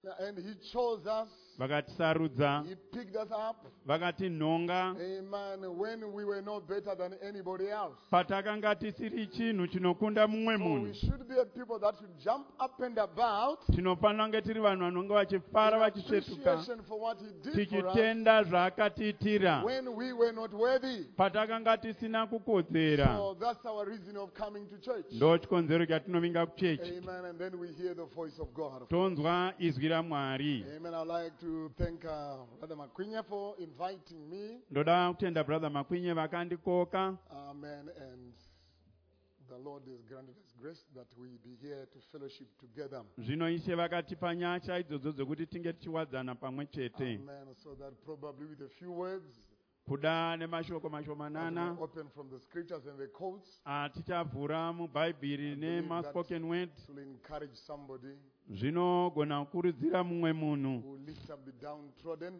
And he chose us. vakatisarudza, He picked us up. vakatinhonga Amen. When we were no better than anybody else. patakanga tisiri chinhu chinokunda mumwe So we munhu. should be a people that should jump up and about Tinofanira kunge tiri vanhu vanonge vachifara in vachisvetuka appreciation for what he did for us tichitenda zvaakatiitira when we were not worthy. patakanga tisina kukodzera. So that's our reason of coming to church. Ndo chikonzero chatinovinga kuchechi, Amen. And then we hear the voice of God. tonzwa izwi raMwari. Amen. I'd like to thank Brother Makwinya for inviting me. Ndoda kutenda brother Makwinye vakandikoka. Amen. And the Lord has granted us grace that we be here to fellowship together. Zvino Ishe vakatipa nyasha idzodzo dzokuti tinge tichiwadzana pamwe chete. Amen. So that probably with a few words, Kuda nemashoko as we mashomanana open from the scriptures and the quotes, tichavhura mubhaibhiri nemaspoken word to encourage somebody zvinogona kukurudzira mumwe munhu, who lifts up the downtrodden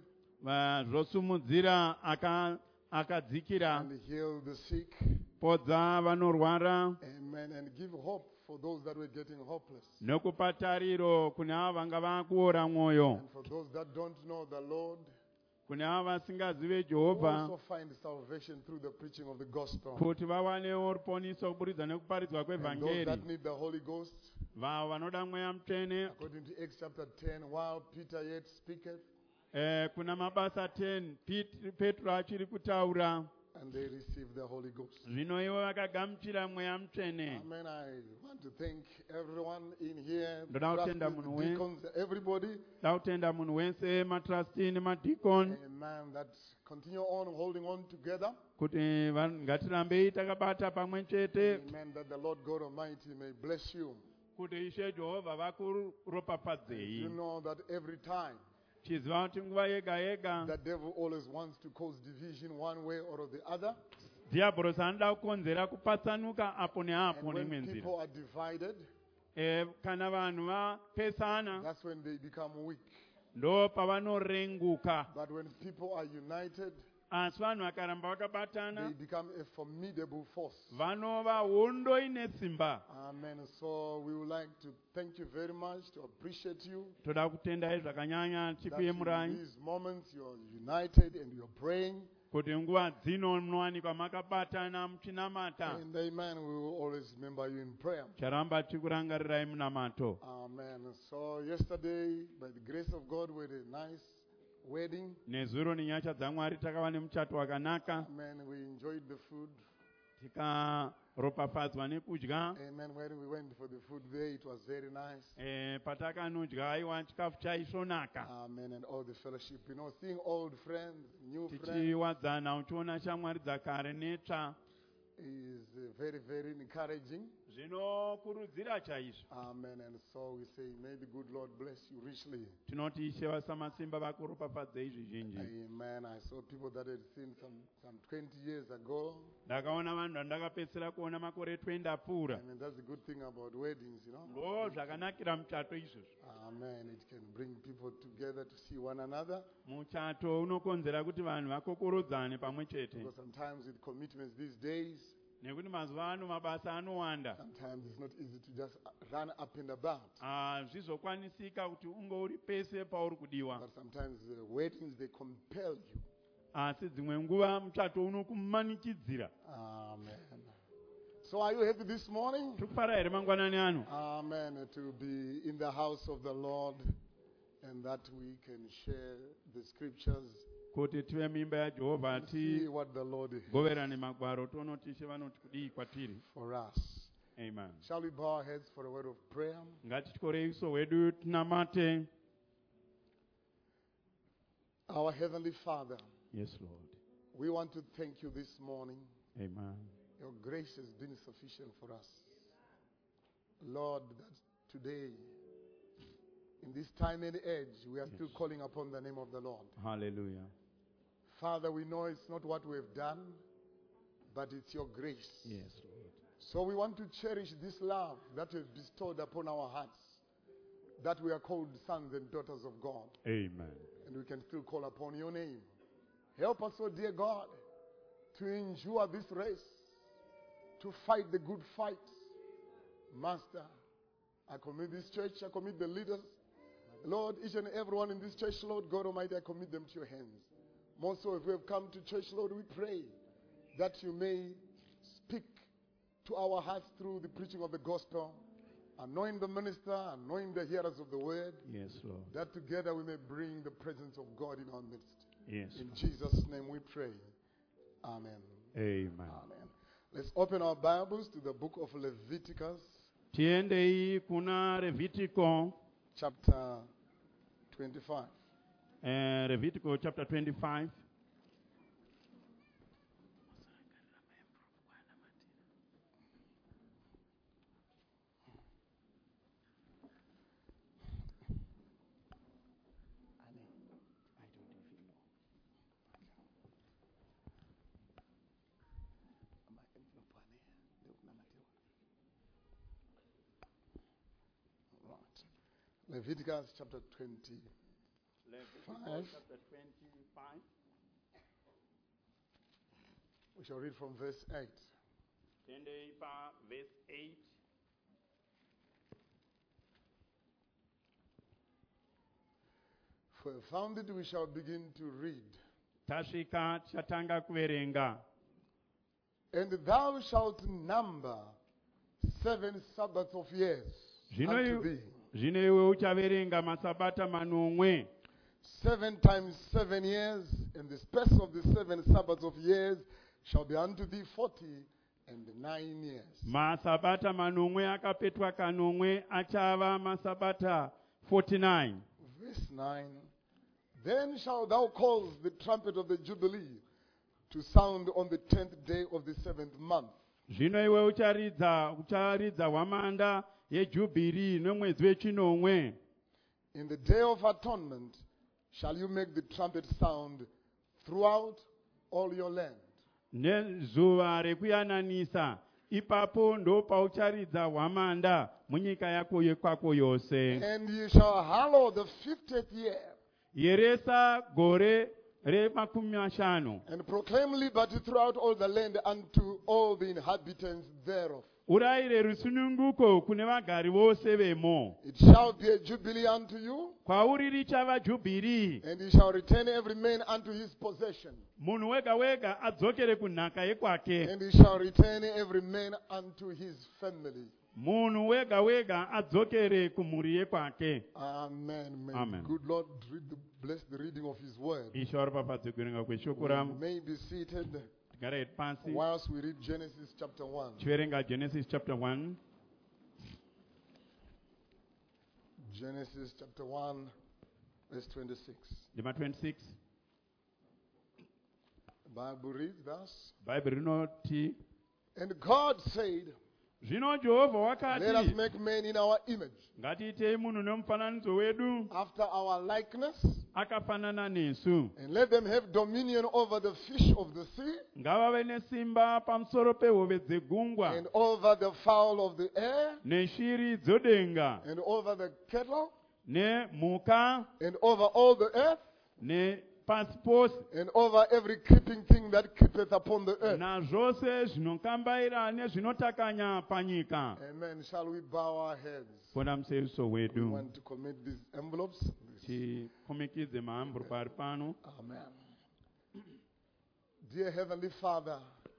zvosumudzira akadzikira, and heal the sick. podza vanorwara, Amen. And give hope for those that were getting hopeless. nokupa tariro kune ava vanga vakuora mwoyo, And for those that don't know the Lord, kune ava vasingazive also Jehovha, find salvation through the preaching of the gospel. kuti vawanewo ruponiso kuburikidza nekuparidzwa And those kwevhangeri. that need the Holy Ghost, Vavo vanoda mweya mutsvene, according to Acts chapter 10, while Peter yet speaketh, kuna mabasa 10 Petro achiri kutaura, and they receive the Holy Ghost. zvino ivo vakagamuchira mweya mutsvene. Amen. I want to thank everyone in here, Ndoda kutenda trustees, munhu we- deacons, everybody. Da kutenda munhu wese, matrasti nemadhikoni, Amen. That continue on holding on together. kuti ngatirambei takabata pamwe chete, Amen. That the Lord God Almighty may bless you. kuti Ishe Jehovha vakuropafadzei. You know that every time Chiziva kuti nguva yega yega the devil always wants to cause division one way or the other. dhiabhorosi anoda kukonzera kupatsanuka apo neapo And nemwe when nzira. people are divided, Kana vanhu vapesana, that's when they become weak. ndo pavanorenguka. But when people are united, Asi vanhu vakaramba they vakabatana, become a formidable force. vanova hondo ine simba. Amen. So we would like to thank you very much, to appreciate you. Toda kutendai zvakanyanya That in tikuyemurai, these moments you're united and you're praying. kuti nguva dzino munowanikwa makabatana muchinamata. And amen. We will always remember you in prayer. Charamba tikurangarirai munamato. Amen. So yesterday, by the grace of God, we had a nice wedding. Nezuro nenyasha dzaMwari takava nemuchato wakanaka, Amen. We enjoyed the food. tikaropafadzwa nekudya. Amen. When we went for the food there, it was very nice. Patakanodya aiwa chikafu chaisvonaka, Amen. And all the fellowship, seeing old friends, new friends tichiwadzana uchiona shamwari dzakare netsva, is very, very encouraging. zvinokurudzira chaizvo. Amen. And so we say, may the good Lord bless you richly. Tinoti Ishe vasamasimba vakuropafadzei zvizhinji. Amen. I saw people that had seen some 20 years ago. Ndakaona vanhu vandakapedzisira kuona makore 20 apfuura. Amen. That's the good thing about weddings, Ndo zvakanakira muchato izvozvo. Amen. It can bring people together to see one another. Muchato unokonzera kuti vanhu vakokorodzane pamwe chete. Because sometimes with commitments these days, Nekuti mazuva ano mabasa anowanda. sometimes it's not easy to just run up and about. Zvizokwanisika kuti unge uri pese pauri kudiwa. But sometimes weddings, they compel you. Asi dzimwe nguva muchato unokumanikidzira. Amen. So are you happy this morning? Tikufara here mangwanani ano? Amen. To be in the house of the Lord and that we can share the scriptures, Kuti tive mimba yaJehovha see what the Lord is tigoverane magwaro tionoti Ishe vanoti kudii kwatiri. for us. Amen. Shall we bow our heads for a word of prayer? Ngatitore uso hwedu tinamate. Our Heavenly Father, Yes, Lord. we want to thank you this morning. Amen. Your grace has been sufficient for us. Lord, that today, in this time and age, we are still calling upon the name of the Lord. Hallelujah. Father, we know it's not what we have done, but it's your grace. Yes, Lord. So we want to cherish this love that you have bestowed upon our hearts, that we are called sons and daughters of God, Amen. and we can still call upon your name. Help us, oh dear God, to endure this race, to fight the good fight. Master, I commit this church, I commit the leaders, Lord, each and everyone in this church, Lord God Almighty, I commit them to your hands. More so, if we have come to church, Lord, we pray that you may speak to our hearts through the preaching of the gospel, anoint the minister, anoint the hearers of the word, Yes, Lord. that together we may bring the presence of God in our midst. Yes. In Jesus' name we pray. Amen. Amen. Amen. Let's open our Bibles to the book of Leviticus, Tiendei kuna Levitico, chapter 25. Levitico chapter 25. Leviticus chapter 25. Leviticus chapter 25. We shall read from verse 8. Tiendei pa verse 8. For found it, we shall begin to read. Tasvika chatanga kuverenga. And thou shalt number 7 Sabbaths of years unto thee. Zvino iwe uchaverenga masabata manomwe. 7 times 7 years, and the space of the 7 Sabbaths of years shall be unto thee 49 years. Masabata manomwe akapetwa kanomwe achava masabata 49. Verse 9. Then shalt thou cause the trumpet of the Jubilee to sound on the 10th day of the 7th month. Zvino iwe ucharidza hwamanda yejubhiri nomwedzi wechinomwe. In the day of atonement shall you make the trumpet sound throughout all your land. Nezuva rekuyananisa ipapo ndo paucharidza hwamanda munyika yako yekwako yose. And you shall hallow the 50th year, Yeresa gore remakumi mashanu. and proclaim liberty throughout all the land unto all the inhabitants thereof. Urayire rusununguko kune vagari vose vemo. It shall be a jubilee unto you, Kwauri richava jubhiri. and he shall return every man unto his possession, Munhu wega wega adzokere kunhaka yekwake. and he shall return every man unto his family. Munhu wega wega adzokere kumhuri yekwake. Amen. May Amen. the good Lord bless the reading of his word. Ishwara papadze kuverenga kweshoko You ramo. may be seated Tigare pansi. whilst we read Genesis chapter 1. Chiverenga Genesis chapter 1. Genesis chapter 1, verse 26. Ndima 26. The Bible reads thus. Bible rinoti. And God said, Zvino Jehovha let us wakati. make man in our image, Ngatiitei munhu nemufananidzo wedu. after our likeness, Akafanana nesu. and let them have dominion over the fish of the sea, Ngavave nesimba pamusoro pehove dzegungwa. and over the fowl of the air, Neshiri dzodenga. and over the cattle, Nemhuka. and over all the earth, Nepasi pose. and over every creeping thing that creepeth upon the earth. Nazvose zvinokambaira nezvinotakanya panyika. Amen. Shall we bow our heads? Kona museviso We wedu. want to commit these envelopes. Tikomikidze mahamburu pari pano. Amen. Dear Heavenly Father,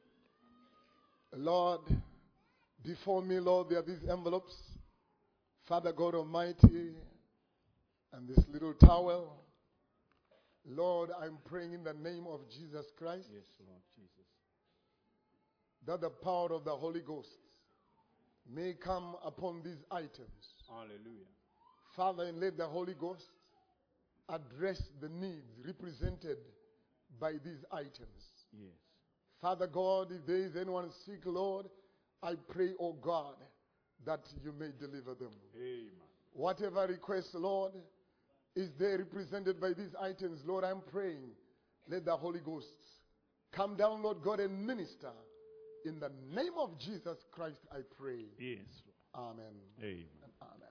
Lord, before me, Lord, there are these envelopes. Father God Almighty, and this little towel. Lord, I'm praying in the name of Jesus Christ Yes, Lord Jesus. that the power of the Holy Ghost may come upon these items. Hallelujah. Father, and let the Holy Ghost address the needs represented by these items. Yes. Father God, if there is anyone sick, Lord, I pray, oh God, that you may deliver them. Amen. Whatever request, Lord, is there represented by these items, Lord, I'm praying, let the Holy Ghost come down, Lord God, and minister. In the name of Jesus Christ, I pray. Yes, Lord. Amen. Amen. And amen.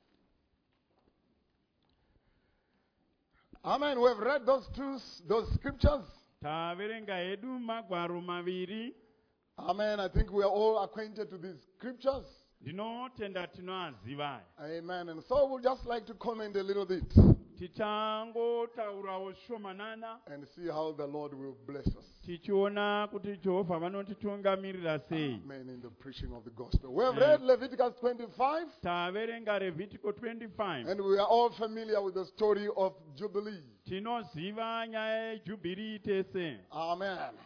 Amen. We have read those scriptures. Taverenga hedu magwaro maviri. Amen. I think we are all acquainted to these scriptures. ndinotenda tinoaziva. Amen. And so we'll just like to comment a little bit Tichangotaurawo shomanana and see how the Lord will bless us. tichiona kuti Jehovha vanotitungamirira sei. Amen. In the preaching of the gospel. We have read Leviticus 25, Taverenga Levitical 25. and we are all familiar with the story of Jubilee. Tinoziva nyaya yeJubhiri tese. Amen.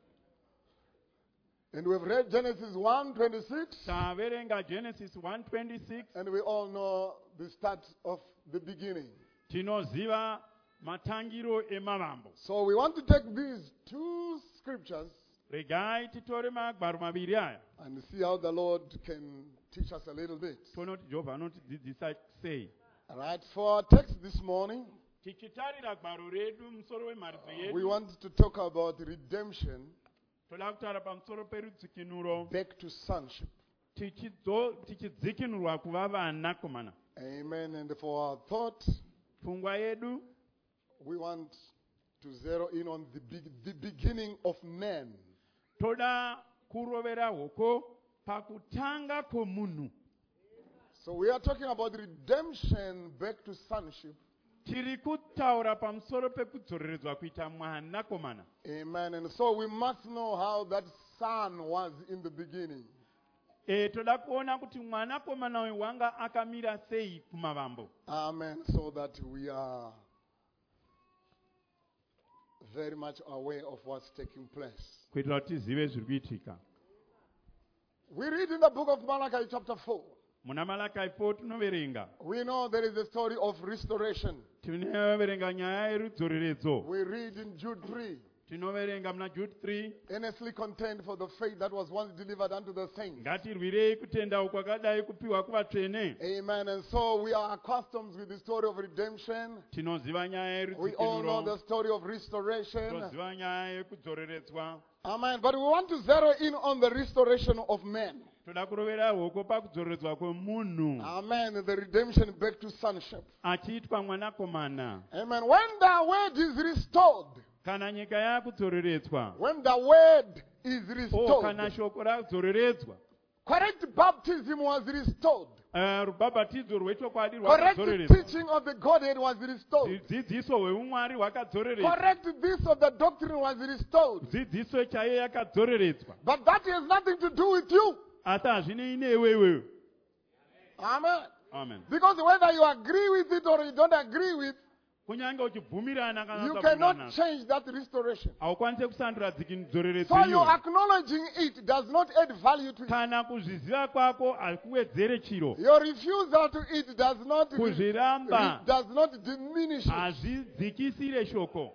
And we have read Genesis 1:26, Taverenga Genesis 1:26. and we all know the start of the beginning. Tinoziva matangiro emavambo. So we want to take these two scriptures Regai titore magbaru maviri aya. and see how the Lord can teach us a little bit. Tione kuti Jehovha anotidzidzisa sei. All right, for our text this morning, Tichitarira gwaro redu musoro wemharidzo we yedu. want to talk about redemption Toda kutaura pamusoro perudzikinuro. back to sonship. Tichidzikinurwa kuva vanakomana. Amen. And for our thought, Pfungwa yedu we want to zero in on the beginning of man. toda kurovera hoko pakutanga kwomunhu. So we are talking about redemption back to sonship. Tiri kutaura pamusoro pekudzoreredzwa kuita mwanakomana. Amen. And so we must know how that son was in the beginning. Toda kuona kuti mwanakomana uyu wanga akamira sei kumavambo. Amen. So that we are very much aware of what's taking place. Kuitira kuti tizive zviri kuitika. We read in the book of Malachi chapter 4. Muna Malachi 4 tinoverenga. We know there is a story of restoration. Tinoverenga nyaya yerudzoreredzo. We read in Jude 3. Tinoverenga muna Jude 3. Earnestly contend for the faith that was once delivered unto the saints. Ngatirwirei kutenda uko kwakadai kupiwa kuvatsvene. Amen. And so we are accustomed with the story of redemption. Tinoziva nyaya We all know yerudzikinuro. the story of restoration. Tinoziva nyaya yekudzoreredzwa. Amen. But we want to zero in on the restoration of men. Toda kurovera hoko pakudzoreredzwa kwemunhu Amen. The redemption back to sonship. achiitwa mwanakomana. Amen. When the word is restored, Kana nyika yakudzoreredzwa. when the word is Kana restored, shoko rakudzoreredzwa. correct baptism was restored. Rubhabhatidzo rwechokwadi Correct rwakadzoreredzwa. teaching of the Godhead was restored. Dzidziso hweumwari hwakadzoreredzwa. Correct this of the doctrine was restored. Dzidziso chaiyo yakadzoreredzwa. But that has nothing to do with you. Asi hazvinei newewe. Amen. Amen. Because whether you agree with it or you don't agree with, Kunyange uchibvumirana kana you usabvumirana cannot nazo, change that restoration. haukwanisi kusandura dzoreredzwa So you iyoyo. acknowledging it does not add value to it. Kana kuzviziva kwako hazvikuwedzere chiro. Your refusal to it does not Kuzviramba diminish it. hazvidzikisire shoko.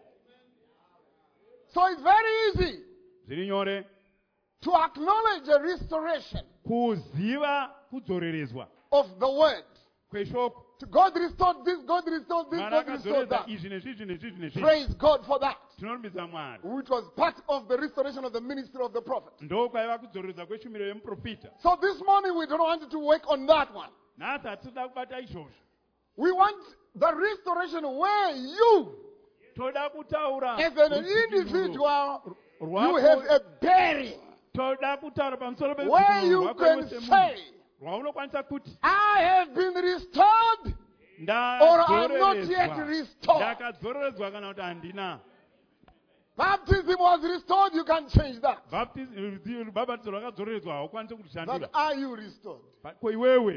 So it's very easy Zviri nyore to acknowledge a restoration kuziva kudzoreredzwa of the word. kweshoko. God restored this, God restored this, Mwari God restored akadzoreredza that. izvi nezvi nezvi nezvi. Praise God for that. Tinorumbidza Mwari. Which was part of the restoration of the ministry of the prophet. Ndo kwaiva kudzoreredzwa kweshumiro yemuprofita. So this morning we don't want to work on that one. Nhasi hatitoda kubata izvozvo. We want the restoration where you, Toda kutaura as an individual, you have a bearing toda kutaura pamusoro where you rwako can iwe semunhu. say, Rwaunokwanisa kuti I have been restored or I'm not yet ndadzoreredzwa. restored. Ndakadzoreredzwa kana kuti handina. Baptism was restored, you can change that. Rubhabhatidzo rwakadzoreredzwa haukwanisi But kurishandura. are you restored? Ko iwewe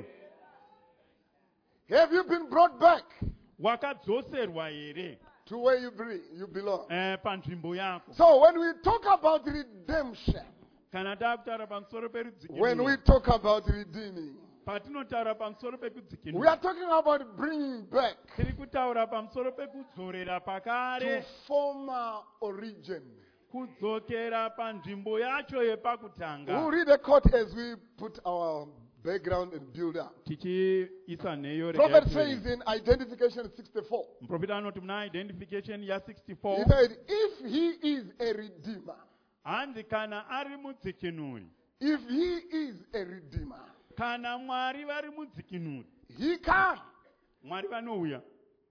Have you been brought back wakadzoserwa here to where you belong? panzvimbo yako. So when we talk about redemption, Kana taakutaura pamusoro when we perudzikinuro, talk about redeeming, patinotaura pamusoro we pekudzikinura, are talking about bringing back tiri kutaura pamusoro pekudzorera to pakare, former origin. kudzokera panzvimbo yacho We'll yepakutanga. read a quote as we put our background and build up. Tichiisa nheyo Prophet regai says kuverenga. in Identification 64, Muprofita anoti muna identification he ya64, said, if he is a redeemer, hanzi kana ari mudzikinuri, if he is a redeemer, kana Mwari vari mudzikinuri, he can Mwari vanouya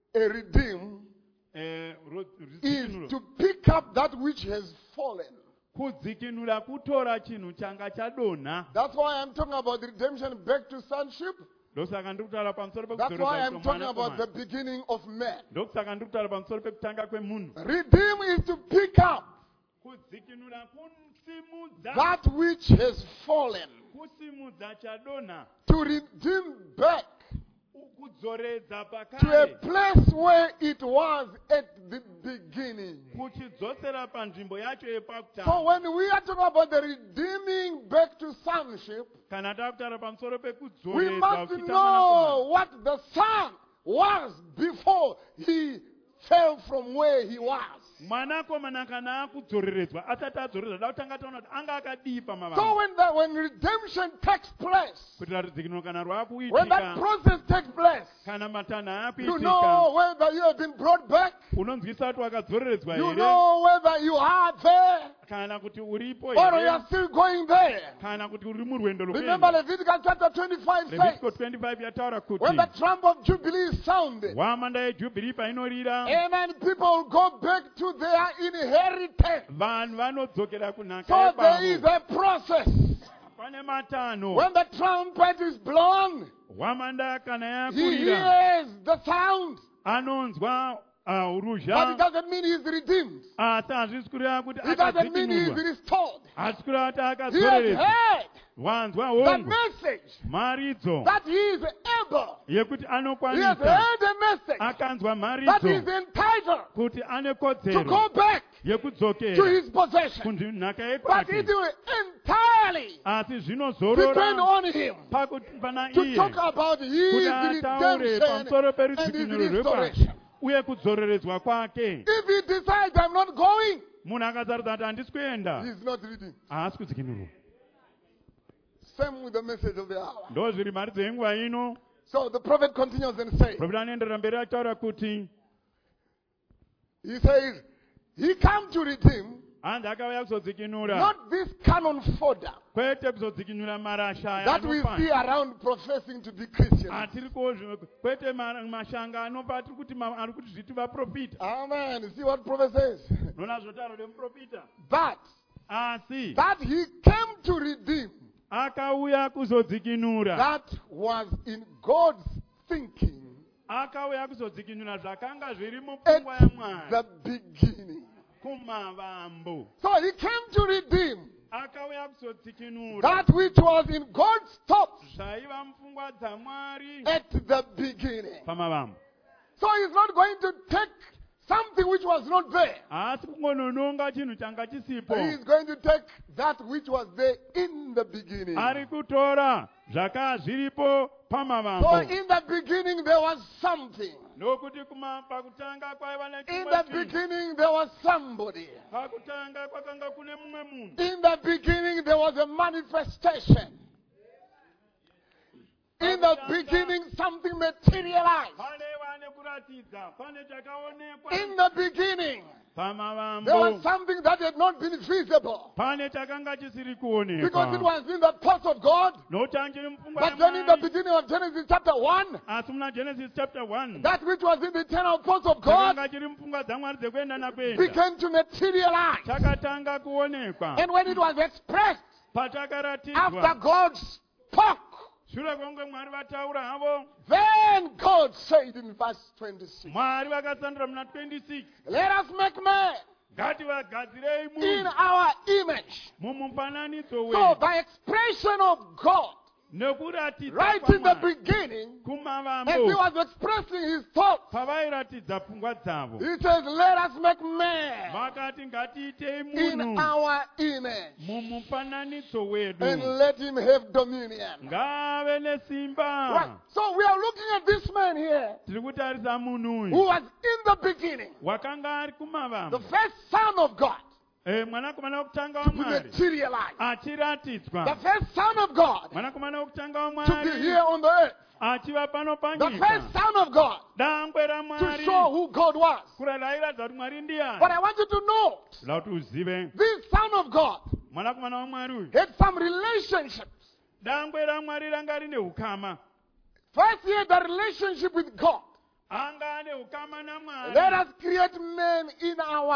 redeem is rudzikinuro to pick up that which has fallen kudzikinura kutora chinhu changa chadonha. That's why I'm talking about the redemption back to sonship. Ndosaka ndiri kutaura pamusoro That's why I'm talking about the pekudzoreredza beginning of man. ndokusaka ndiri kutaura pamusoro pekutanga kwemunhu. Redeem is to pick up Kudzikinura kusimudza, that which has fallen, kusimudza chadonha, to redeem back kudzoredza to a pakare, place where it was at the beginning. kuchidzosera panzvimbo yacho So yepakutanga. when we are talking about the redeeming back to sonship, Kana takutaura pamusoro we pekudzoredza must kuita know what the son was before he fell from where he was. mwanakomana kana akudzoreredzwa asati adzoreredzwa da kutanga taona kuti anga akadii So pamavambo when redemption takes place, kuitira rudzikinuro kana when that rwakuitika process takes place, kana matanha you akuitika know whether you have been brought back, unonzwisa kuti wakadzoreredzwa you here know whether you are there kana kuti uripo or you here are still going there. kana kuti uri murwendo Remember rwekuenda. Leviticus chapter 25 Levitico says, 25 yataura when the kuti trump of Jubilee is sounded, hwamanda yejubhiri painorira amen, people will go back to their inheritance. vanhu vanodzokera kunhaka So there is yekwavo. a process. Pane matanho. When the trumpet is blown, Hwamanda kana he yakurira hears the sound, anonzwa but it uruzha, doesn't mean he's redeemed. asi hazvisi kureva kuti It doesn't mean he's akadzikinurwa, restored. asi kureva kuti He has akadzoreredzwa. heard Wanzwa the hongu message mharidzo that he is able. yekuti He has anokwanisa, heard the message akanzwa that he is mharidzo entitled kuti ane to kodzero go back to yekudzokera his possession. kunhaka But it yekwake, will entirely asi depend zvinozorora on him pakuti pana to iye talk about his kuti ataure redemption pamusoro and his perudzikinuro rwekwake restoration. uye kudzoreredzwa kwake. If he decides I'm not going, Munhu akasaridza kuti handisi kuenda, he's not redeemed. haasi kudzikinurwa. Same with the message of the hour. Ndo zviri mharidzo yenguva ino. So the prophet continues and says, Profita anoenderera mberi achitaura kuti he says, he come to redeem, hanzi akauya kuzodzikinura, not this cannon fodder kwete kuzodzikinura marasha aya that we see anopanda. around professing to be Christians. Atiri kozvo kwete mashanga anopa atiri kuti ari kuti zviti vaprofita. Amen. You see what prophet says? Nona zvotauro remuprofita. But Asi that he came to redeem, akauya kuzodzikinura, that was in God's thinking akauya kuzodzikinura zvakanga zviri at mupfungwa yaMwari the beginning. kumavambo. So he came to redeem Akauya kuzodzikinura that which was in God's thoughts zvaiva mupfungwa dzaMwari at the beginning. pamavambo. So he's not going to take something which was not there. Haasi kungonononga chinhu changa chisipo. He is going to take that which was there in the beginning. Ari kutora zvakanga zviripo So pamavambo. in the beginning there was something. Nokuti pakutanga kwaiva In nechimwe the chinhu. beginning there was somebody. Pakutanga kwakanga kune mumwe munhu. In the beginning there was a manifestation. In the beginning something materialized. Paneva nekuratidza, pane chakaonekwa. In the beginning there was Pamavambo something that had not been visible. pane chakanga chisiri Because it kuonekwa. was in the thoughts of God. Nokuti chiri mupfungwa But then in the yaMwari. beginning of Genesis chapter 1, Asi muna Genesis chapter 1. that which was in the eternal thoughts of God Chakanga chiri mupfungwa dzaMwari dzekuenda nakuenda. began to materialize. Chakatanga kuonekwa. And when it was expressed after Pachakaratidzwa. God spoke, Shure kwenguva Mwari vataura havo. then God said in verse 26, Mwari vakasandura muna 26. let us make man Ngativagadzirei in munhu our image. mumufananidzo So wedu. the expression of God Nekuratidza right in the kwaMwari beginning, as he kumavambo was expressing his thoughts, pavairatidza pfungwa dzavo, he says, let us make man vakati ngatiitei in munhu our image mumufananidzo and wedu, let him have dominion. ngaave nesimba. Right. So we are looking at this man here Tiri kutarisa munhu who uyu was in the beginning, wakanga ari the kumavambo, first son of God, mwanakomana wokutanga to be waMwari materialized. The achiratidzwa, first son of God mwanakomana wokutanga to be here waMwari on the earth. achiva pano The panyika, first son of God dangwe to raMwari show who God was. kurairadza kuti Mwari ndiani. But I want you to know, Kuda kuti uzive this son of God mwanakomana waMwari uyu, had some relationships. dangwe raMwari ranga rine ukama. First, he had a relationship with God. Anga ane ukama Let naMwari. us create men in our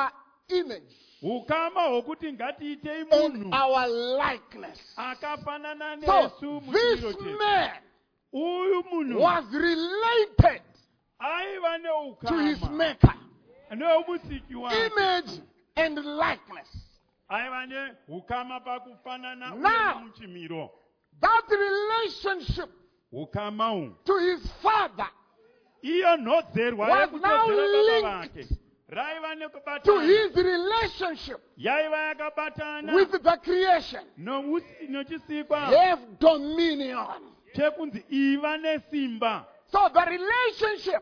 image ukama hwokuti ngatiitei and munhu our likeness. akafanana So nesu muchiro this chedu. man Uyu munhu was related aiva to his neukama maker. nemusiki wake. Image and likeness. Aiva neukama pakufanana uye Now, muchimiro. that relationship Ukama uhu to his father iyo nhodzerwa was yekutodzera now baba linked vake raiva to nekubatana, his relationship yaiva yakabatana with the creation. nochisikwa Have dominion. chekunzi iva nesimba. So the relationship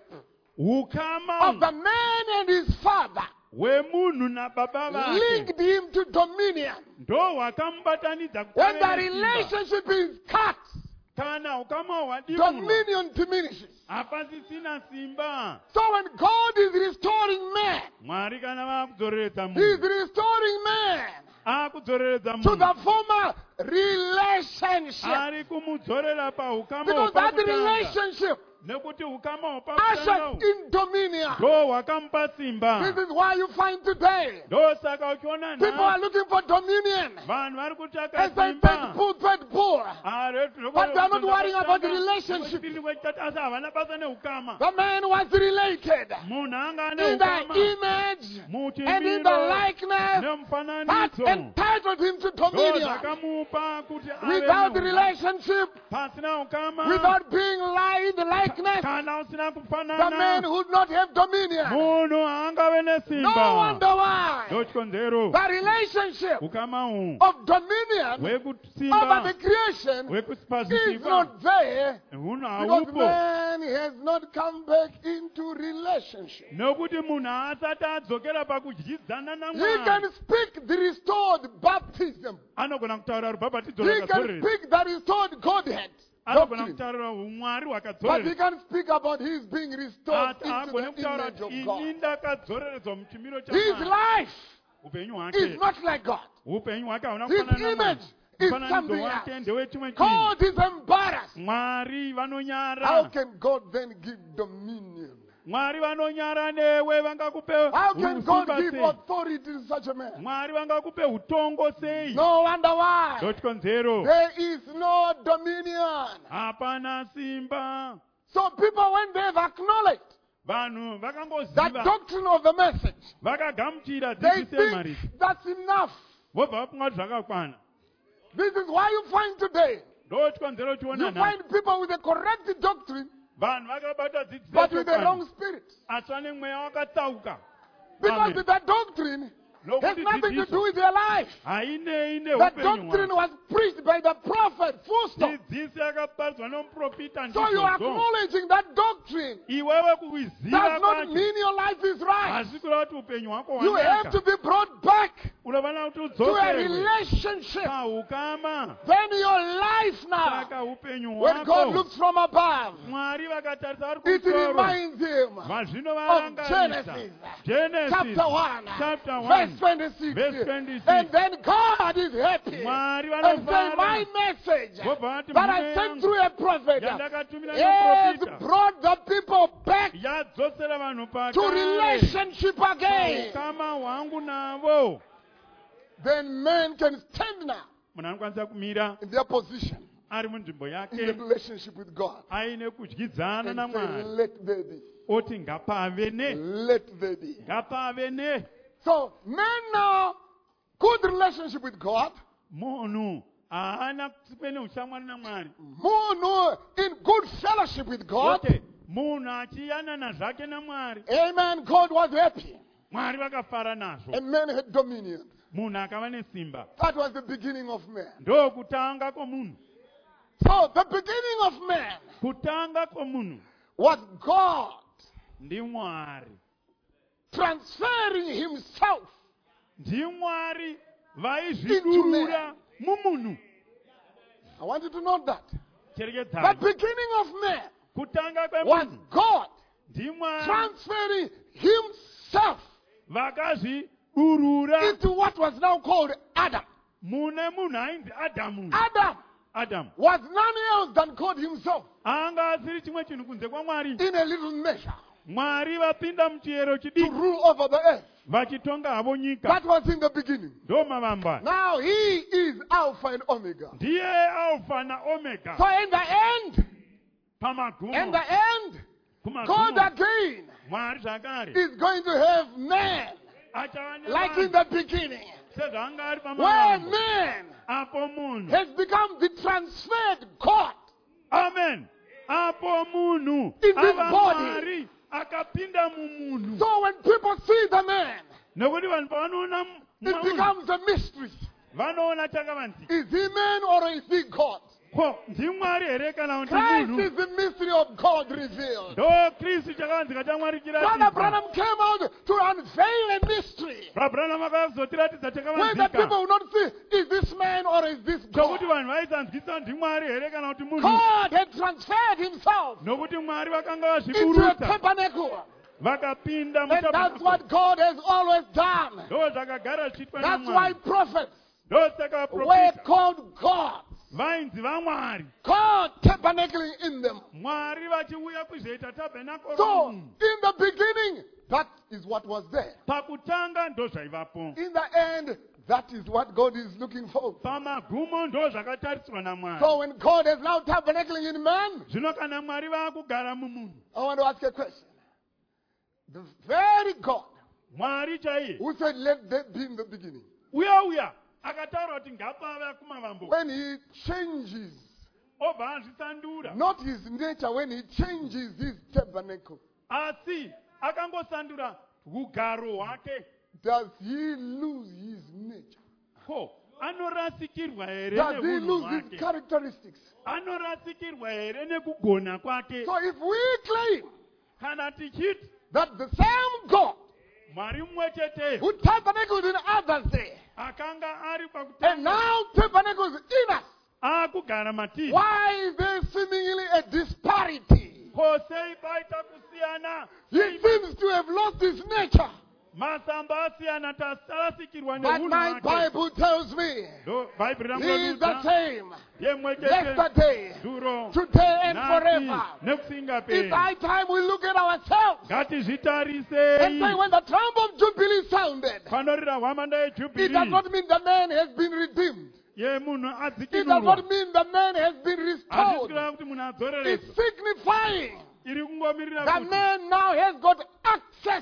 Ukama of the man and his father hwemunhu nababa vake linked him to dominion. ndo hwakamubatanidza kuti When ave the nesimba. relationship is cut, Kana ukama hwadiwa dominion diminishes. hapasisina simba. So when God is restoring man, Mwari kana vaakudzoreredza He is munhu restoring man akudzoreredza to munhu the former relationship. ari kumudzorera paukama Because that hwapakutanga relationship nekuti ukama ushered hwapakutanga in dominion. ndo hwakamupa simba. This is why you find today Ndo saka uchiona people are nhasi looking for dominion vanhu vari kutsvaka as they simba. take poor. But they are not worrying about the relationship. asi havana basa neukama. The man was related Munhu anga ane in the ukama image and in the muchimiro likeness that nemufananidzo entitled him to ndo dominion. zvakamupa kuti Without ave relationship, pasina ukama, without being in the likeness, kana usina the man kufanana would not have dominion. munhu haangave No nesimba. wonder why Ndo chikonzero the relationship ukama uhu of dominion over hwekusimba the creation hwekusipa is zvisimba not there hunhu because haupo man has not come back into relationship. nokuti munhu haasati adzokera pakudyidzana He naMwari. can speak the restored baptism. Anogona kutaura rubhabhatidzo He can rwakadzorerwa, speak the restored Godhead anogona doctrine. kutaura umwari But he hwakadzorerwa, can speak about his being restored asi into haagoni the kutaura image of kuti ini God. ndakadzoreredzwa muchimiro His chaMwari. life Upenyu is hwake not like God. upenyu hwake hauna His kufanana naMwari. image is Mufananidzo something wake else. ndewechimwe chinhu. God is embarrassed. Mwari How vanonyara. can God then give dominion? Mwari vanonyara newe, vangakupe How can God usimba give sei? authority to such a man? Mwari vangakupe utongo sei? No wonder why. Ndo chikonzero There is no dominion. hapana simba. So people, when they've acknowledged Vanhu the vakangoziva, doctrine of the message, vakagamuchira they dzidziso yemari, think that's enough. vobva vafunga kuti zvakakwana. This is why you find today, Ndo chikonzero you chiona nhasi. find people with the correct doctrine, Vanhu vakabata dzidziso but with the yechokwana, wrong spirit. asi vane mweya wakatsauka. Because Amen. the doctrine has Nokuti nothing to do dzidziso with their life. hainei The neupenyu doctrine hwavo. was preached by the prophet, full stop. Dzidziso yakaparidzwa nomuprofita So you are ndizvozvo. acknowledging that doctrine Iwewe kuiziva does not kwacho mean your life is right. hasi kureva kuti upenyu hwako You have to hwanaka. be brought back Unofanira kuti to a udzokerwe relationship. paukama. Then your life now, Saka upenyu when God hwako looks from above, Mwari vakatarisa vari it kumusoro, reminds him mazvino of varangarisa Genesis Genesis chapter 1, chapter verse 1 26. verse 26. And then God is happy Mwari and say, my vanovara message vobva vati that I mhino sent yangu through a prophet yandakatumira has nomuprofita brought the people back yadzosera vanhu to pakare relationship again. paukama hwangu navo. Then man can stand now Munhu anokwanisa kumira in their position ari munzvimbo in the yake relationship with God aine kudyidzana and say, naMwari, let there be. oti ngapave ne, Let there be. ngapave ne. So man now, good relationship with God, Munhu haana kupene ushamwari naMwari. Munhu in good fellowship with God. Okay, munhu achiyanana zvake naMwari, Amen. God was happy Mwari vakafara nazvo, and man had dominion. munhu akava nesimba. That was the beginning of man. Ndo kutanga kwomunhu. So the beginning of man Kutanga kwomunhu was God ndiMwari. transferring himself. NdiMwari vaizvidurura mumunhu. I want you to note that. The Cherekedzai, beginning of man kutanga was kwemunhu God ndiMwari transferring himself vakazvidurura into what was now called Adam. mune munhu ainzi Adhamu. Adam Adam was none else than God himself anga asiri chimwe chinhu kunze kwaMwari in a little measure. Mwari vapinda muchiyero to chidiki rule over the earth. vachitonga havo nyika. That was in the beginning. Ndo mavamba. Now he is Alpha and Omega. Ndiye Alpha na Omega. So in the end, Pamagumo. God Kumagumo. again Mwari zvakare. is going to have man Achava like in nevanhu the beginning, sezvanga ari where pamavambo. man Apo munhu. has become the transferred God. Amen. Apo munhu. In this Ava body. Mwari akapinda mumunhu. So when people see the man, Nekuti vanhu pavanoona it munhu becomes a mystery. vanoona chakavanzi. Is he man or is he God? Ko ndimwari here kana kuti Christ munhu. is the mystery of God revealed. Ndo Kristu chakavanzika chamwari Brother chiratidzwa. Branham came out to unveil a mystery Branham akazotiratidza where the people chakavanzika. will not see, is this man or is this God? Chokuti vanhu vaisanzwisa ndimwari here kana kuti munhu. God had transferred himself Nokuti mwari vakanga into a vazviburutsa. tabernacle. Vakapinda And that's mutabhenakeri. what God has always done. Ndo zvakagara zvichiitwa That's why naMwari. prophets Ndo saka were vaprofita called gods. vainzi vaMwari. God tabernacling in them. Mwari vachiuya kuzoita tabhenakoro So, mumunhu. in the beginning, that is what was there. Pakutanga ndo zvaivapo. In the end, that is what God is looking for. Pamagumo ndo zvakatariswa naMwari. So when God is now tabernacling in man, Zvino kana Mwari vaakugara mumunhu. I want to ask a question. The very God Mwari chaiye. who said, let that be in the beginning, Uya akataura kuti ngapave kumavambo. when he changes, Obva azvisandura. not his nature, when he changes his tabernacle, Asi akangosandura ugaro hwake. does he lose his nature? Ko anorasikirwa here Does he neunhu lose his hwake. characteristics? Anorasikirwa here nekugona kwake. So if we claim Kana tichiti that the same God Mwari mumwe chete who tabernacled in others there, akanga ari and pakutanga now tabernacles in us, akugara matiri. why is there seemingly a disparity? Ko sei paita kusiyana. He seems to have lost his nature. Masamba asiyana tasarasikirwa But neunhu my hwake. Bible tells me Ndo Bhaibheri he is the rangu same ye mumwe chete. yesterday, Duro. today, and Nasi forever. It's nekusingaperi. high time we look at ourselves and say, Ngatizvitarisei. when the trump of Jubilee sounded, Panorira hwamanda it does yeJubhiri. not mean the man has been redeemed. Ye munhu It does adzikinurwa. not mean the man has been restored. Hazvisikuva kuti munhu It's adzoreredzwa. signifying Iri kungomirira the kuti man now has got access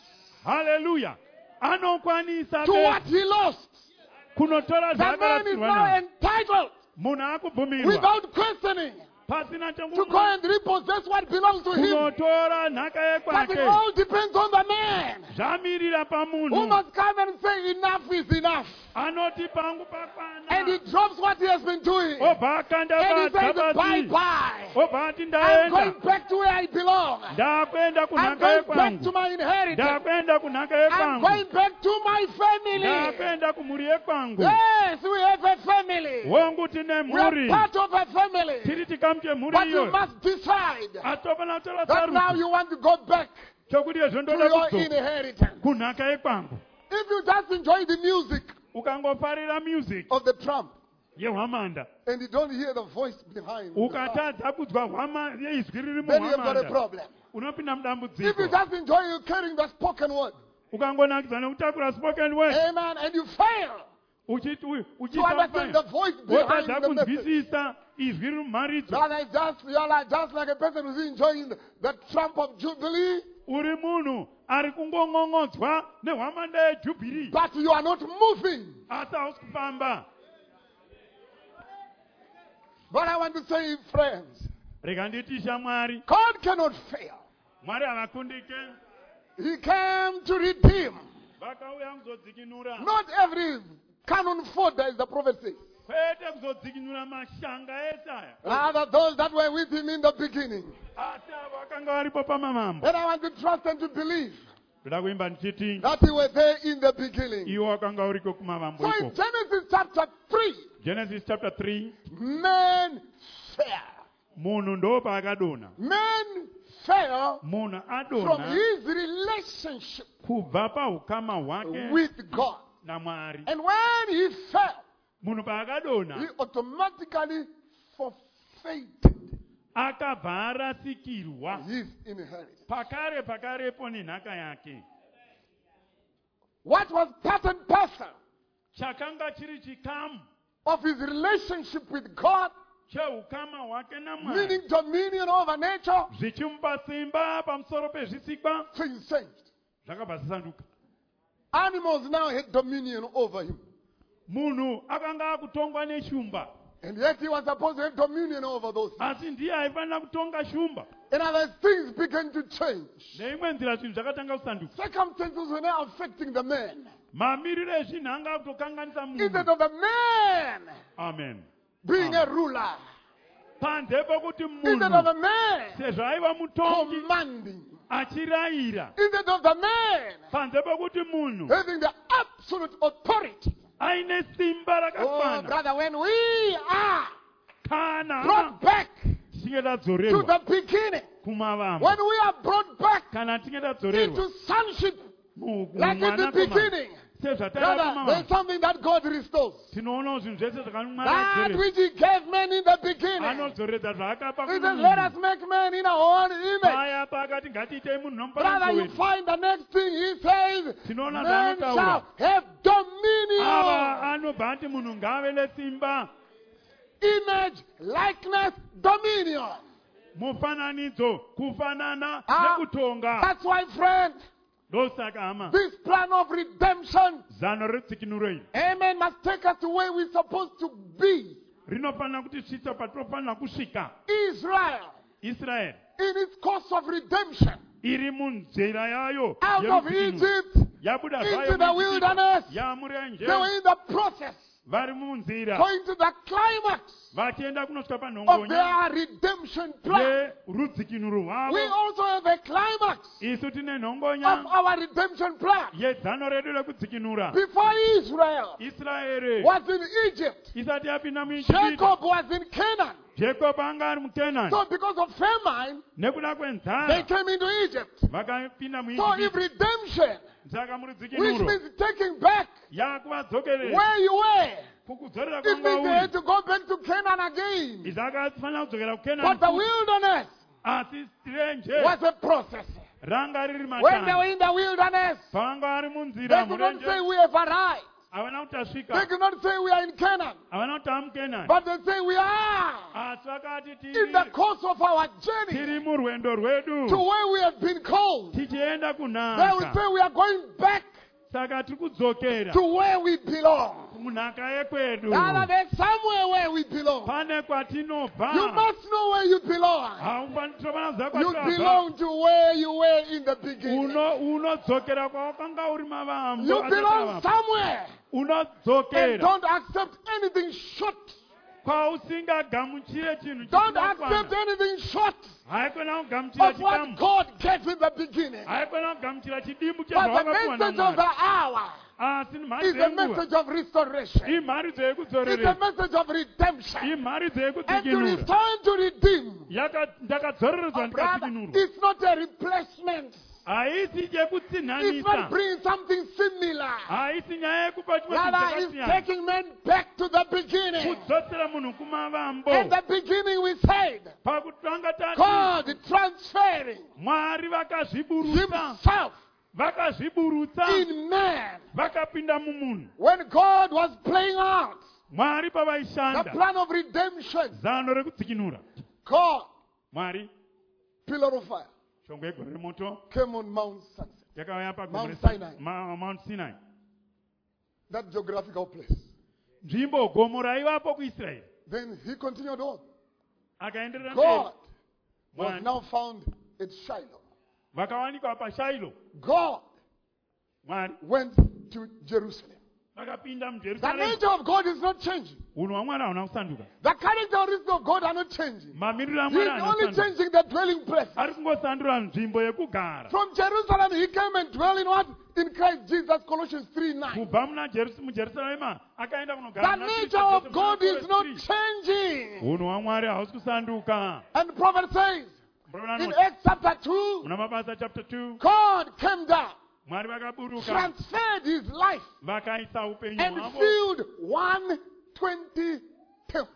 haleluya anokwanisa to what he lost. kunotora The man is zvakarasirwa now nazvo. entitled, Munhu akubvumirwa without questioning, pasina to go changu and repossess what belongs to him. kunotora nhaka But it yekwake. all depends on the man Zvamirira who pamunhu must come and say enough is enough. anoti pangu And he pakwana. drops what he has been doing. Obva akanda And he says, padzabati. bye-bye. Obva ati I'm ndaenda. going back to where I belong. Ndakuenda I'm kunhaka going back yekwangu. to my inheritance. Ndakuenda kunhaka I'm yekwangu. going back to my family. Ndakuenda kumhuri yekwangu. Yes, we have a family. Hongu tine We are mhuri. part of a family. Tiri chikamu chemhuri But you iyoyo. must decide Asi tofana kutora that now sarudzo you want to go back chokuti to yezvondoda your kudzoka inheritance. kunhaka yekwangu. If you just enjoy the music Ukangofarira music of the trump yehwamanda and you don't hear the voice behind, the sound, ukatadza kunzwa izwi riri then you've got a muhwamanda problem. unopinda If you mudambudziko. just enjoy you carrying the spoken word, Ukangonakidza nekutakura spoken word amen, and you fail to understand the voice behind wotadza the message, kunzwisisa izwi riri mumharidzo. you are just like a person who's enjoying the trump of Jubilee, Uri munhu ari kungong'ong'odzwa nehwamanda yeJubhiri but you are not moving. asi hausi kufamba. But I want to say, friends, Rega nditi shamwari, God cannot fail. Mwari havakundike. He came to redeem. Vakauya kuzodzikinura. Not every cannon fodder, as the prophet says. Kwete kuzodzikinura mashanga ese aya. Rather, those that were with him in the beginning. Asi avo vakanga varipo pamamambo. And I want to trust and to believe Ndoda kuimba ndichiti that you were there in the beginning. iwo wakanga uriko kumavambo So in iko. Genesis chapter 3, Genesis chapter 3, man fell. munhu ndo paakadonha. Man fell Munhu from adonha his relationship kubva paukama hwake with God. naMwari. And when he fell, Munhu he paakadonha automatically forfeited akabva arasikirwa his inheritance. pakarepo nenhaka yake. What was part and parcel Chakanga chiri chikamu of his relationship with God, cheukama hwake naMwari, meaning dominion over nature, zvichimupa simba pamusoro pezvisikwa, things changed. zvakabva zvasanduka. Animals now had dominion over him. Munhu akanga akutongwa neshumba, And yet he was supposed to have dominion over those things. asi ndiye aifanira kutonga shumba. And other things began to change. Neimwe nzira zvinhu zvakatanga kusanduka. Circumstances were now affecting the man. Mamiriro ezvinhu anga akutokanganisa Instead munhu. of the man Amen. being a ruler, Panze pokuti instead of munhu the man sezvo aiva mutongi commanding, achirayira, instead of the man panze pokuti munhu having the absolute authority. aine simba Oh, rakakwana, brother, when we are kana brought back tinge to tadzorerwa the beginning, kumavambo, when we are brought back kana tinge tadzorerwa into sonship, like in the mumwanakomana, beginning, sezvataiva brother, there's kumavambo, something that God restores. tinoonawo zvinhu zvese That zvakamwari which He gave man in the beginning. anodzoredza zvaakapa He says, let us kumunhu. make man in our own image. Paya pakati ngatiitei munhu Brother, you nomufananidzo wedu. find the next thing He says, Tinoona man zvaanotaura. shall have dominion. Ava anobva ati munhu ngaave nesimba, Image, likeness, dominion. mufananidzo, kufanana Ah, nekutonga. That's why, friend, Ndosaka hama, this plan of redemption, zano retsikinuro iri amen, must take us to where we're supposed to be. rinofanira kuti svitsa patinofanira kusvika. Israel, Israeri in its course of redemption, iri munzira yayo out of yerudzikinuro. Egypt, Yabuda into zvayo the muIjipita, wilderness, yamurenje, they were in the process, vari munzira going to the climax vachienda kunosvika of panhongonya their redemption plan. yerudzikinuro We hwavo. also have a climax Isu tine of nhongonya our redemption plan. yedzano redu rekudzikinura. Before Israel Israeri was in Egypt, isati yapinda muIjipita, Jacob was in Canaan. Jacob anga ari muKenani. So because of famine, Nekuda they kwenzara came into Egypt. vakapinda So if muIjipita. redemption, Saka which murudzikinuro means taking back yakuvadzokerera where you were, kukudzorera it kwanga means they had uri. to go back to Canaan again. Izvi akafanira kudzokera But the kuKenani, wilderness asi renje was a process. ranga riri When they were matanda. in the wilderness, Pavanga vari they munzira could not say murenje, we have arrived. havana kuti They tasvika, could not say we are in Canaan. havana kuti tamuKenani, But they say we are asi vakati in the course of our journey tiri murwendo rwedu to where we have been called. tichienda They will kunhaka. say we are going back Saka tiri kudzokera to where we belong. kunhaka yekwedu. Now there's somewhere where we belong. Pane kwatinobva. You must know where you belong. Tinofanira kuziva You kwatinobva. belong to where you were in the beginning. Unodzokera kwawakanga uri mavambo. You belong somewhere. And Unodzokera don't accept anything short. kwausingagamuchire chinhu Don't accept chisina anything short haikona kugamuchira of what chikamu, God gave in the beginning. haikona kugamuchira chidimbu But the chezvawakapiwa message of the naMwari. hour Asi mhari is a dzenguva message of restoration. imharidzo It's a yekudzorerera, message of redemption. imharidzo And to yekudzikinura. restore and to redeem, Ndakadzoreredzwa brother, ndikadzikinurwa. it's not a replacement. Haisi It's not chekutsinhanisa, bringing something similar. haisi nyaya yekupa chimwe chinhu Rather, it's chakasiyana, taking men back to the beginning. kudzotsera munhu kumavambo. In the beginning, we said, Pakutanga tati God transferring Mwari vakazviburutsa, Himself vakazviburutsa, in man. vakapinda mumunhu. When God was playing out Mwari the pavaishanda plan of redemption, zano rekudzikinura, God, Mwari pillar of fire, shongwe yegore remoto came on Mount Sunset, yakauya pagomo Mount Sinai. Mount Sinai, that geographical place. nzvimbo gomo raivapo kuIsraeri. Then he continued on. Akaenderera mberi, God was Mwari now found at Shiloh. vakawanikwa paShailo. God Mwari went to Jerusalem. vakapinda The muJerusarema. nature of God is not changing. Unhu hwaMwari hauna kusanduka, The characteristics of God are not changing. mamiriro He aMwari is haana only kusanduka. changing the dwelling place. Ari kungosandura nzvimbo yekugara. From Jerusalem, he came and dwelt in what? In Christ Jesus, Colossians 3:9. Kubva muJerusarema akaenda kunogara The muna nature Kristu of Jesu God muna is not Kristu. changing. Unhu hwaMwari hausi kusanduka. And the prophet says in Acts chapter 2, Muna Mabasa chapter 2, God came down, Mwari vakaburuka transferred his life, vakaisa upenyu and hwavo filled 120 temples.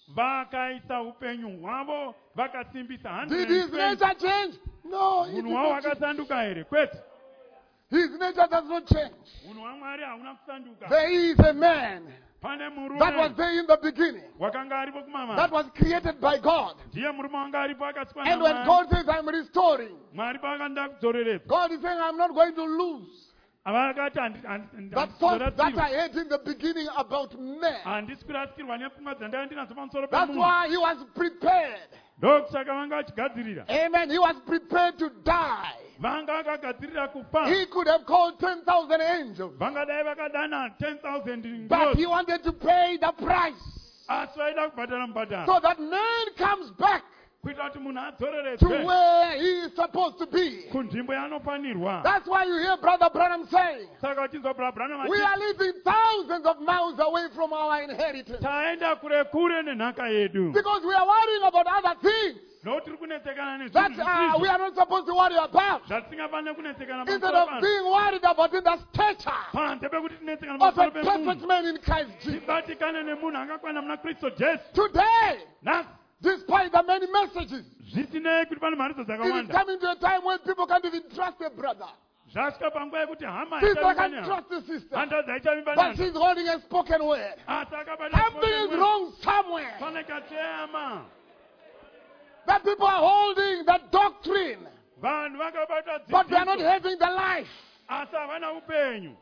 vakaisa upenyu hwavo vakasimbisa Did his 120. nature change? No, he did Munhu wavo not change. wakasanduka here? Kwete. His nature does not change. Munhu waMwari hauna kusanduka. There is a man Pane that was murume there in the beginning, wakanga aripo kumamama. that was created by God. Ndiye murume wanga aripo akasikwa And when naMwari. God says, I'm restoring, Mwari paakanda kudzoreredza. God is saying, I'm not going to lose Avakati that thought that I had in the beginning about man. handisi kurasikirwa nepfungwa dzandanga ndinadzo pamusoro That's pemunhu. why he was prepared. Ndokusaka vanga vachigadzirira. Amen. He was prepared to die. Vanga vakagadzirira kufa. He could have called 10,000 angels, Vangadai vakadana 10,000 but ngoro. he wanted to pay the price Asi vaida kubhadhara mubhadharo. so that man comes back Kuitira kuti munhu to adzoreredzwe where he is supposed to be. kunzvimbo yaanofanirwa. That's why you hear Brother Branham saying, Saka uchinzwa Branham we achiti, are living thousands of miles away from our inheritance taenda kure kure nenhaka yedu. because we are worrying about other things Nokuti tiri kunetsekana that nezvinhu we are not supposed to worry about. zvatisingafane kunetsekana Instead pamusoro of pazvo. being worried about in the stature Panze pekuti tinetsekana of a pamusoro perfect pemunhu. man in Christ Jesus. Tibatikane nemunhu akakwana muna Kristu Jesu. Today, Nhasi despite the many messages, zvisinei kuti pane mharidzo it is dzakawanda. coming to a time when people can't even trust a brother. Zvasvika panguva yekuti hama Sister haichavimba can't nehama. trust the sister, Handadzi haichavimba but nehama. she's holding a spoken word. Asi akabata Something is spoken word. wrong somewhere. Pane kateama. That people are holding the doctrine, Vanhu vakabata but they are not dzidziso. having the life. Asi havana upenyu.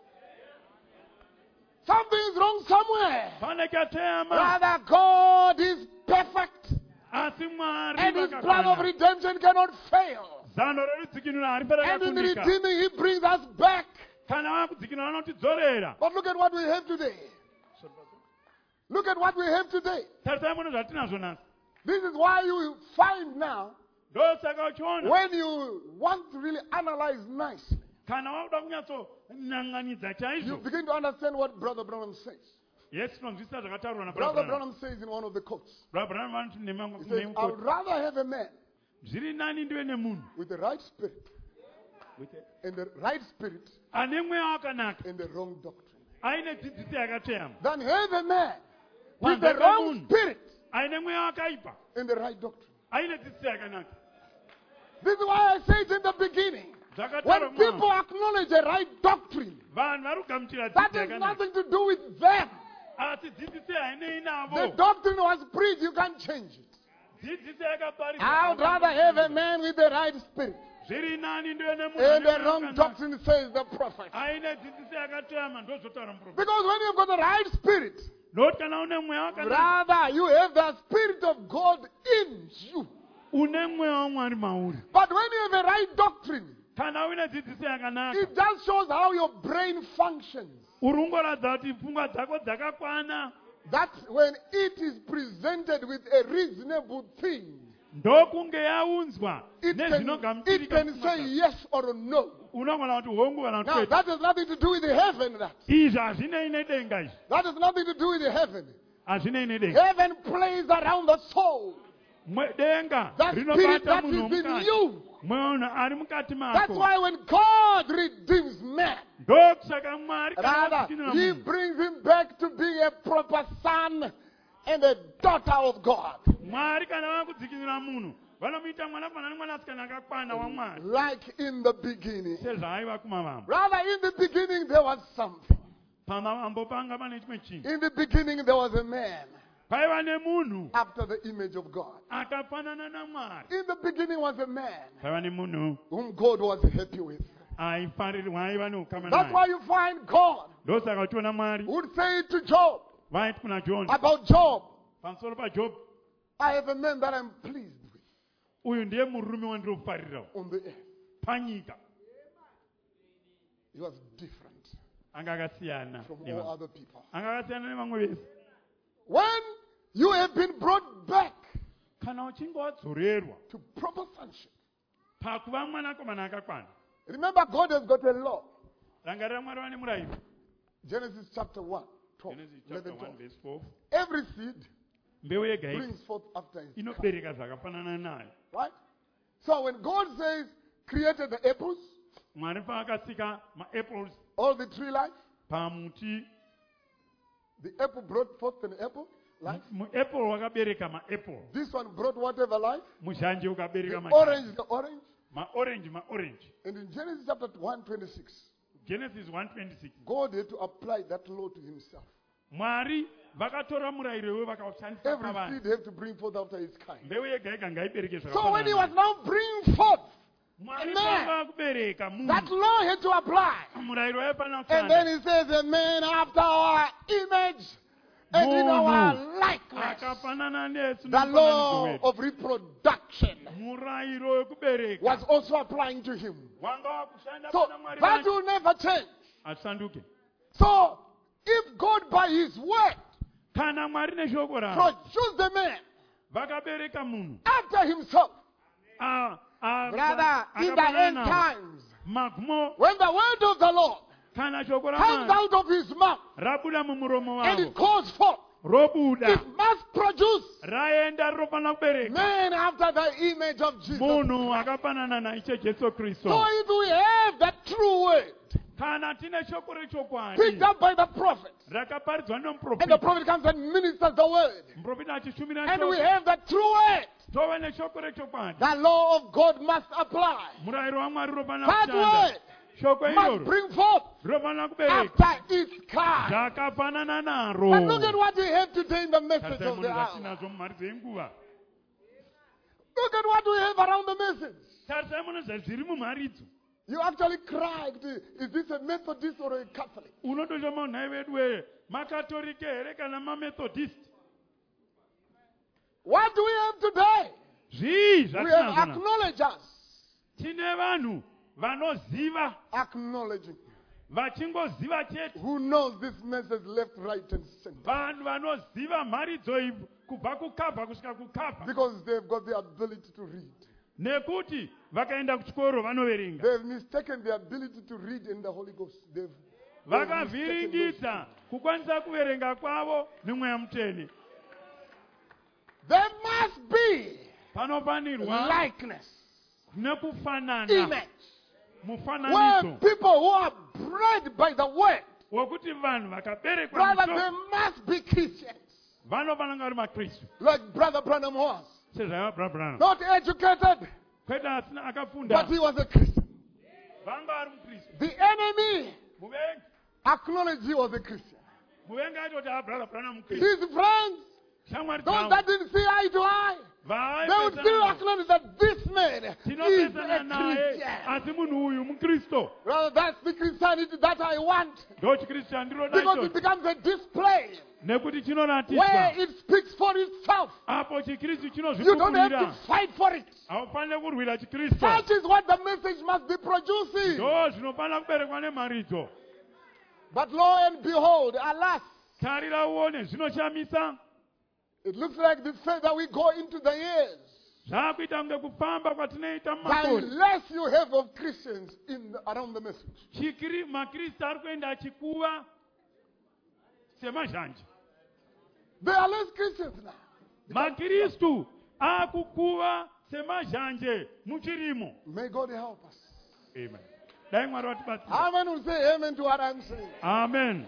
Something is wrong somewhere. Pane kateama. Rather, God is perfect, Asi Mwari and His plan of vakakwana. redemption cannot fail. Zano rerudzikinuro haripera And in kakunika. redeeming, He brings us back. Kana vakudzikinura vanotidzorera. But look at what we have today. Look at what we have today. Tarisai munhu zvatinazvo nhasi. This is why you find now, Ndosaka uchiona. when you want to really analyze nicely, Kana wakuda kunyatsonanganidza you chaizvo. begin to understand what Brother Branham says. Yesu tinonzwisisa zvakataurwa Brother naBranham. Branham says in one of the quotes, Branham vanoti he says, I would nemukoti. rather have a man Zviri nani ndive nemunhu. with the right spirit and the right spirit Ane mweya wakanaka. and the wrong doctrine Aine dzidziso yakateyama. than have a man with Panze the wrong pemunhu. spirit Aine mweya wakaipa. and the right doctrine. Aine dzidziso yakanaka. This is why I say it in the beginning. When Zvakataurwa people mwaari. acknowledge the right doctrine, Vanhu vari kugamuchira that dzidziso has yakanaka. nothing to do with them. Asi dzidziso hainei The navo. doctrine was preached, you can't change it. Dzidziso yakaparidzwa. I would rather have a man with the right spirit Zviri nani ndive nemunhu. and ane the mweya wrong wakanaka. doctrine, says the prophet. Aine dzidziso yakateyama ndozvotaura muprofita. Because when you've got the right spirit, Nokuti kana une mweya wakanaka. rather you have the spirit of God in you. Une mweya waMwari mauri. But when you have a right doctrine, Kana une dzidziso yakanaka. it just shows how your brain functions. Uri kungoratidza kuti pfungwa dzako dzakakwana. That when it is presented with a reasonable thing, Ndokunge yaunzwa. it Nezvinogamuchirika can pfungwa say dzako. yes or no. Unogona kuti hongu kana kuti Now, kwete. that has nothing to do with the heaven. Izvi hazvinei nedenga izvi. That has nothing to do with the heaven. Hazvinei nedenga. Heaven plays around the soul. Denga That spirit rinobata that munhu is in womukati. you. Munhu ari mukati That's mako. why when God redeems man, Ndokusaka Mwari kana rather, adzikinura He munhu. brings him back to being a proper son and a daughter of God. Mwari kana vakudzikinura munhu vanomuita mwanakomana nemwanasikana akakwana waMwari. Like in the beginning. Sezvaaiva kumavambo. Rather, in the beginning there was something. Pamavambo panga pane chimwe chinhu. In the beginning there was a man Paiva nemunhu after the image of God. akafanana naMwari. In the beginning was a man Paiva nemunhu whom God was happy with. aifarirwa aiva neukama That's naye. why you find God Ndosaka utiona Mwari would say to Job, vaiti kuna Joni about Job, pamusoro paJobhu, I have a man that I'm pleased with uyu ndiye murume wandinofarira on the earth. panyika. He was different Anga akasiyana from all nevamwe. other people. Anga akasiyana nevamwe vese. When you have been brought back Kana uchinge wadzorerwa to proper sonship, pakuva mwanakomana akakwana. remember God has got a law. Rangarira Mwari vane murayiro. Genesis chapter 1, 12, Genesis 11, chapter 1 12. verse 4. Every seed Mbeu yega yega brings forth after his kind. inobereka zvakafanana nayo. Right? So when God says, created the apples, Mwari paakasika maapples all the tree life, pamuti, the apple brought forth an apple, life. muapple wakabereka maapple, This one brought whatever life. muzhanje ukabereka The orange mashanje, is the orange. maorange. And in Genesis chapter 1:26, Genesis 1:26, God had to apply that law to himself. Mwari vakatora murayiro iwe vakaushandisa Every pavanhu. seed have to bring forth after its kind. Mbeu yega yega ngaibereke So when he was zvakafanana. now bringing forth, Mwari Amen. pava kubereka that munhu, law had to apply. murayiro waifana And then kushanda. he says, a man after our image and in our likeness. Akafanana nesu The nomufananidzo law wedu. of reproduction Murayiro wekubereka was also applying to him. wanga wakushanda So pana Mwari that vacho. will never change. Hatisanduke. So if God by his word Kana Mwari neshoko ravo produced the man vakabereka munhu. after himself, brother, in the end akafanana times, magumo when the word of the Lord kana shoko comes raMwari out of his mouth rabuda mumuromo and wavo it calls forth, robuda it must produce raenda rinofana kubereka man after the image of Jesus. munhu akafanana naIshe Jesu Kristu. So if we have that true word Kana tine shoko picked rechokwadi up by the prophet, rakaparidzwa and the nomuprofita, prophet comes and ministers the word, muprofita achishumira and we shoko, have the true word, tove neshoko rechokwadi, the law of God must apply. murayiro waMwari rinofana That kushanda. word Shoko must iroro bring forth rinofana kubereka after its kind. zvakafanana And look at naro. what we have today in the message Tarisai of the munhu hour. zvatinazvo mumhari dzenguva. Look at what we have around the message. Tarisai munhu zvazviri mumharidzo. You actually cry, is this a Methodist or a Catholic? Unotoshama nhai vedu makatolike here kana mamethodist. What do we have today? Zvii We have zvatinazvo. acknowledgers. Tine vanhu vanoziva, Acknowledging. vachingoziva chete. Who knows this message left, right, and center? Vanhu vanoziva mharidzo iyi kubva kukabva kusvika kukabva. Because they've got the ability to read. Nekuti vakaenda kuchikoro vanoverenga. They've mistaken the ability to read in the Holy Ghost. They've mistaken Vakavhiringidza kukwanisa kuverenga kwavo nemweya muteni. those. There must be Panofanirwa likeness, nekufanana, image, where mufananidzo people who are bred by the word, wokuti vanhu vakaberekwa brother, they neshoko must be Christians, vanofana kunge vari makristu, like Brother Branham was. sezvaiva Branham. Not educated, Kwete asina akafunda, but he was a Christian. vanga vari mukristu. The enemy Muvengi acknowledged he was a Christian. muvengi aitoti Brother Branham mukristu. His friends, Shamwari those dzavo that didn't see eye to eye, they would still vaipesana acknowledge that this man is tinopesana a naye Christian. asi munhu uyu mukristu. Brother, that's the Christianity that I want. Ndo chikristu chandinoda Because it ichocho, becomes a display nekuti where chinoratidzwa it speaks for itself. apo chikristu You don't have to chinozvipupurira. fight for it. Haufaniri kurwira chikristu. Such is what the message must be producing. Ndo zvinofanira kuberekwa nemharidzo. But lo and behold, alas, Tarira uone zvinoshamisa. it looks like the further we go into the years, Zvakuita kunge kufamba kwatinoita the mumakore. less you have of Christians around the message. Makristu ari kuenda achikuva semazhanje. There are less Christians now. Makristu akukuva semazhanje muchirimo. May God help us. Amen. Dai Mwari vatibatsira. Amen will say amen to what I'm saying. Amen.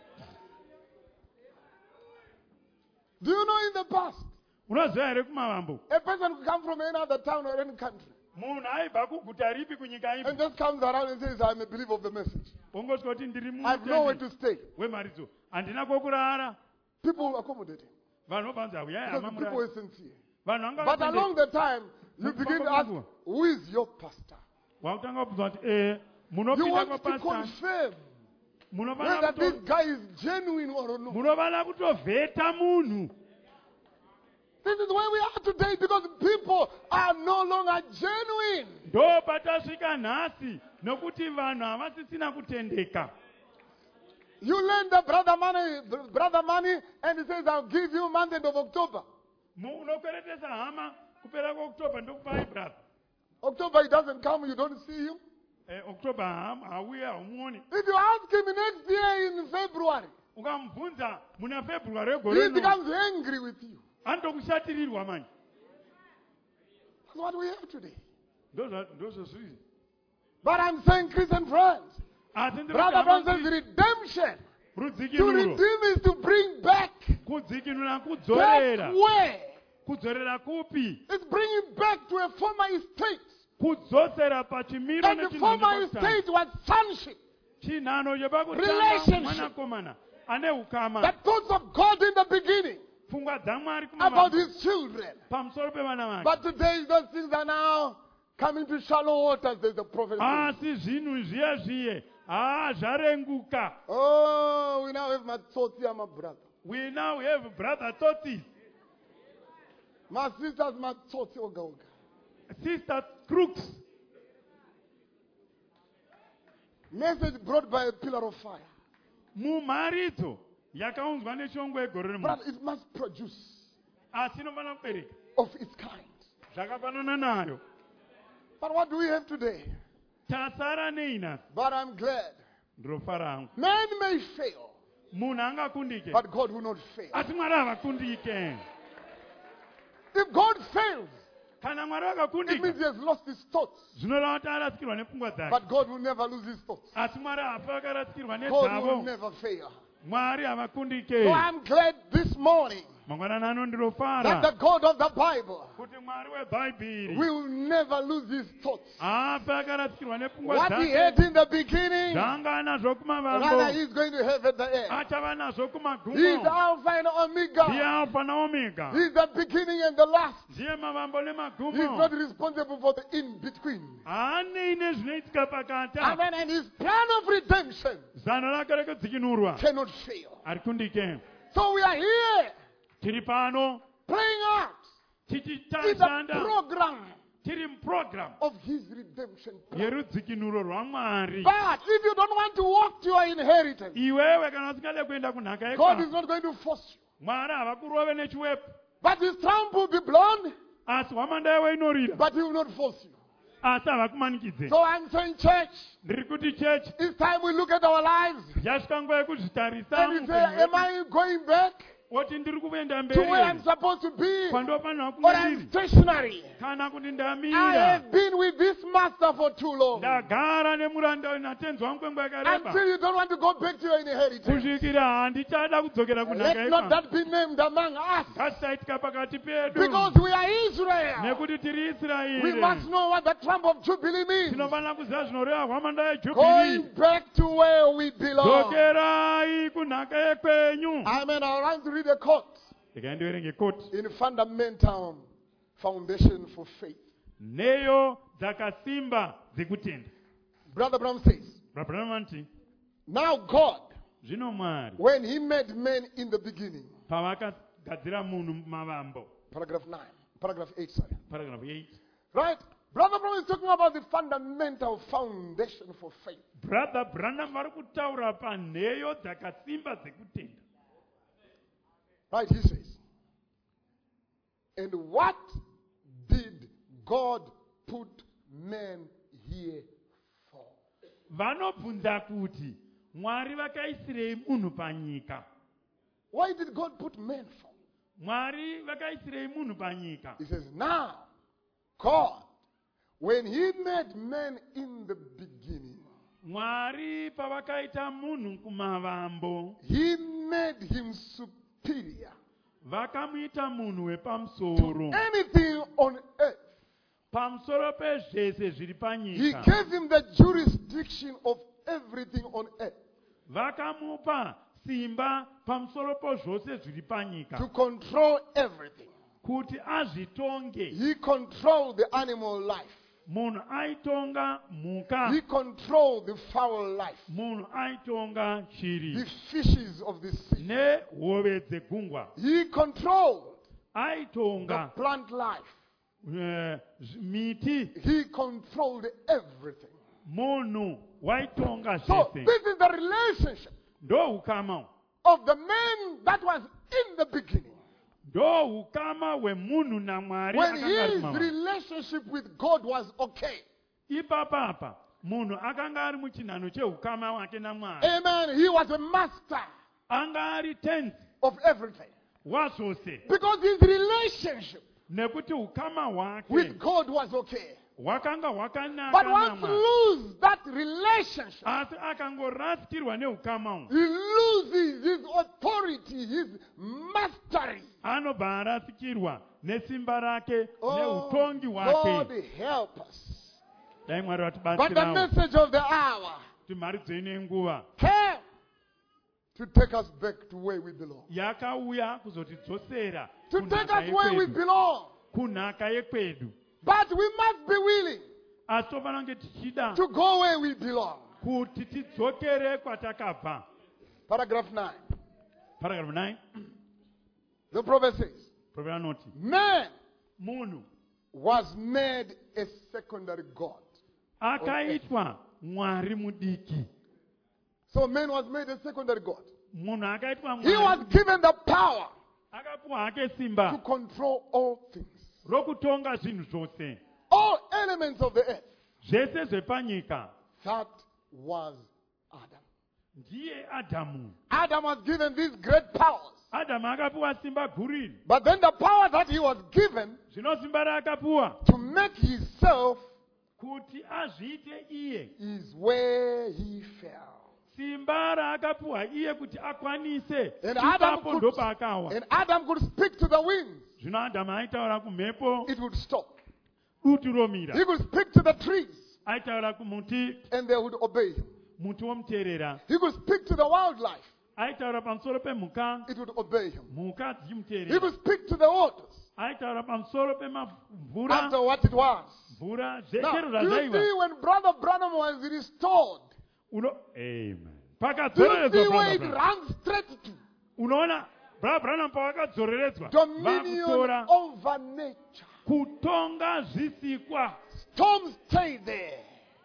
Do you know in the past, Unoziva here kumavambo, a person could come from any other town or any country munhu aibva kuguta ripi kunyika and ipi, just comes around and says, I'm a believer of the message. ongosvika kuti ndiri I have nowhere mutende to stay. wemharidzo, handina kwokurara. People will accommodate him Vanhu vobvanza uyai because hama the people murara. were sincere. Vanhu vanga But vatendeka. along the time, you begin to ask, who is your pastor? Wakutanga kubvunza kuti You munopinda want to kwapasta, confirm munofana whether this guy is genuine or not. munovana kutovheta munhu. This is where we are today because people are no longer genuine. Ndo patasvika nhasi nokuti vanhu havasisina kutendeka. You lend the brother money and he says, I'll give you month end of October. Unokweretesa hama kupera kwaoktoba ndokupai brother. October he doesn't come, you don't see him. Oktoba hauya haumuoni. If you ask him next year in February, Ukamubvunza muna February he egore rino, becomes angry with you. anotokushatirirwa manje. That's what we have today. Ndozvo zviri. But I'm saying, Christian friends, Asi ndiri Brother kutamba Brown says kuti redemption. To rudzikiruro. redeem is to bring back kudzikinura Back kudzorera. where? Kudzorera kupi? It's bringing back to a former estate. Kudzosera pachimiro And the nechinhano former chepakutanga. estate was sonship. Chinhano chepakutanga Relationship. mwanakomana ane ukama. The thoughts of God in the beginning Pfungwa dzaMwari about kumavambo his children. pamusoro pevana vake. But today those things are now coming to shallow waters. There's a prophet. Asi zvinhu zviye zviye. Zvarenguka. Oh, we now have Matsotsi, my brother. We now have brother Toti, My sisters, Matsotsi, Oga Oga. sister Crooks. Message brought by a pillar of fire. Mumharidzo yakaunzwa neshongwe yegore But remoto. it must produce Asi inofanira kubereka of its kind. zvakafanana nayo. But what do we have today? Tasara neina. But I'm glad. Ndinofara hangu. Man may fail, Munhu angakundike. but God will not fail. Asi Mwari havakundike. If God fails, Kana Mwari it means vakundika. he has lost his thoughts. Zvinoreva kuti arasikirwa nepfungwa dzake. But God will never lose his thoughts. Asi Mwari hafa akarasikirwa God will nedzavo. never fail. Mwari So havakundike. I'm glad this morning Mangwanani ano that ndinofara the God of the Bible kuti Mwari webhaibheri will never lose his thoughts. hafa akarasikirwa nepfungwa What he dzake. had in the beginning, Zvaanga anazvo rather kumavambo he's going to have at the end. achava nazvo He's kumagumo. Alpha and Ndiye Omega. Alpha naOmega. He's the beginning and the last. Ndiye mavambo He's not nemagumo. responsible for the in-between. Haanei nezvinoitika pakati. Amen. And his plan of redemption Zano rake rekudzikinurwa cannot fail. harikundike. So we are here Tiri pano playing out in the tichitashanda program tiri muprogram of his redemption plan. yerudzikinuro rwaMwari. But if you don't want to walk to your inheritance, Iwewe kana usingade kuenda kunhaka God is yekwako, not going to force you. Mwari havakurove nechiwepo. But his trump will be blown, Asi hwamanda yawe inorira. but he will not force you. Asi havakumanikidze. So I'm saying, church, Ndiri kuti chechi it's time we look at our lives yasvika nguva yekuzvitarisa and we say, muupenyu am hwedu. I going back Oti ndiri kuenda to where I'm mberi supposed to be? kwandofanira Or kunge I'm ndiri stationary? kana kuti I ndamira. have been with this master for too long. Ndagara nemuranda uyu natenzi wangu kwenguva yakareba. Until you don't want to go back to your inheritance. Kusvikira handichada kudzokera kunhaka Let not yekwako. that be named among us. Ngasaitika pakati pedu. Because we are Israel. Nekuti tiri We must Israeri. know what the trump of Jubilee means. Tinofanira kuziva zvinoreva hwamanda Going yeJubhiri. back to where we belong. Dzokerai kunhaka yekwenyu. Amen. I want to read a quote Regai ndiverenge koti. in Fundamental Foundation for Faith. Nheyo dzakasimba dzekutenda. Brother Brown says, Brabham anti now God, zvino Mwari when he made man in the beginning, pavakagadzira munhu mavambo. paragraph 8, sorry. Paragraph 8. Right? Brother Brown is talking about the fundamental foundation for faith. Brother Branham vari kutaura panheyo dzakasimba dzekutenda. Right? He says, and what did God put man here for? Vanobvunza kuti Mwari vakaisirei munhu panyika? Why did God put man for? Mwari vakaisirei munhu panyika? He says, now, God, when he made man in the beginning, Mwari pavakaita munhu kumavambo, he made him superior vakamuita munhu to wepamusoro. anything on earth. Pamusoro pezvese zviri He panyika. gave him the jurisdiction of everything on earth Vakamupa simba pamusoro pozvose zviri to panyika. control everything. Kuti azvitonge. He controlled the animal life. Munhu aitonga mhuka. He controlled the fowl life, Munhu aitonga the shiri. fishes of the sea. Nehove dzegungwa. He controlled the Aitonga plant life. miti. He controlled everything. Munhu waitonga So zvese. this is the relationship Ndoukama. of the man that was in the beginning. Ndoukama hwemunhu naMwari When akanga ari his mavambo. relationship with God was okay. Ipapapa munhu akanga ari muchinhano cheukama wake naMwari. Amen. He was a master Anga ari tenzi of everything. wazvose. Because his relationship Nekuti ukama hwake with God was okay. hwakanga But hwakanaka once naMwari. lose that relationship, Asi akangorasikirwa neukama uhwu, he loses his authority, his mastery. anobva arasikirwa nesimba rake Oh, neutongi God hwake. help us. Dai Mwari But the vatibatsirawo message of the hour kuti mharidzo inenguva came to take us back to where we belong. yakauya kuzotidzosera To take kunhaka us where we yekwedu. belong. Kunhaka yekwedu. But we must be willing Asi tofanira kunge tichida to go where we belong. kuti tidzokere kwatakabva. Paragraph 9. Paragraph 9. The prophet says, Prophet anoti, man munhu was made a secondary God. akaitwa mwari mudiki. So man was made a secondary God. Munhu akaitwa He was mwari. given the power Akapiwa hake to simba control all things. rokutonga zvinhu zvose. All elements of the earth. Zvese zvepanyika. That was Adam. Ndiye Adamu. Adam was given these great powers. Adamu akapiwa simba guru. But then the power that he was given Zvino simba raakapiwa to make himself kuti azviite iye. is where he fell. Simba raakapiwa iye kuti akwanise. And Adam Ipapo could, ndopaakawa. and Adam could speak to the winds. Zvino Adamu aitaura kumhepo It would stop. dutu romira. He could speak to the trees Aitaura kumuti, and they would obey him. muti womuteerera. He could speak to the wildlife. Aitaura pamusoro pemhuka, It would obey him. mhuka He dzichimuteerera. could speak to the waters. Aitaura pamusoro pemvura, After what it was. mvura, Now, chero do you see zvazvaiva. when Brother Branham was restored? Amen. Do you see Pakadzoreredzwa where it Branham. runs straight to? Unoona Branham pawakadzoreredzwa Dominion vakutora over nature. kutonga zvisikwa. Storms stay there.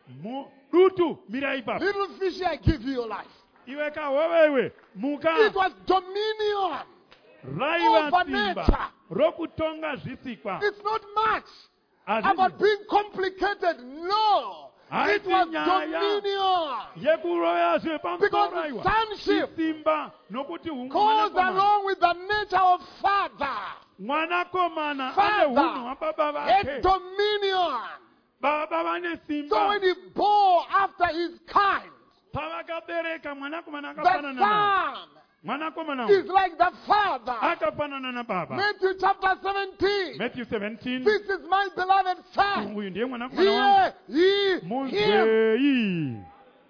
Dutu mira ipapo. Little fish, I give you your life. Iwe kahovewe It mhuka was dominion raiva over simba nature. rokutonga zvisikwa. It's not much Hazvisi about being complicated. No. It was dominion. yekuroya zvepamusoro Because aiwa. sonship Simba nokuti goes along with the nature of father. mwanakomana ane Father hunhu hwababa had vake. dominion. Baba vane So simba. when he bore after his kind, Pavakabereka mwanakomana the akafanana naye. son Mwanakomana is uyu like the father. akafanana na baba. Matthew chapter 17. Matthew 17. This is my beloved son. Uyu ndiye mwanakomana wangu. Hear ye him. Munzwei.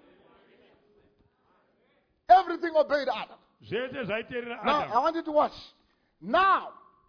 Everything obeyed Adam. Zvese zvaiteerera Now, I Adamu. want you to watch. Now,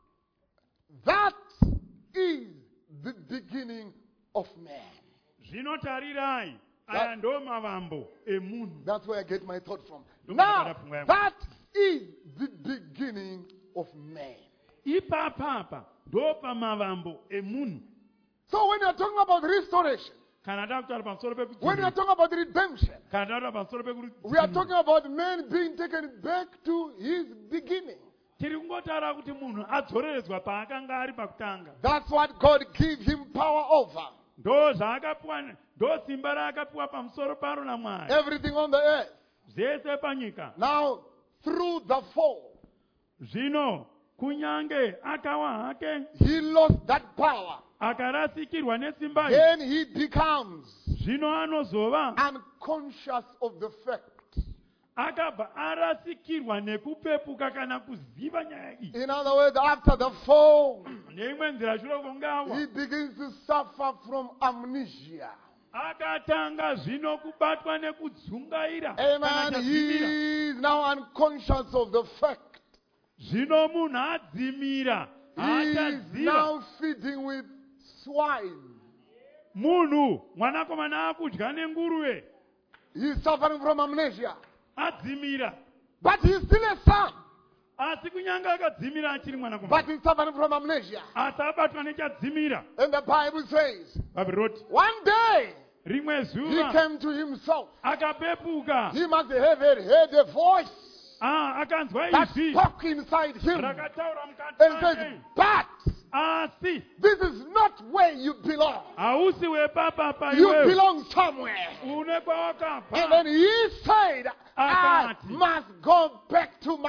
that is the beginning of man. Zvinotarirai. Aya ndo mavambo emunhu. That's where I get my thought from. Don't Now, forget that. that is the beginning of man. Ipapapa ndo pamavambo emunhu. So when you're talking about restoration, Kana takutaura pamusoro when you're pekudzorera. talking about redemption, Kana taura pamusoro we are pekudzorera. talking about man being taken back to his beginning. Tiri kungotaura kuti munhu adzoreredzwa paakanga ari pakutanga. That's what God gave him power over. Ndo zvaakapiwa, ndo simba raakapiwa pamusoro paro naMwari. Everything on the earth. Zvese panyika. Now, through the fall, Zvino kunyange akawa hake he lost that power. akarasikirwa nesimba iyi. Then he becomes Zvino anozova unconscious of the fact. akabva arasikirwa nekupepuka kana kuziva nyaya iyi. In other words, after the fall, Neimwe nzira shure kungawa. he begins to suffer from amnesia. Akatanga zvino kubatwa nekudzungaira. kana Amen. chadzimira. He is now unconscious of the fact. Zvino munhu adzimira. He is Achaziva. now feeding with swine. Munhu mwanakomana akudya nenguruve. He is suffering from amnesia. Adzimira. But he is still a son. Asi kunyange akadzimira achiri But mwanakomana. he's suffering from amnesia. Asi abatwa nechadzimira. And the Bible says, Babhiroti. one day Rimwe he zuva came to himself. akapepuka. He must have heard a voice Akanzwa that izvi spoke inside him rakataura mukati and make. said, but Asi this is not where you belong. hausi wepapa You iwewe. belong somewhere. Une And kwawakabva. then he said, I Akati. must go back to my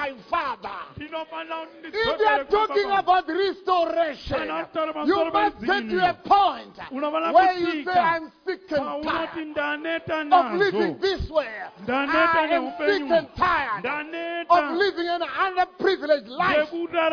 my Father. ndinofanira kuti If you are talking about restoration, you must get to a point where you say, I'm sick and tired of living this way. I am sick and tired of living an underprivileged life.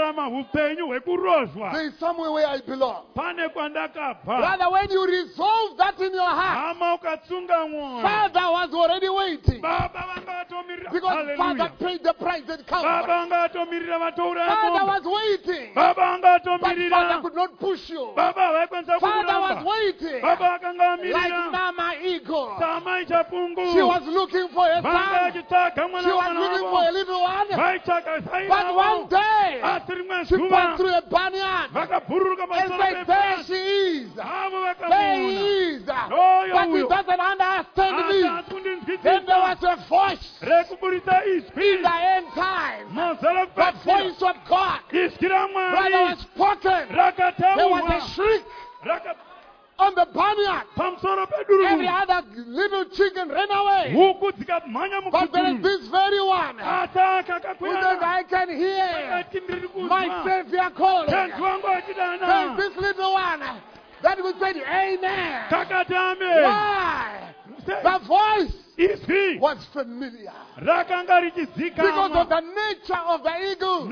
There is somewhere where I belong. Rather, when you resolve that in your heart, Father was already waiting. Because Father paid the price at Calvary. Father was waiting. But Father could not push you. Father was waiting. Like Mama Eagle. She was looking for a son. She was looking for a little one. But one day, she passed through a barnyard. And said, there she is. There he is. But he doesn't understand me. Then there was a voice in the end time. The voice of God. Brother was spoken. There was a shriek on the barnyard. Every other little chicken ran away. But there is this very one who says, I can hear my Savior calling. There is this little one that will say, Amen. Why? The voice was familiar. Because of the nature of the eagle.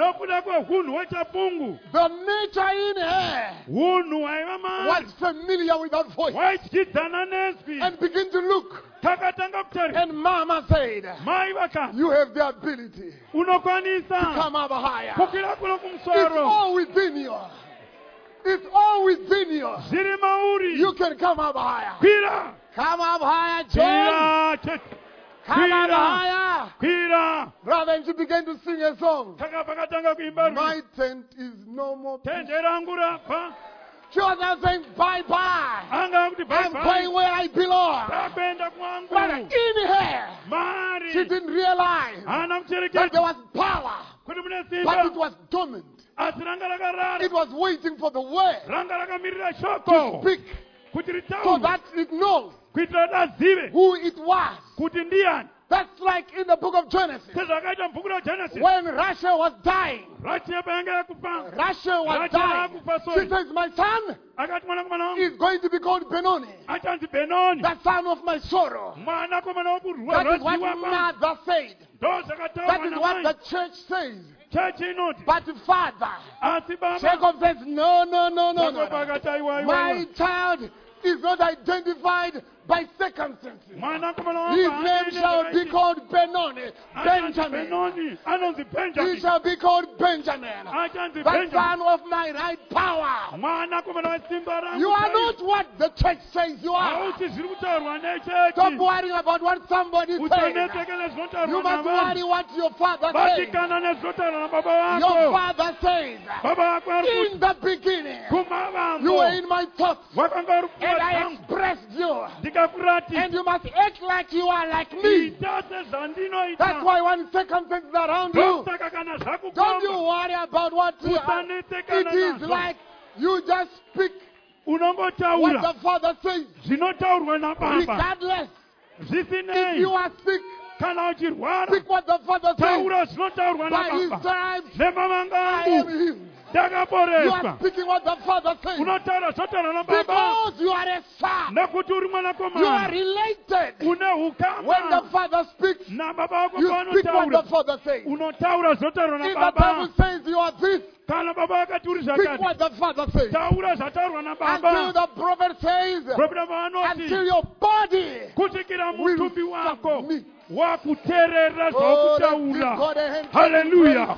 The nature in her was familiar with that voice. And begin to look. And Mama said, you have the ability to come up higher. It's all within you. It's all within you. You can come up higher. Come up higher, John. Come up higher. Rather than she began to sing a song. My tent is no more. She was now saying bye-bye. I'm going where I belong. But in her, she didn't realize that there was power. But it was dormant. It was waiting for the word to speak so that it knows who it was. That's like in the book of Genesis. When Rachel was dying. She says, my son is going to be called Benoni. The son of my sorrow. That is what mother said. That is what the church says. But Father, Jacob says, no. My child is not identified by circumstances. His name shall be called Benoni, Benjamin. He shall be called Benjamin, the son of my right power. You are not what the church says you are. Stop worrying about what somebody says. You must worry what your father says. Your father says, in the beginning, you were in my thoughts, and I expressed you. And you must act like you are like me. That's why when circumstances are around you, don't you worry about what you are. It is like you just speak what the Father says. Regardless, if you are sick, speak what the Father says. By His stripes, I am healed. You are speaking what the Father says. Because you are a son. You are related. When the Father speaks, you speak what the Father says. If the Bible says you are this, speak what the Father says. Until the prophet says, until your body will submit. Oh, hallelujah.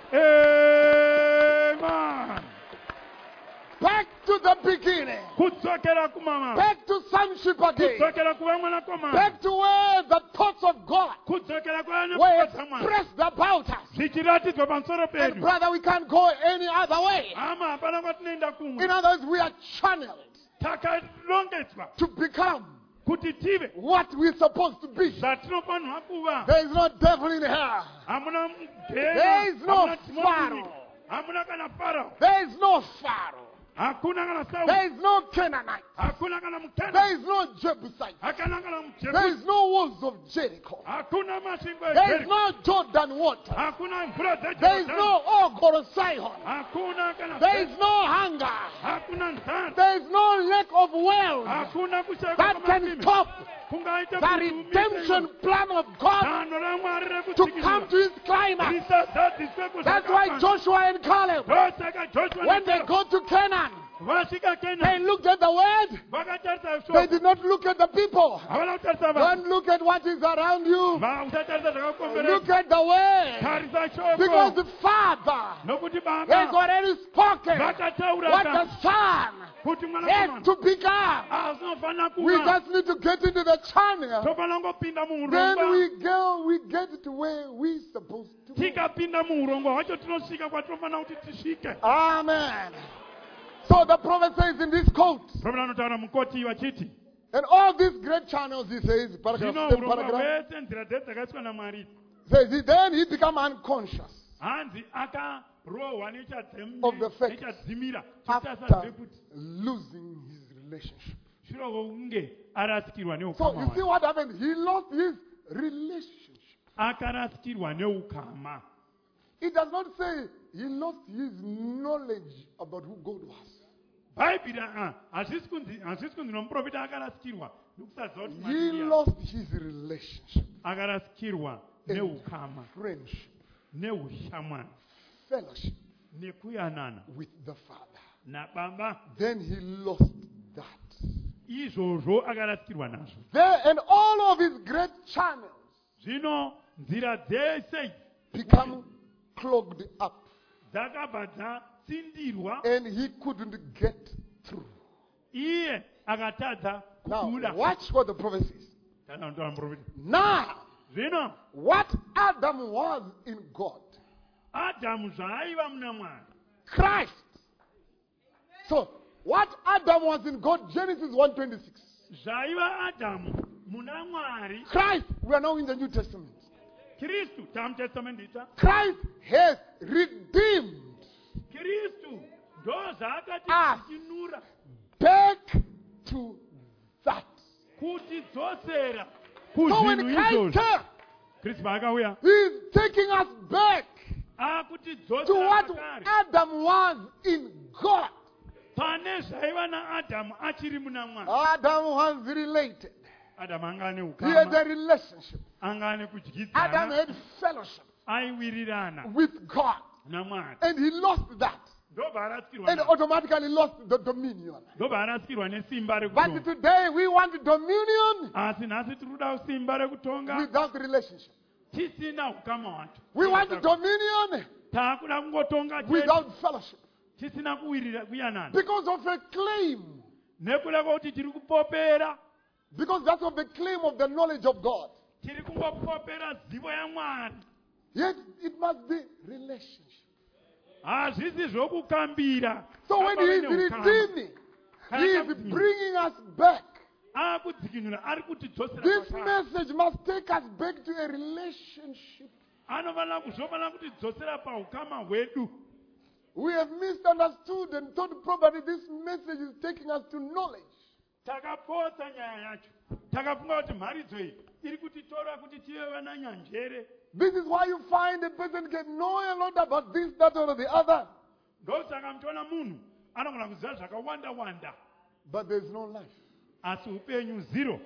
Amen. Back to the beginning. Back to sonship again. Back to where the thoughts of God were expressed about us. And brother, we can't go any other way. In other words, we are channeled to become what we're supposed to be. There is no devil in hell. There is no Pharaoh. There is no Pharaoh. hakuna kana There Sauli, is no Canaanite. hakuna kana There Mkena, is no Jebusite. hakuna kana There Mjebusi, is no walls of Jericho. hakuna masvingo There is eJeriko, no Jordan water. hakuna mvura There is dzeJorodhani, no Og or Sihon. hakuna kana There is no hunger. hakuna nzara, There is no lack of wealth hakuna kushayikwa that can kwamasime. stop Kungaita the kuti redemption umise plan of God dano raMwari to come to its climax. risazadziswe That's why Joshua and Caleb, ndosaka Joshua when they naKalebe go to Canaan, vasvika they Kenani looked at the word. vakatarisa They shoko, did not look at the people. havana kutarisa vanhu, Don't look at what is around you. usatarisa Look zvakakomberedza, at the word. tarisa Because shoko, the Father nokuti has Baba already spoken vakataura what the kare Son kuti has mwanakomana to become. azinofanira We kuva, just need to get into the channel. tofanira kungopinda Then muurongwa. we get to where we're supposed to go. Tikapinda muurongwa hwacho tinosvika kwatinofanira kuti tisvike. Amen. So the prophet says in this quote, Profita anotaura mukoti vachiti, and all these great channels, he says, paragraph, zvino same urongwa paragraph, hwese nzira dzedu dzakaiswa naMwari, then he become unconscious hanzi akarohwa Of the fact. nechadzimira after chitasazive kuti losing his relationship. shure kwokunge arasikirwa So neukama you see hwake. what happened? He lost his relationship. Akarasikirwa neukama. It does not say he lost his knowledge about who God was. Bhaibheri hazvisi kunzi nomuprofita akarasikirwa nokusaziva kuti He Mwari ndiye. lost his relationship, Akarasikirwa neukama, friendship, neushamwari, fellowship nekuyanana with the Father. naBaba. Then he lost that. Izvozvo akarasikirwa nazvo. There and all of his great channels Zvino nzira dzese become clogged up, dzakabva dzatsindirwa, and he couldn't get through. iye akatadza Now, kukura. watch what the prophet says. Tanotaura muprofita. Now, Zvino what Adam was in God, Adhamu zvaaiva muna Mwari, Christ. So, what Adam was in God, Genesis 1:26. zvaiva Adhamu muna Mwari, Christ, we are now in the New Testament. Kristu tamuTestamende itsva. Christ has redeemed Kristu ndozvaakati Ah. tichinura back to that. kutidzosera So when kuzvinhu Christ izvozvo. came, Kristu paakauya He is taking us back to akutidzosera what pakare Adam was in God. pane zvaiva naAdhamu achiri muna Mwari. Adam was related. Adhamu anga ane He had ukama, a relationship. anga ane Adam kudyidzana, had fellowship aiwirirana with God. naMwari. And he lost that. Ndobva arasikirwa And nazvo. automatically lost the dominion. Ndobva arasikirwa nesimba But rekutonga. today we want dominion Asi nhasi tiri kuda simba rekutonga without relationship. tisina ukama hwacho. We want dominion Taakuda kungotonga chete without fellowship. tisina kuyanana. Because of a claim. Nekuda kwokuti tiri kupopera, Because that's of the claim of the knowledge of God. tiri kungopopera zivo yaMwari. Yet it must be relationship. Hazvisi zvokukambira. So when he is Apave neukama. redeeming, he is bringing us back. Akudzikinura, ari kutidzosera This pakare. message must take us back to a relationship. Zvofanira kutidzosera paukama hwedu. We have misunderstood and thought probably this message is taking us to knowledge. Takapotsa nyaya yacho. Takafunga kuti mharidzo iyi iri kutitora kuti tive vananyanjere. This is why you find a person can know a lot about this, that, or the other, Ndosaka mutoona munhu anogona kuziva zvakawanda-wanda, but there is no life. asi upenyu zero.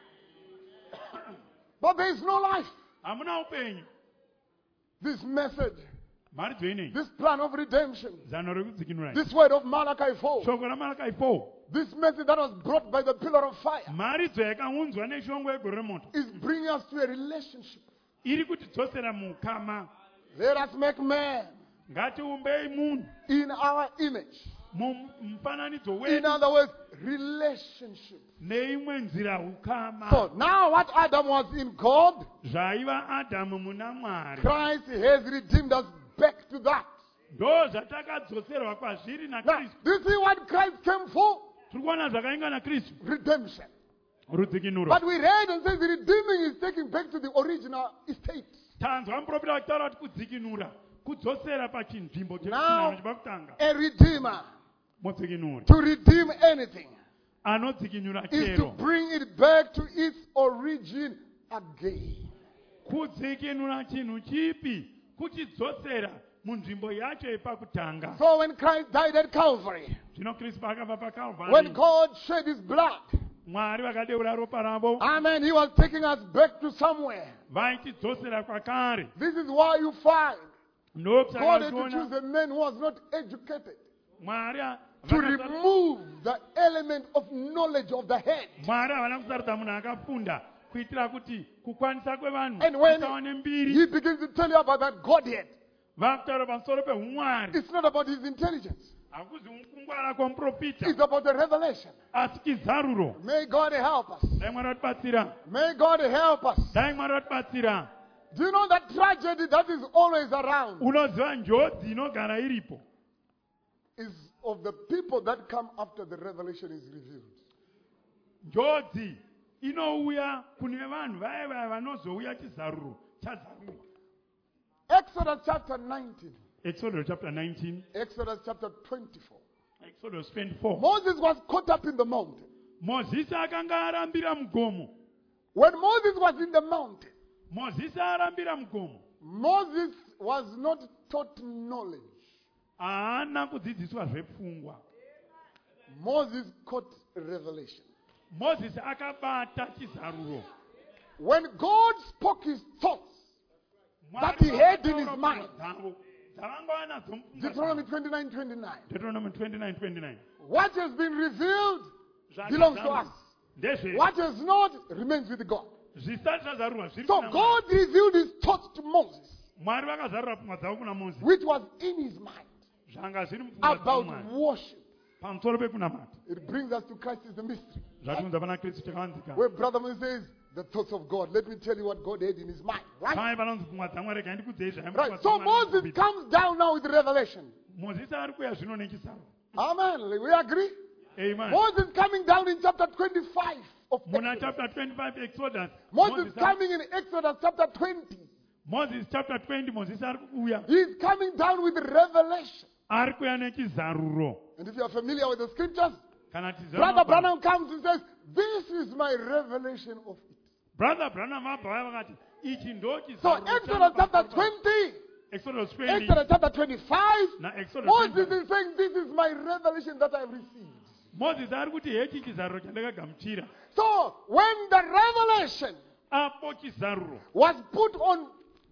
But there is no life. Hamuna upenyu. This message, Mharidzo ineyi, this plan of redemption, zano rekudzikinura, this word of Malachi 4, shoko raMalakai 4, this message that was brought by the pillar of fire mharidzo yakaunzwa neshongwe yegore remoto, is bringing us to a relationship. iri kutidzosera muukama. Let us make man Ngatiumbei munhu in our image. mumufananidzo In wedu other words, relationship. neimwe nzira ukama. So now what Adam was in God, Zvaiva Adhamu muna Mwari, Christ has redeemed us back to that. ndo zvatakadzoserwa kwazviri Now, naKristu. do you see what Christ came for? Tiri kuona zvakainga naKristu, Redemption. rudzikinuro. But we read and says the redeeming is taking back to the original estate. Tanzwa muprofita achitaura kuti kudzikinura kudzosera pachinzvimbo Now, chepakutanga. a redeemer mudzikinuri to redeem anything anodzikinura is to chero bring it back to its origin again. kudzikinura chinhu chipi kuchidzosera munzvimbo yacho yepakutanga. So when Christ died at Calvary, Zvino Kristu akafa when paKalvari, God shed his blood, Mwari vakadeura ropa ravo amen, he was taking us back to somewhere. vaitidzosera kwakare. This is why you find God had to choose Ndokusaka a man who was not educated Mwari to remove the element of knowledge of the head. havana kusarudza munhu akafunda kuitira kuti kukwanisa kwevanhu And when kusaone mbiri he begins to tell you about that Godhead, vakutaura pamusoro peumwari. it's not about his intelligence. Hakuzi kungwara kwomuprofita It's about the revelation. asi chizaruro. May God help us. Dai Mwari vatibatsira, May God help us. dai Mwari vatibatsira. Do you know that tragedy that is always around Unoziva njodzi inogara iripo is of the people that come after the revelation is revealed. njodzi inouya kune vanhu vaya vaya vanozouya chizaruro chazarurwa. Exodus chapter 19. Exodus chapter 19, Exodus chapter 24. Exodus 24. Moses was caught up in the mountain. Mozisi akanga arambira mugomo. When Moses was in the mountain, Mozisi arambira mugomo. Moses was not taught knowledge. Haana kudzidziswa zvepfungwa. Moses caught revelation. Mozisi akabata chizaruro. When God spoke his thoughts that he had in his mind, Deuteronomy 29:29, Deuteronomy 29:29. what has been revealed belongs to us. What has not remains with God. Zvisati zvazarurwa zviri So kuna Mwari. God revealed his thoughts to Moses, Mwari vakazarura pfungwa dzavo kuna Mozisi. which was in his mind, Zvanga zviri mupfungwa about dzaMwari worship. pamusoro pekunamata. It brings us to Christ is the mystery. Zvatiunza pana Kristu chakavanzika. Where Brother Moses says, the thoughts of God. Let me tell you what God had in his mind. Right? Pamwe panonzi pfungwa dzaMwari rega ndikudzei Right. So Moses comes down now with revelation. Mozisi ari kuuya zvino nechizaruro. Amen. We agree? Amen. Moses coming down in chapter 25 of Muna Exodus. chapter 25 Exodus. Moses coming in Exodus chapter 20. Moses chapter 20 Mozisi ari kuuya. He's coming down with revelation. Ari kuuya nechizaruro. And if you are familiar with the scriptures, Kana tiziva Brother mabasa. Branham comes and says, this is my revelation of it. Brother Branham abhaya vakati ichi ndo So chizaruro Exodus chapter changu. 20, Exodus 20 Exodus chapter 25, na Exodus Moses 20. is saying, this is my revelation that I've received. Moses ari kuti hechi chizaruro chandakagamuchira. So when the revelation Apo chizaruro was put on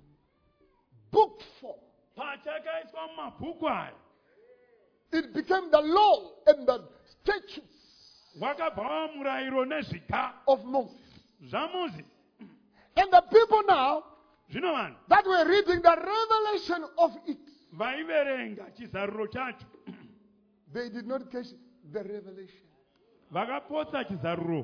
book form, pachakaiswa mumabhuku aya it became the law and the statutes wakabva murayiro nezviga of Moses. zvaMozisi. And the people now Zvino vanhu that were reading the revelation of it, vaiverenga chizaruro chacho they did not catch the revelation. vakapotsa chizaruro.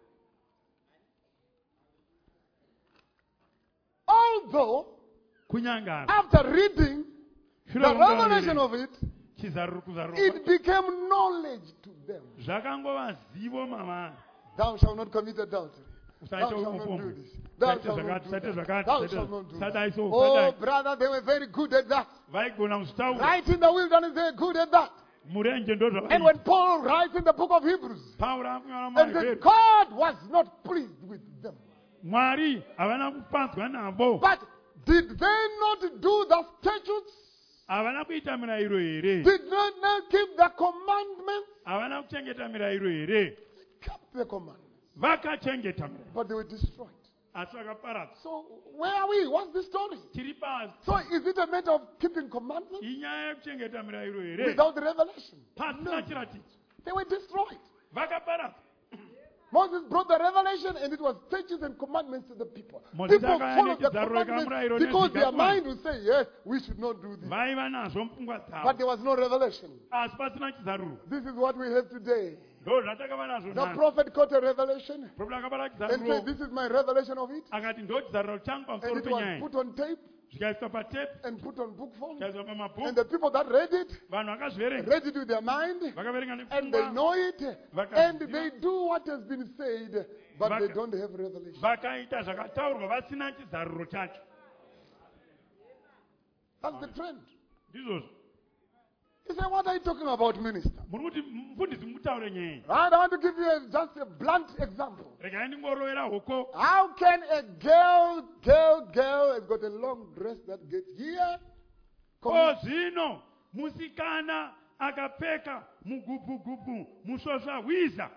Although, Kunyangara after reading the revelation of it, chizaruro kuzaruro it became knowledge to them. zvakangova zivo mavari. Thou shalt not commit adultery. Thou Usaite shalt not do umupombo. this. Thou Usaite shalt not zvakati, do usaite that. zvakati, Thou usaite shalt not do sadai that. so, Oh, sadai. brother, they were very good at that. Vaigona kuzvitaura. Right in the wilderness, they were good at that. Murenje ndo And zvavai. when Paul writes in the book of Hebrews, Pauro akunyora and says, muHebheru. God was not pleased with them. Mwari havana kupanzwa navo. But did they not do the statutes? Havana kuita mirayiro here. Did they not keep the commandments? Havana kuchengeta mirayiro here. Kept the commandments. Vakachengeta mirayiro. But they were destroyed. Asi vakaparadza. So where are we? What's the story? Tiri pasi. So is it a matter of keeping commandments Inyaya yekuchengeta mirayiro here. without the revelation? Pasina chiratidzo. They were destroyed. Vakaparadza. Moses brought the revelation and it was statutes and commandments to the people. Moses People akaya followed the nechizaruro commandments chekamurayiro because their nezviga mind would say, yes, we should not do this. Vaiva nazvo mupfungwa But dzavo. there was no revelation. Asi pasina chizaruro. This is what we have today. Ndo zvatakava nazvo The nhasi. prophet caught a revelation Prophet akabata and said, chizaruro. this is my revelation of it. Akati ndo chizaruro changu And pamusoro it was penyaya. put on tape Zvikaiswa patepi. and put on book form. Zvikaiswa And pamabhuku. the people that read it, Vanhu vakazviverenga. read it with their mind, Vakaverenga and they nepfungwa. know it, Vakaziva. and they do what has been said, but they Vaka- don't have revelation. Vakaita zvakataurwa vasina chizaruro chacho. That's the trend. Ndizvozvo. He said, what are you talking about, minister? muri kuti mufundisi mutaure nyaya. And I want to give you just a blunt example. Regai ndingorovera hoko. How can a girl has got a long dress that gets here? Ko zvino musikana akapfeka mugubhugubu musvosvahwiza.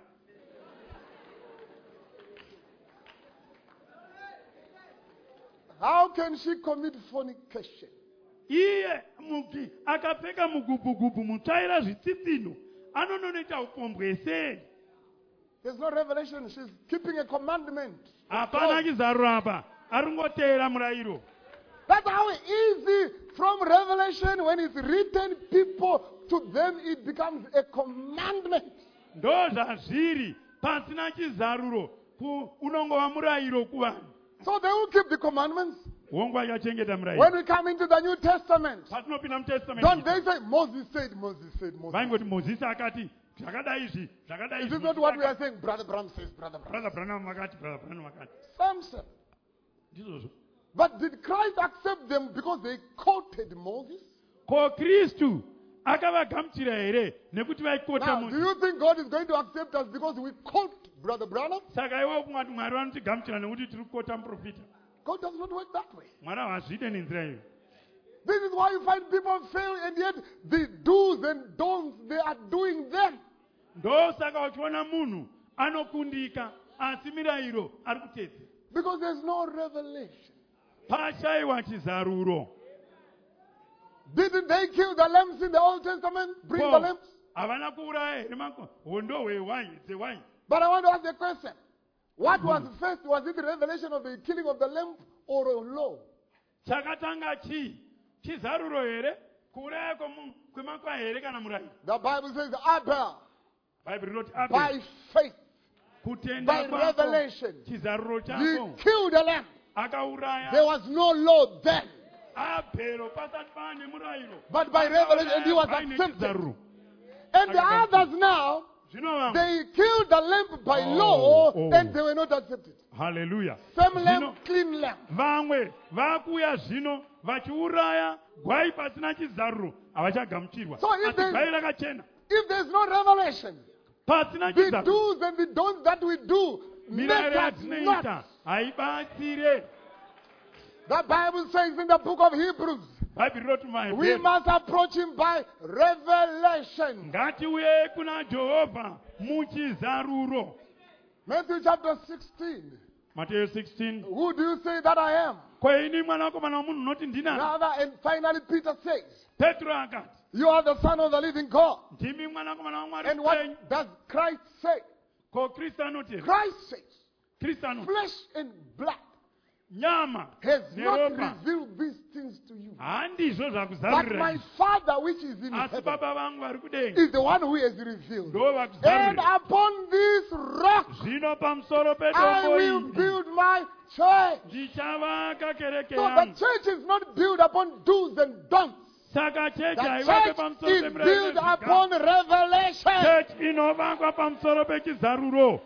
How can she commit fornication? Iye muki akapfeka mugubhugubu mutsvaira zvitsitsino anononoita upombwe sei? There's no revelation. She's keeping a commandment. Hapana chizaruro apa, aringoteera murayiro. That's how easy from revelation, when it's written, people, to them it becomes a commandment. Ndo zvazviri pasina chizaruro unongova murayiro kuvanhu. So they will keep the commandments. Wongwa yachengeta murayiro. When we come into the New Testament, Patinopinda mutestamenti. don't they say, Moses said, Moses said, Moses. Vaingoti Mozisi akati zvakadai izvi, zvakadai Is izvi. this not what we are saying? Brother Branham says, Brother Branham. Brother Branham vakati, Brother Branham vakati. Samson. Ndizvozvo. But did Christ accept them because they quoted Moses? Ko Kristu akavagamuchira here nekuti vaikota Now, do Mozisi. you think God is going to accept us because we quote Brother Branham? Saka iwe kumati Mwari vanotigamuchira nekuti tiri kukota muprofita. God does not work that way. Mwari havazviite nenzira iyo. This is why you find people fail, and yet the do's and don'ts, they are doing them. Ndo saka uchiona munhu anokundika asi mirayiro ari kutedza. Because there's no revelation. Pashayiwa chizaruro. Didn't they kill the lambs in the Old Testament? Bring Ko, the lambs? havana kuuraya here hondo hwewaini dzewaini. But I want to ask the question. What was first? Was it the revelation of the killing of the lamb or a law? Chakatanga chii? Chizaruro here? Kuuraya kwemakwai here kana murayiro? The Bible says Abel, Bhaibheri rinoti Abel, by faith, kutenda by kwako, revelation, chizaruro he chako, killed the lamb. akauraya. There was no law then. Abhero pasati pane murayiro. But by revelation, and he was Paine accepted. chizaruro. And the others now, Zvino vamwe. they killed the lamb by law, oh. and they were not accepted. Hallelujah. Same lamb, Zvino clean lamb. vamwe vakuya zvino vachiuraya gwai pasina chizaruro havachagamuchirwa. So if Asi there's- gwai rakachena If there's no revelation, pasina the chizaruro. do's and the don'ts that we do make Mirayiro us yatinoita nuts. haibatsire. The Bible says in the book of Hebrews, Bhaibheri rinoti we maHebheru, must approach him by revelation. ngatiuye kuna Jehovha muchizaruro. Matthew chapter 16. Matthew 16. Who do you say that I am? Kweini mwanakomana womunhu unoti ndinani? Rather, and finally Peter says, Petro akati, you are the Son of the living God. ndimi mwanakomana waMwari And mupenyu. what does Christ say? Ko Kristu anoti here? Christ says, Kristu anoti flesh and blood nyama has not neropa revealed these things to you. handizvo But zvakuzarurira my Father which is in asi heaven baba vangu vari kudenga is the one who has revealed. ndo And vakuzarurira. upon this rock Zvino pamusoro I pedombo will iri build my church. ndichavaka kereke So the yangu. church is not built upon do's and don'ts. Saka chechi The haivakwe church pamusoro is pemirayiro built yezviga. upon revelation. Church inovakwa pamusoro pechizaruro.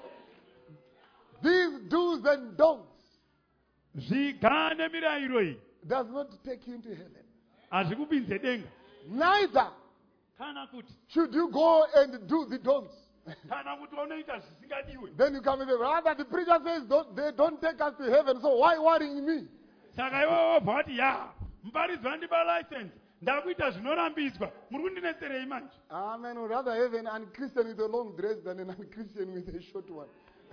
These do's and don'ts Zviga nemirayiro iyi does not take you into heaven. hazvikupinze denga. Neither Kana kuti should you go and do the don'ts. kana kuti unoita zvisingadiwe. Then you come and say, rather the preacher says they don't take us to heaven, so why worrying me? Saka iwe wobva wati ya muparidzi vandipa license ndakuita zvinorambidzwa muri kundinetserei manje. Amen. Would rather have an un-Christian with a long dress than an un-Christian with a short one.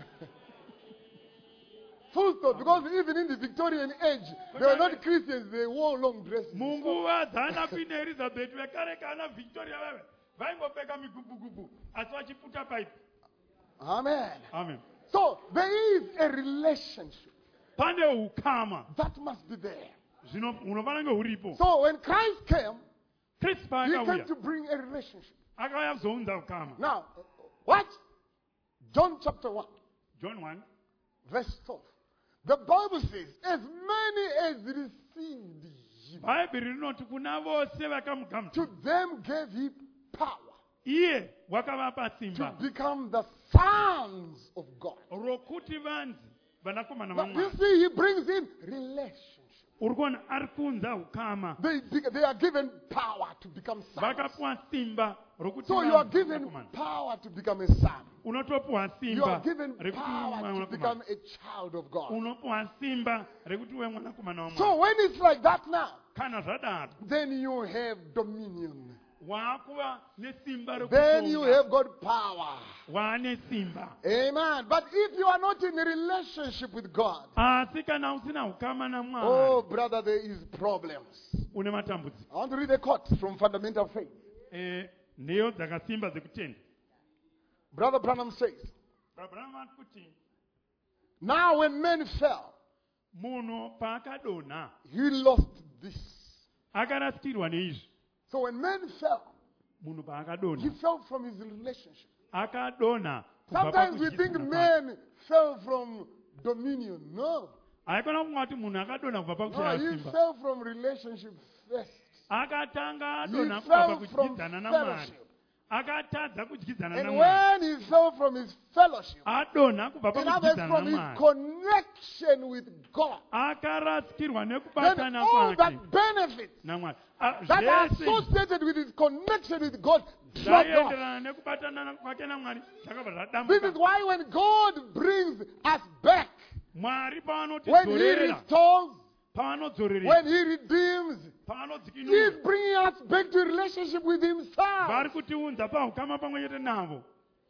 Full stop. Because even in the Victorian age, they were not Christians, they wore long dresses. Munguva dzana Queen Elizabeth vekare kana Victoria vave vaingopfeka migubugubu asi vachiputa paipi. Amen. Amen. So there is a relationship Pane ukama that must be there. zvino hunofanira kunge huripo. So when Christ came, Kristu he came paakauya to bring a relationship. akauya kuzounza ukama. Now, what? John chapter 1, John 1 verse 12. The Bible says, as many as received him, Bhaibheri rinoti kuna vose to vakamugamuchira them gave he power iye wakavapa to simba become the sons of God. rokuti vanzi vanakomana Now, you vaMwari. see, he brings in relationship. uri kuona ari kunza ukama They are given power to become sons. vakapiwa simba rokuti So you are given power to become a son. unotopiwa You are simba given rekuti power to become a child of God. unopiwa simba rekuti uve mwanakomana wamwari. So when it's like that now, kana zvadaro then you have dominion. waakuva nesimba Then you rekutonga have got power. waane simba. Amen. But if you are not in a relationship with God, asi kana usina ukama oh namwari brother, there is problems. une matambudziko. I want to read a quote from Fundamental Faith. ndiyo dzakasimba dzekutenda. Brother Branham says, Abrahamu ati kuti now when men fell, munhu paakadonha he lost this. akarasikirwa neizvi. So when men fell, munhu he paakadonha fell from his relationship. akadonha kubva Sometimes we think pakudyidzana kwake. men fell from dominion. No. haikona kunga kuti munhu akadonha kubva No, pakushaya he simba. fell from relationship first. akatanga He adonha kubva fell from pakudyidzana namwari. fellowship. akatadza kudyidzana And namwari. when he fell from his fellowship, adonha kubva in other words, pakudyidzana from his namwari. connection with God, akarasikirwa then nekubatana all kwake that benefits namwari. that are zvese associated with his connection with God dropped off. zvaienderana nekubatana kwake namwari zvakabva This is zvadambuka. why when God brings us back, mwari when He paanotidzorera restores, paanodzorerera when He redeems, He is paanodzikinura bringing us back to relationship with Himself. vari kutiunza paukama pamwe chete navo.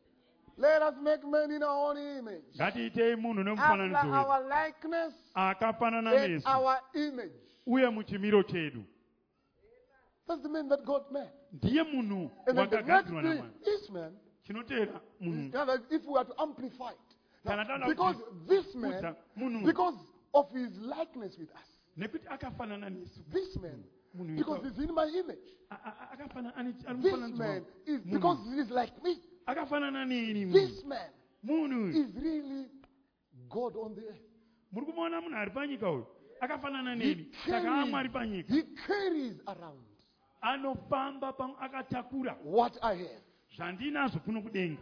Let us make man in our own image, ngatiitei munhu after nemufananidzo wedu our likeness akafanana and nesu our image. uye muchimiro chedu. That's the man that God made. ndiye munhu And then the next wakagadzirwa thing, namwari. this man, chinotevera munhu in other words, if we are to amplify it, Kana now, tana because kuti this man, kudza munhu because of his likeness with us, nekuti akafanana nesu. this man, Munhu because ikwa- he's in my image, akafanana ari this mufananidzo man wangu. is, Munhu because he's like me, akafanana neni munhu. this man munhu is really God on the earth. muri kumuona munhu ari panyika uyu akafanana He neni saka amwari panyika. he carries around anofamba akatakura what I have. zvandinazvo kuno kudenga.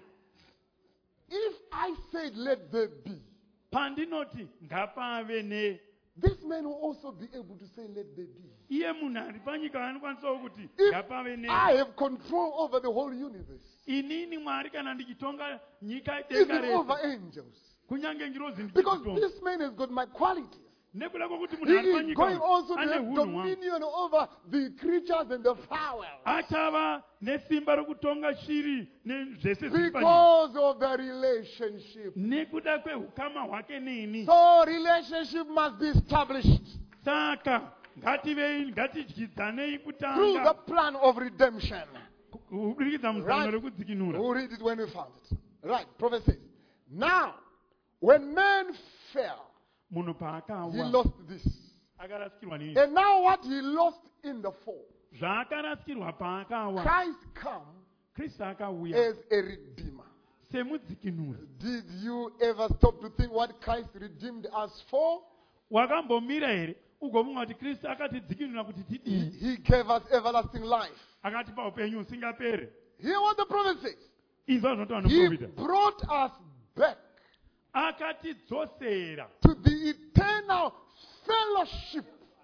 If I said, let there be, pandinoti ngapave ne, this man will also be able to say, let there be. iye munhu ari panyika anokwanisawo kuti If ngapave ne. I have control over the whole universe, inini mwari kana ndichitonga nyika even denga over rese angels, kunyange ngirozi because ndichitonga. this man has got my qualities. nekuda kwokuti He munhu ari is panyika going uyu also to ane have hunhu hwangu. dominion over the creatures and the fowls achava nesimba rokutonga shiri nezvese zviri panyika because of the relationship. nekuda kweukama hwake neni. So relationship must be established saka ngatidyidzanei through the kutanga plan of redemption. kubudikidza muzano Right. rekudzikinura. We'll read it when we found it. Right, prophet says, now, when man fell, munhu he paakawa lost this. akarasikirwa nei. And now what he lost in the fall, zvaakarasikirwa paakawa Christ come kristu akauya as a redeemer. semudzikinuri. Did you ever stop to think what Christ redeemed us for? wakambomira here ugobunga kuti kristu akatidzikinura kuti tidii. He gave us everlasting life. akatipa upenyu usingaperi. Hear what the prophet says. izvo zvinotaura He noprofita. brought us back akatidzosera to the eternal fellowship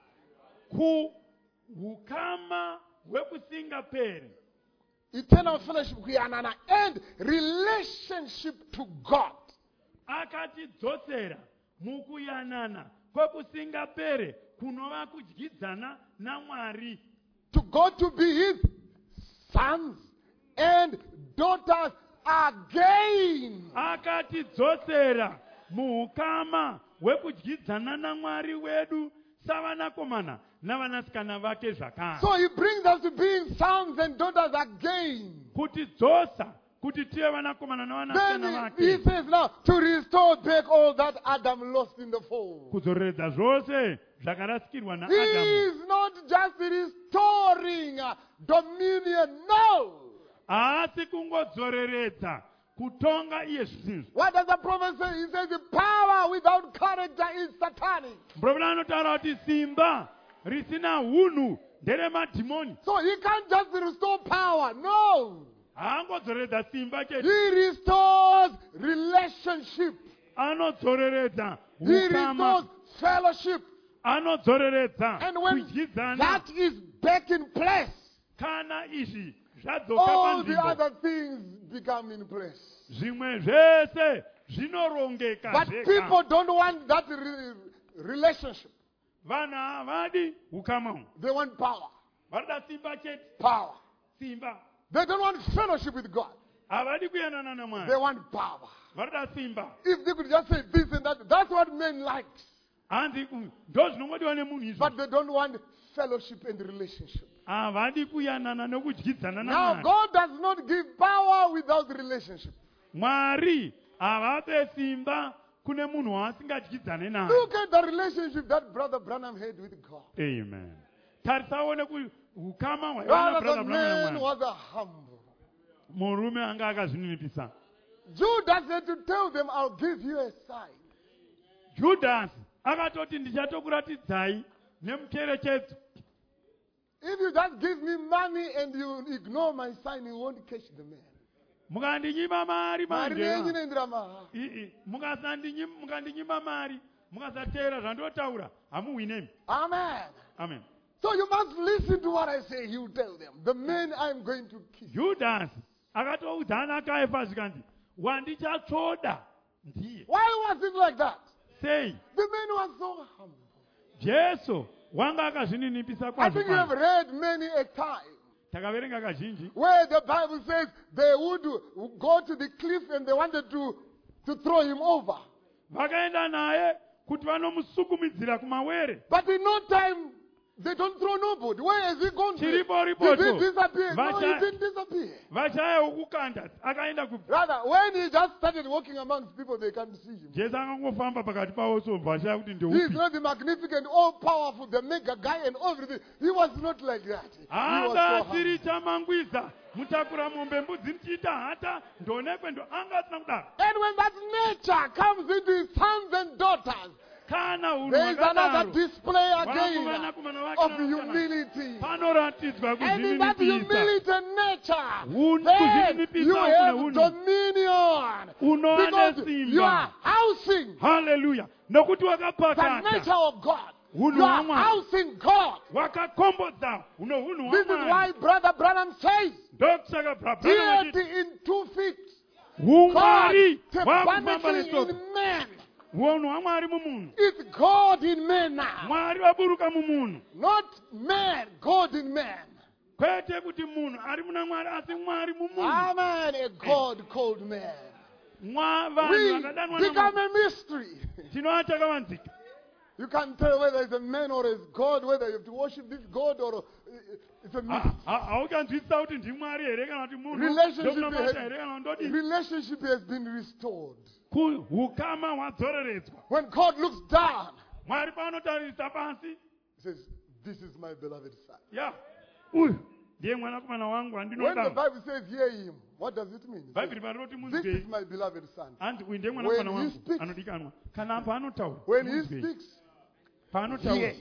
kuukama hwekusingaperi. eternal fellowship kuyanana and relationship to God. akatidzosera mukuyanana kwekusingapere kunova kudyidzana namwari. To God to be his sons and daughters again. akatidzosera muukama hwekudyidzana namwari wedu savanakomana navanasikana vake zvakare. So he brings us to being sons and daughters again. kutidzosa kuti tive vanakomana navanasikana Then he vake. says now to restore back all that Adam lost in the fall. kudzoreredza zvose zvakarasikirwa He naadamu. is not just restoring dominion, no. haasi kungodzoreredza kutonga iye zvinhu. What does the prophet say? He says the power without character is satanic. muprofita anotaura kuti simba risina unhu nderemadhimoni. So he can't just restore power, no. haangodzoreredza simba chete, He restores relationship. anodzoreredza He ukama, restores fellowship. anodzoreredza And when kudyidzana that is back in place, kana izvi zvadzoka all the panzvimbo other things become in place. zvimwe zvese zvinorongeka But zvega. people don't want that relationship. Vanhu havadi ukama. They want power. Varida simba chete. Power. Simba. They don't want fellowship with God. Havadi kuyanana They naMwari. want power. Varida simba. If they could just say this and that, that's what men like. Hanzi ndo zvinongodiwa nemunhu izvo. But they don't want fellowship and relationship. Havadi kuyanana nokudyidzana Now, naMwari. God does not give power without relationship. Mwari havape simba kune munhu waasingadyidzane naye. Look at the relationship that Brother Branham had with God. Amen. Tarisaone ukama hwaivana Rather, brother the Branham man naMwari. was a humble. Murume anga akazvininipisa. Judas had to tell them, I'll give you a sign. Judas akatoti ndichatokuratidzai nemucherechedzo. If you just give me money and you ignore my sign, you won't catch the man. Mukandinyima mari Mari manje. nenyinendera maha. Mukandinyima mari mukasateera zvandotaura hamuhwinemi. Amen. Amen. So you must listen to what I say. You tell them, the man I'm going to kiss. Judas akatoudzana Caiaphas zvikanzi wandichatsvoda ndiye. Why was it like that? Sei The man was so humble. Jesu wanga akazvininipisa I think you have kwazvo. read many a time Takaverenga kazhinji where the Bible says they would go to the cliff and they wanted to throw him over. vakaenda naye kuti vanomusukumidzira kumawere. But in no time, they don't throw nobody. Where has he gone? Did Chiripo he ripoto. disappear? No, he Vacha- didn't disappear. vashaya wokukanda akaenda ku Rather, when he just started walking amongst people, they can't see him. Jesu akangofamba pakati pavo so vashaya kuti He is ndeupi. not the magnificent, all-powerful, the mega guy and everything. He was not like that. He was Anga so humble. asiri chamangwiza mutakura mombe mbudzi muchiita hata ndonekwe ndo anga asina kudaro. And when that nature comes into his sons and daughters, Kana unhu there is another hwakadaro display Vanakomana again komana vake of navasikana. humility. panoratidzwa And in that kuzvininipisa humility nature, Hun- then kuzvininipisa you kune have hunhu. dominion. Unova Because you are nesimba. housing Haleluya. Nokuti the wakapakata nature of God. Hunhu You are hwaMwari. housing God. wakakombodza uno hunhu This is hwaMwari. why Brother Branham says, Ndokusaka Branham deity achiti, in 2 feet. God umwari hwakufamba tabernacle nesoro. in man. Hunhu hwaMwari mumunhu. It's God in man now. Mwari waburuka mumunhu. Not man, God in man. Kwete kuti munhu ari muna Mwari asi Mwari mumunhu. Amen. A God called man. Vanhu We vakadanwa become naMwari. a mystery. Tinoata kavanzika. You can't tell whether it's a man or it's God, whether you have to worship this God or it's a mystery. Haukanzwisisa kuti ndimwari here kana kuti munhu Relationship ndomunamata here kana ndodini. Relationship has been restored. Ukama hwadzoreredzwa. When God looks down, Mwari paanotarisa pasi. He says, "This is my beloved son." Ya. Uyu ndiye mwanakomana wangu When the wandinoda. Bible says, "Hear him," what does it mean? It says, Bhaibheri parinoti "This is munzwei. my beloved son." Anzi uyu ndiye mwanakomana When he wangu speaks- anodikanwa. Kana paanotaura When he munzwei. speaks, Paanotaura Hear.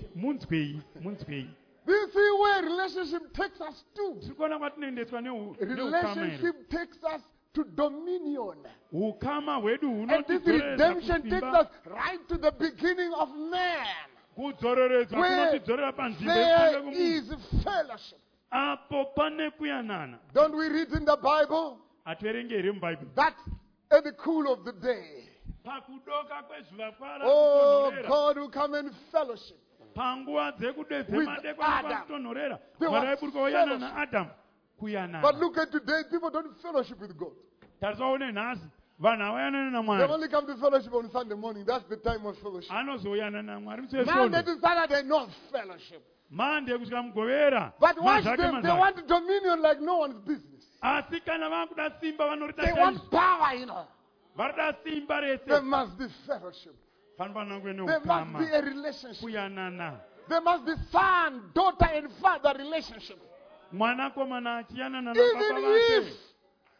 munzwei. this is where relationship takes us to. Tiri kuona kwatinoendeswa neukama here. Relationship takes us to dominion. Ukama hwedu And this redemption takes kusimba. us right to the beginning of man. Kudzoreredzwa Where kunotidzorera panzvimbo there yekutanga kwemunhu. is fellowship. Apo pane kuyanana. Don't we read in the Bible Hativerengi here mubhaibheri. that at the cool of the day, Pakudoka kwezuva kwara oh, kutonhorera. God will come and fellowship. Panguva dzekude With dzemadekwana Adam. kwakutonhorera. There Mwari was aiburuka oyana fellowship. naAdamu. But Kuyanana. look at today, people don't fellowship with God. Tarisaone nhasi. Vanhu havayanani They naMwari. only come to fellowship on Sunday morning. That's the time of fellowship. Anozoyana naMwari musi Monday weSondo. to Saturday, no fellowship. Mande kusvika mugovera. But watch Mazvake them, they mazvake. want dominion like no one's business. Asi kana vakuda simba vanorita They want power, you know. varida simba There rese. must be fellowship. Panofanira kuve There must be neukama. a relationship. Kuyanana. There must be son, daughter, and father relationship. Mwanakomana achiyanana Even nababa if vake.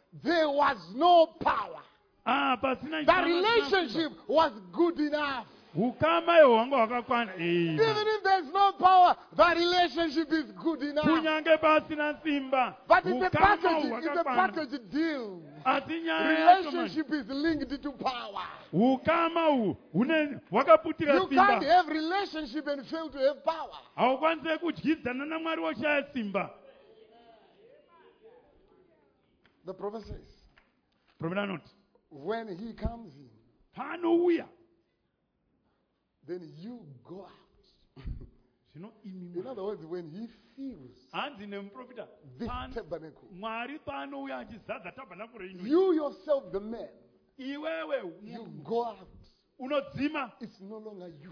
there was no power, Pasina the relationship was good enough. ukama ihwo hwanga hwakakwana. Even if there's no power, the relationship is good enough. Kunyange pasina simba, But it's a ukama package, ihwo it's a hwakakwana. package deal. Asi nyaya yacho manje, Relationship is linked to power. ukama uhwu hwakaputira You can't simba. have relationship and fail to have power. Haukwanise kudyidzana naMwari woshaya simba. The prophet says, Profeta anoti, when he comes in, paanouya, then you go out. zvino imi In Mwari. other words, when he fills Hanzi nemuprofita, this pano- tabernacle, Mwari paanouya achizadza tabhanakuro ino. you yourself, the man, Iwewe you go out. unodzima. It's no longer you.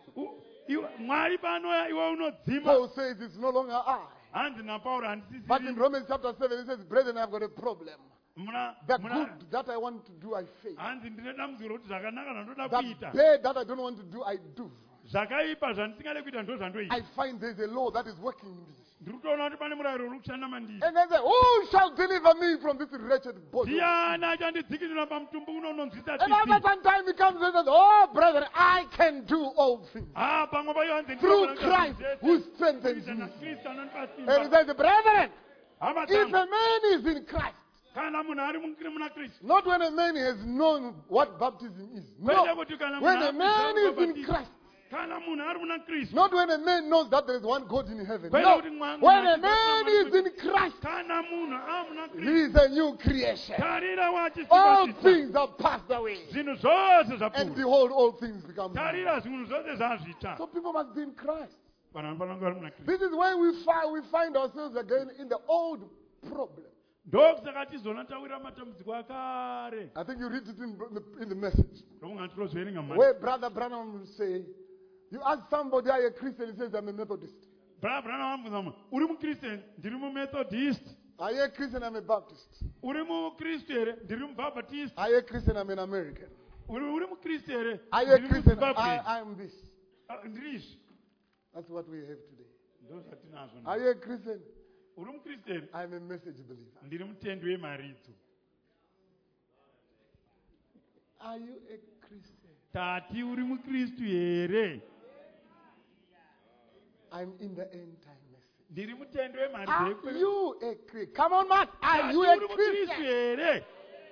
Mwari paanouya iwe unodzima. Paul says it's no longer I. Hanzi naPauro But in handisisiri. Romans chapter 7, he says, brethren, I've got a problem. Muna The good that I want to do, I fail. hanzi ndine dambudziko kuti zvakanaka zvandoda The kuita, bad that I don't want to do, I do. zvakaipa zvandisingade kuita ndo zvandoita. I find there's a law that is working in me. Ndiri kutoona kuti pane murayiro uri kushanda mandiri. And then say, who shall deliver me from this wretched body? Ndiani achandidzikinura pamutumbi uno unonzwisa And after tsitsi. some time he comes and says, oh, brethren, I can do all things Pamwe payo hanzi through Christ who strengthens me. Kristu anondipa And he simba. says, brethren, Hama if dzangu, a man is in Christ, kana munhu ari muna Kristu, not when a man has known what baptism is. kwete No. kuti kana When munhu a man is in ari Christ, kana munhu ari muna Kristu, not when a man knows that there is one God in heaven. Kwete No. kuti mwa- When mwa- a man is in Christ, kana munhu amuna he Kristu, is a new creation. tarira All wachisimbasisa. things are passed away. Zvinhu zvose And zvapfuura. behold, all things become new. Tarira zvinhu zvose zvazvita. So people must be in Christ. Vanhu vanofana kunge vari muna Kristu. This is when we find ourselves again in the old problem. Ndokusaka tizona tawira matambudziko akare. I think you read it in the message. Ndokunga tinozoverenga mari. Where Brother Branham will say, you ask somebody, are you a Christian? He says, I'm a Methodist. Brana vamubvunza munhu, uri muKristu? Ndiri muMethodist. Are you a Christian? I'm a Baptist. Uri muKristu here? Ndiri muBaptist. Are you a Christian? I'm an American. Uri muKristu here? Are you a Ndiri Christian? muZimbabwe. I'm this. Ndiri izvi. That's what we have today. Ndozvatinazvo. Are you a Christian? Uri muKristu here? I'm a message believer. Ndiri mutendi wemaridzo. Are you a Christian? Tati uri muKristu here? I'm in the end time message. Ndiri mutendi Are wemaridzo. you a Christian? Come on, Mark. Are Tati you a uri muKristu Christian? here?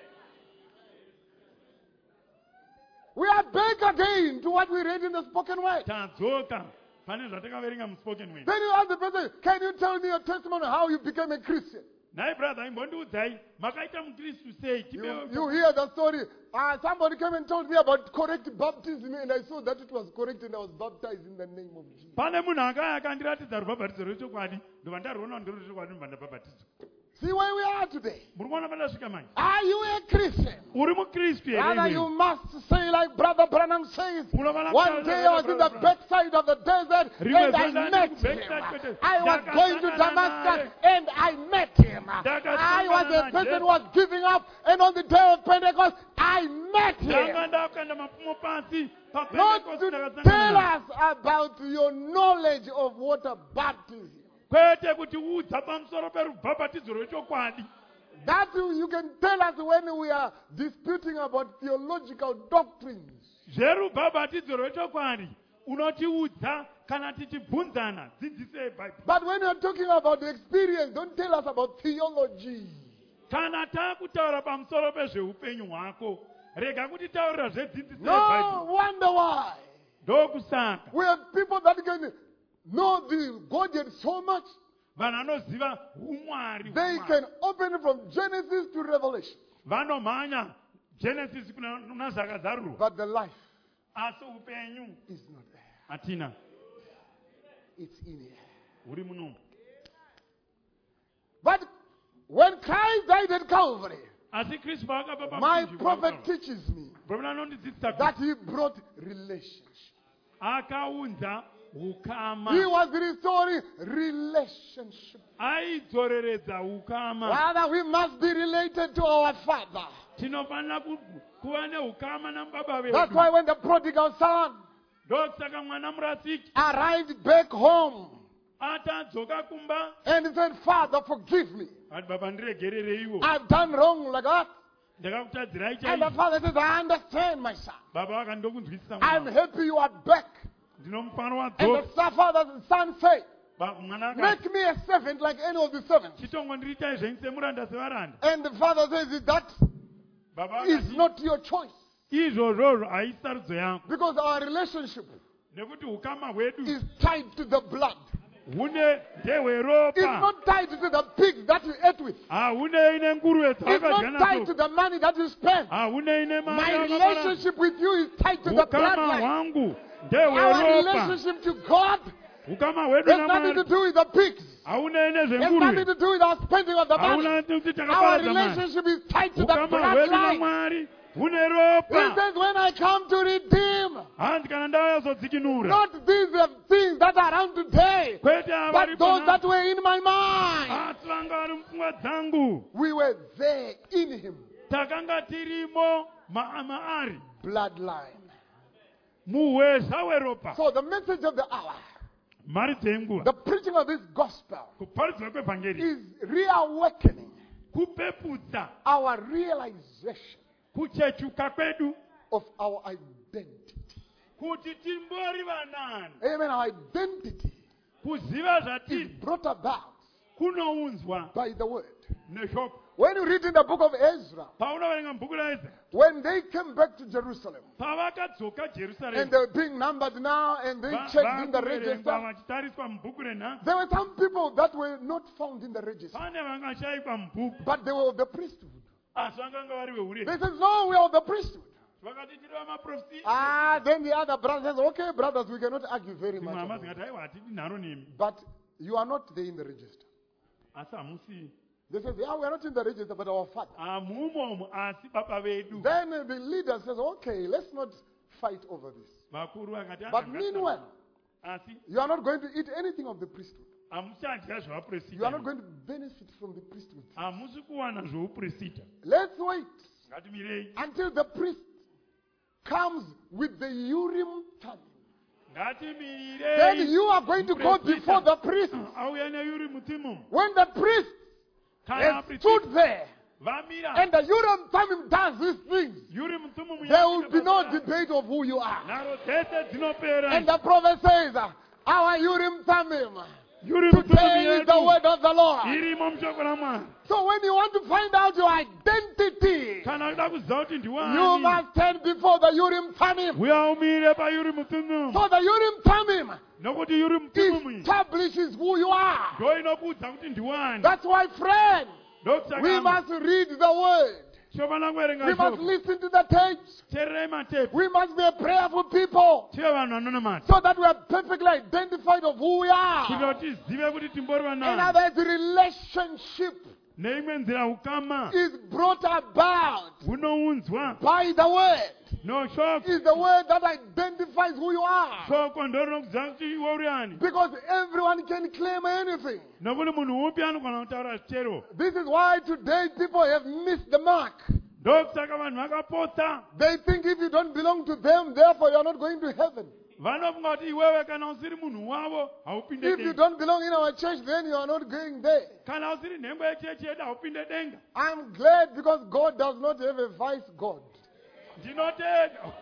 We are back again to what we read in the spoken word. Tadzoka. Pane zvatakaverenga muSpoken Word. Then you ask the person, can you tell me your testimony how you became a Christian? Nhai brother, imbondiudzai makaita muKristu sei? You hear the story. Somebody came and told me about correct baptism, and I saw that it was correct, and I was baptized in the name of Jesus. Pane munhu akauya akandiratidza rubhabhatidzo rwechokwadi, ndobva ndarwona ndiro rwechokwadi ndobva ndabhabhatidzwa. See where we are today. Muri kuona pandasvika manje? Are you a Christian? Uri muKristu Rather, here you iwe? must say like Brother Branham says, one day I was in the backside of the desert and I met him. I was going to Damascus and I met him. I was a person who was giving up, and on the day of Pentecost, I met him. Ndanga ndakanda mapumo pasi Not paPentecost to ndakasangana tell naye. us about your knowledge of water baptism. Kwete kuti udza pamusoro perubhabhatidzo rwechokwadi. That you can tell us when we are disputing about theological doctrines. Zverubhabhatidzo rwechokwadi unotiudza kana tichibvunzana dzidzisei Bhaibheri. But when you're talking about the experience, don't tell us about theology. Kana takutaura pamusoro pezveupenyu hwako, rega kutitaurira zvedzidzisei No Bhaibheri. wonder why. Ndokusaka We have people that can know the Godhead so much, vanhu vanoziva umwari they hwaMwari. can open it from Genesis to Revelation. Vanomhanya Genesis kuna zvakazarurwa, But the life asi upenyu is not there. hatina. It's in here. Huri muno. But when Christ died at Calvary, Asi Kristu paakapa my pamuchinjikwa prophet wakafa. teaches me Profeta anondidzidzisa that kuti he brought relationship. akaunza He ukama, was restoring relationship. aidzoreredza ukama. Rather, we must be related to our Father. Tinofanira kuva neukama nababa That's vedu. why when the prodigal son Ndokusaka mwana murasiki arrived back home atadzoka kumba and he said, Father, forgive me. ati baba ndiregerereiwo, I've done wrong like that. ndakakutadzirai And the chaizvo. father says, I understand, my son. Baba vakandokunzwisisa I'm mwana. happy you are back. Ndinomufano And wadzoka. the son said, Mwana akati, make me a servant like any of the servants. chitongondiriitai zvenyu semuranda sevaranda. And the father says, that Baba is akati, not your choice. izvozvozvo haisi sarudzo yangu. Because our relationship Nekuti ukama hwedu is tied to the blood. hune It's ndehweropa. not tied to the pigs that you ate with. Hahunei nenguruve It's not dzawakadya tied to nadzo. the money that you spend. Hahunei My nemari. relationship with you is tied to the Ukama bloodline. hwangu Our ndehweropa. relationship to God Ukama hwedu has nothing to naMwari do with the pigs. hahunei It has nothing nezvenguruve. to do with our spending of the money. Hauna kuti Our takaparadza mari. relationship is tied to the Ukama hwedu bloodline. naMwari hune He ropa. says, when I come to redeem, Hanzi kana ndauya kuzodzikinura. not these things that are around today, Kwete but avari those that pana. were in my mind. Asi vanga vari mupfungwa dzangu. We were there in him. Takanga tirimo maari. Bloodline. Muhweza weropa. So the message of the hour, Mari dzenguva. the preaching of this gospel, Kuparidzwa kwevhangeri. is reawakening Kupepudza our realization kuchechuka kwedu. of our identity. Kuti timbori vanani. Amen. Our identity Kuziva is zvatiri brought about kunounzwa by the word. neshoko. When you read in the book of Ezra, Paunoverenga mubhuku raEzra. when they came back to Jerusalem, Pavakadzoka and Jerusarema. they were being numbered now, and they checked in the register, vachitariswa mubhuku renhamba. there were some people that were not found in the register, Pane vangashayikwa mubhuku but they were of the priesthood. asi vanganga vari They veure. said, no, we are of the priesthood. Vakati tiri vamaprofita. Then the other brother says, okay, brothers, we cannot argue very Dzimwe much hama about it. dzingati aiwa hatidi nharo nemi. But you are not there in the register. Asi hamusi. They said, yeah, we are not in the register, but our father. Hamumomo asi baba vedu. Then the leader says, okay, let's not fight over this. Vakuru vakati But "Aka meanwhile, asi you are not going to eat anything of the priesthood. hamuchadya You are not zvevaprofita. going to benefit from the priesthood. Hamusi kuwana zveuprofita. Let's wait Ngatimirei. until the priest comes with the Urim Thummim. Then Ngatimirei. you are going to go before the priest. Auya neuri mutimu. When the priest Kana has stood there vamira. and the Urim Thummim does these things, Yuri mutimu. there will be no debate of who you are. Naro tete dzinopera. And the prophet says, our Urim Thummim Yuri today is the mutimu. word of the Lord. Irimo mushoko raMwari. So when you want to find out your identity, Kana kuda kuziva kuti you ndiwani. must stand before the Urim Thummim. Uya umire payuri mutimu. So the Urim Thummim Nokuti yuri mutimu. establishes who you are. Ndo inokudza kuti ndiwani. That's why, friend, Ndokusaka we must read the word. shobana kuverenga We must shoko. listen to the tapes. Teererei matepi. We must be a prayerful people Tive vanhu vanonamata. so that we are perfectly identified of who we Kuitira are. kuti tizive kuti timbori In vanani. other words, relationship Neimwe nzira ukama. is brought about Hunounzwa. by the word. Noshoko. Is the word that identifies who you are. Shoko ndo rinokudza kuti iwe uri ani. Because everyone can claim anything. Nokuti munhu upi anogona kutaura chero. This is why today people have missed the mark. Ndokusaka vanhu vakapotsa. They think if you don't belong to them, therefore you are not going to heaven. Vanofunga kuti iwewe kana usiri munhu wavo haupinde If you denga. don't belong in our church, then you are not going there. Kana usiri nhengo yechechi yedu haupinde denga. I'm glad because God does not have a vice God. Ndinotenda.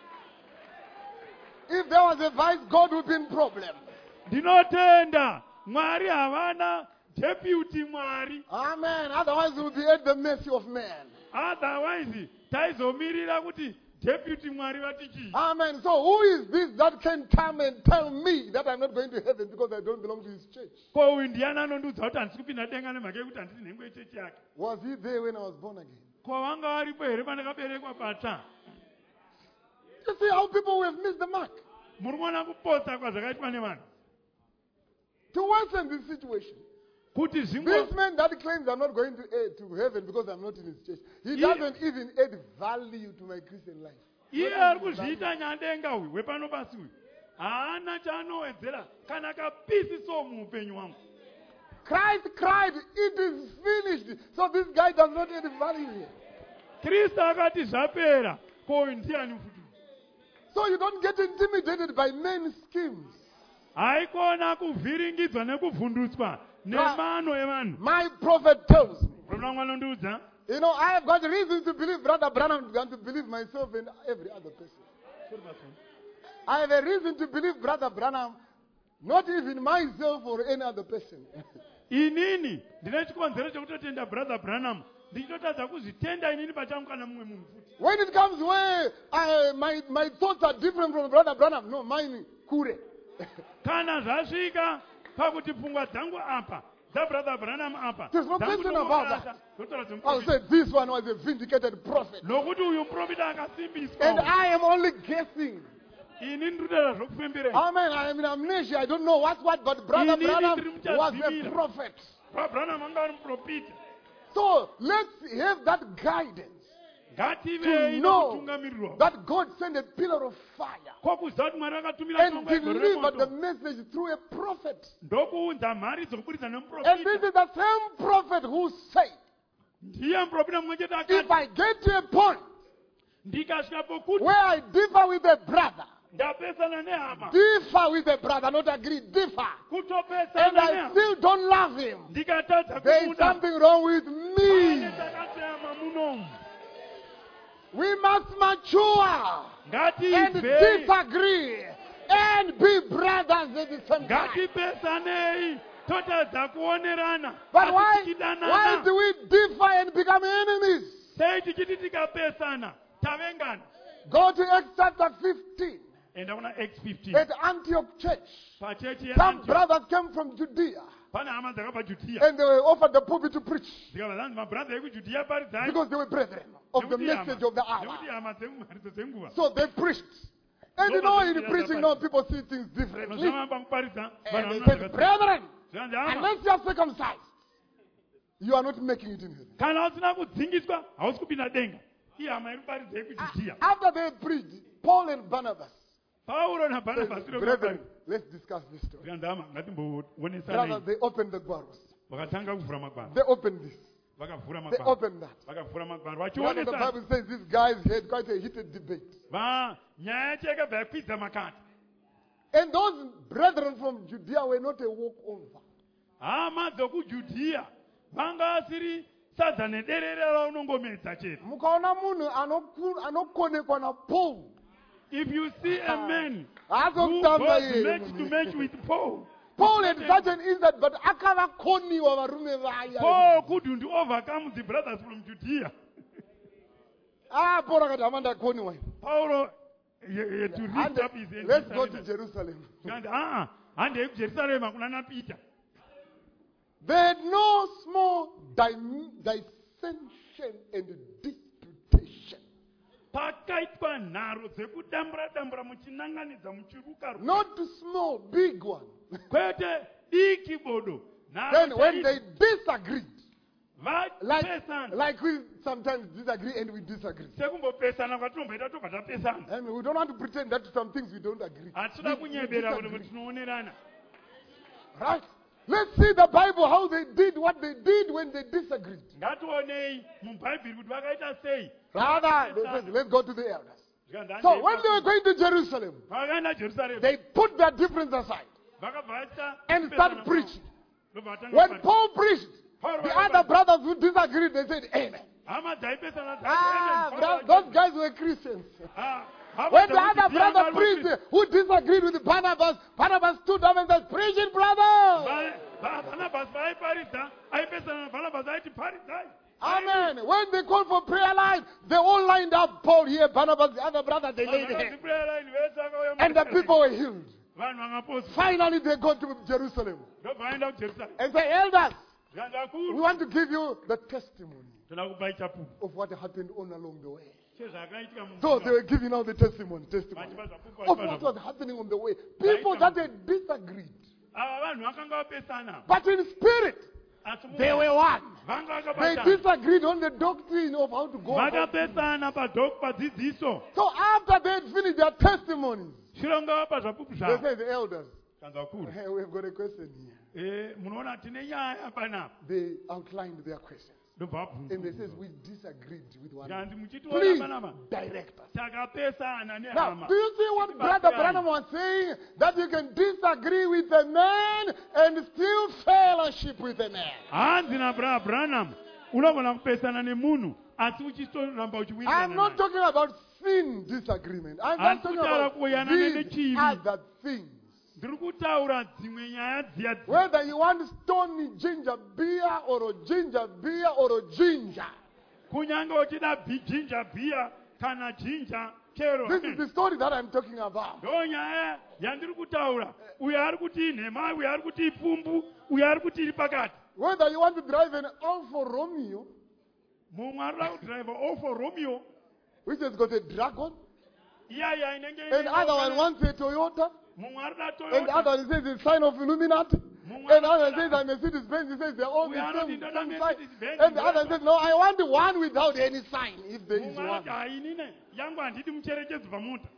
If there was a vice God, would be in problem. Ndinotenda. Mwari havana deputy Mwari. Amen. Otherwise, we will be at the mercy of man. Otherwise, taizomirira kuti deputy Mwari vatichi. Amen. So who is this that can come and tell me that I'm not going to heaven because I don't belong to his church? Ko uyu ndiani anondiudza kuti handisi kupinda denga nemhaka yekuti handisi nhengo yechechi yake. Was he there when I was born again? Ko vanga varipo here pandakaberekwa pata. You see how people have missed the mark. Muri kuona kupotsa kwazvakaitwa nevanhu. To worsen this situation, Kuti this zvingo man that claims I'm not going to heaven because I'm not in his church, he Yeah. doesn't even add value to my Christian life. iye ari kuzviita nyandenga uyu wepano pasi uyu haana chaanowedzera kana kapisiso muupenyu hwangu. Christ cried, it is finished. So this guy does not add value here. Kristu akati zvapera. Ko uyu ndiani futi? So you don't get intimidated by men's schemes. Haikona kuvhiringidzwa nekuvhundutswa nemano evanhu. My prophet tells me, Profita wangu anondiudza You know, I have got reasons to believe Brother Branham than to believe myself and every other person. I have a reason to believe Brother Branham, not even myself or any other person. Inini ndine chikonzero chekutotenda brother Branham ndichitotadza kuzvitenda inini pachangu kana mumwe munhu futi. When it comes where my thoughts are different from Brother Branham, no, mine kure. Kana zvasvika pakuti pfungwa dzangu apa dzabrother Branham apa. There's no question about that. I'll say this one was a vindicated prophet. Nokuti uyu muprofita akasimbiswa. And I am only guessing. Inini ndinotaura zvokufembera. Amen. I am in amnesia. I don't know what's what, but Brother Branham was a prophet. Branham anga ari muprofita. So let's have that guidance to Ngative know inokutungamirwa. that God sent a pillar of fire Kokuziva kuti Mwari akatumira and tongo yegore delivered the remoto. message through a prophet. Ndokuunza mhari dzokubudisa And this nemuprofita. is the same prophet who said, Ndiye muprofita mumwe chete if akati I get to a point ndikasvika pokuti where I differ with a brother, ndapesana nehama differ with a brother, not agree, differ, and kutopesana I nehama still don't love him, ndikatadza there is kumuda something wrong with me. ane takatema munomu. We must mature and Ngative disagree and be brothers at the same time. ngatipesanei totadza kuonerana But why asi tichidanana. do we differ and become enemies? Sei tichiti tikapesana tavengana. Go to Acts chapter 15 Enda kuna Acts 15 at Antioch church. pachechi Some yeAntioch. brothers came from Judea Pane hama dzakabva Judea and they were offered the pulpit to preach dzikabva dzanzi mabradha ekujudhiya paridzai because they were brethren of the message of the hour. nekuti hama dzemumharidzo dzenguva. So they preached. And you know, in preaching now, people see things differently. Zvavamba kuparidza And they vanhu said, vanhu brethren, zvanzi hama unless you are circumcised, you are not making it in heaven. kana usina kudzingiswa hausi kupinda denga. Iye hama iri kuparidza ekujudhiya. After they preached, Paul and Barnabas Pauro said, naBhanabhasi brethren, let's discuss this story. zvanzi hama Brothers, ngatimboonesanei. they opened the guards. Vakatanga kuvhura magwaro. They opened this. Vakavhura They magwaro. opened that. Vakavhura magwaro Brother, the vachionesana. Bible says these guys had quite a heated debate. Nyaya yacho yakabva yakwidza makati. And those brethren from Judea were not a walkover. Hama dzokujudhiya vanga vasiri sadza nederere raunongomedza chete. Mukaona munhu anokonekwa na Paul. If you see a man who Azokutamba was iye match to match with Paul, Paul had such an insight, but akavakoniwa varume vaya. Paul couldn't overcome the brothers from Judea. Paul akati hama ndakoniwa. Paul had to lift up his hand. Let's go to Jerusalem. Handei kuJerusarema kuna naPeter. They had no small dissension and disputation. Pakaitwa nharo dzekudambura-dambura muchinanganidza muchiruka. Not small, big one. Kwete diki bodo. Then when they disagreed, Vapesana. like we sometimes disagree and we disagree. Sekumbopesana kwatinomboita tobva tapesana. And we don't want to pretend that some things we don't agree. Hatinoda We kunyebera kuti disagree. tinoonerana. Right? Let's see the Bible, how they did what they did when they disagreed. Ngationei mubhaibheri kuti vakaita sei. Rather, they said, let's go to the elders. So when they were going to Jerusalem, vakaenda Jerusalema they put their difference aside vakabva vaita and started preaching. Ndobva vatanga When kuparidza. Paul preached, the other brothers who disagreed, they said, amen. Hama dzaipesana Those guys were Christians. When the other brother preached, who disagreed with Barnabas, Barnabas stood up and said, preach it, brother. Barnabas vaiparidza aipesana naBhanabhasi aiti paridzai. Amen. When they called for prayer line, they all lined up. Paul here, Barnabas, the other brother, they laid hands. And the people were healed. Vanhu vangaposwa. Finally, they go to Jerusalem Ndobva vaenda kuJerusarema. and say, elders, Zvanzi we akuru. want to give you the testimony Toda kupai chapupu. of what happened on along the way. Chezvakaitika So they were giving out the testimony vachipa zvapupu of what was happening on the way. People that had disagreed, ava vanhu vakanga vapesana. but in spirit, Asi they were one. vanga They vakabatana. disagreed on the doctrine of how to go about it. Vakapesana padzidziso. So after they had finished their testimonies, Shilonga vapa zvapupu they zvavo. said, the elders, Zvanzi akuru. hey, we've got a question here. Munoona tine nyaya panapa. They outlined their questions. Ndobva And they vabvunza. said, we disagreed with one another. Zvanzi muchitiona Please panapa. direct us. Takapesana Now, nehama. do you see what Brother Branham was saying? That you can disagree with a man and still fellowship with a man. Hanzi naBranham unogona kupesana nemunhu asi uchitoramba I'm uchiwirirana not naye. talking about sin disagreement. I'm just talking Handikutaura about kuyanana these nechivi. other things. Ndiri kutaura dzimwe nyaya dziya dziya. Whether you want stony ginger beer or a ginger beer or a ginger. Kunyange uchida ginger beer kana ginger chero. This is the story that I'm talking about. Ndo nyaya yandiri kutaura. Uyo ari kuti inhema, uyo ari kuti ipfumbu, uyo ari kuti iri pakati. Whether you want to drive an Alfa Romeo, Mumwe arikuda kudrive Alfa Romeo, which has got a dragon, iyaya inenge and the other one wants a Toyota, mumwe arikuda and the Toyota. other one says it's sign of Illuminati, and the other one says I'm Mercedes Benz. He says they're all the We are not in same the sign. Mercedes-Benz. And the other one says, no, I want the one without any sign, if there is Mumwe one. arati hainine yangu handidi mucherechedzo pamota.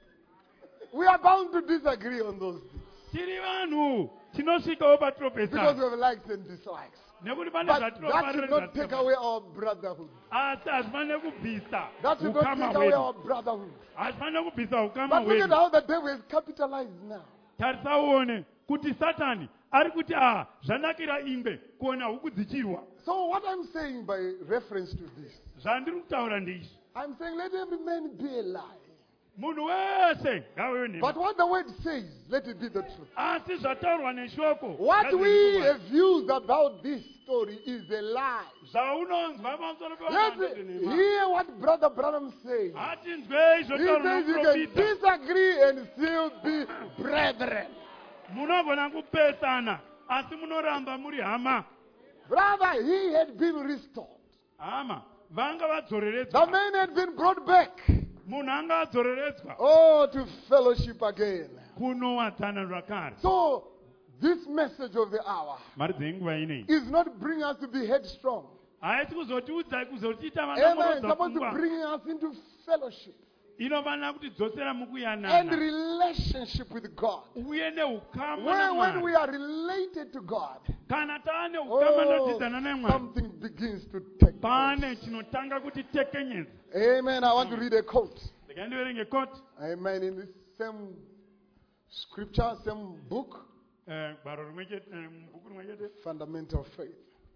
We are bound to disagree on those things Tiri vanhu tinosvikawo because patiropesana. we have likes and dislikes. Nekuti pane But that should not take zvatinofarira away our brotherhood. asi hazvifaniri kubvisa That should not ukama take away hwedu. our brotherhood. Hazvifaniri kubvisa ukama But look at hwedu. how the devil is capitalized now. Tarisaone kuti Satani ari kuti zvanakira ingwe kuona huku dzichirwa. So what I'm saying by reference to this, Zvandiri kutaura ndizvi. I'm saying let every man be a lie. Munhu wese ngavewe nhema. But what the word says, let it be the truth. Asi zvataurwa neshoko. What ngazvive we chokwadi. have used about this story is a lie. Zvaunonzwa pamusoro Let's pevanhu hear what Brother Branham says. hatinzwei He zvotaurwa says you can nomuprofita. disagree and still be brethren. Munogona kupesana asi munoramba muri hama. Brother, he had been restored. Hama vanga The vadzoreredzwa. man had been brought back. Munhu anga adzoreredzwa Oh, to fellowship again. kunowadzana zvakare. So, this message of the hour Mari dzenguva ineyi is not bringing us to be headstrong. haisi kuzotiudza kuzotiita Amen. It's vanamorodza supposed to pfungwa. bring us into fellowship Inofanira kutidzosera and mukuyanana relationship with God. uye neukama When we naMwari. are related to God, Kana taane ukama oh, nodzidzana naMwari, something begins to take pane place. chinotanga kuti tekenyedza. Amen. I want to read a quote. Ndikandiverenge koti Amen. In this same scripture, same book, gwaro rimwe chete, bhuku rimwe chete, Fundamental Faith,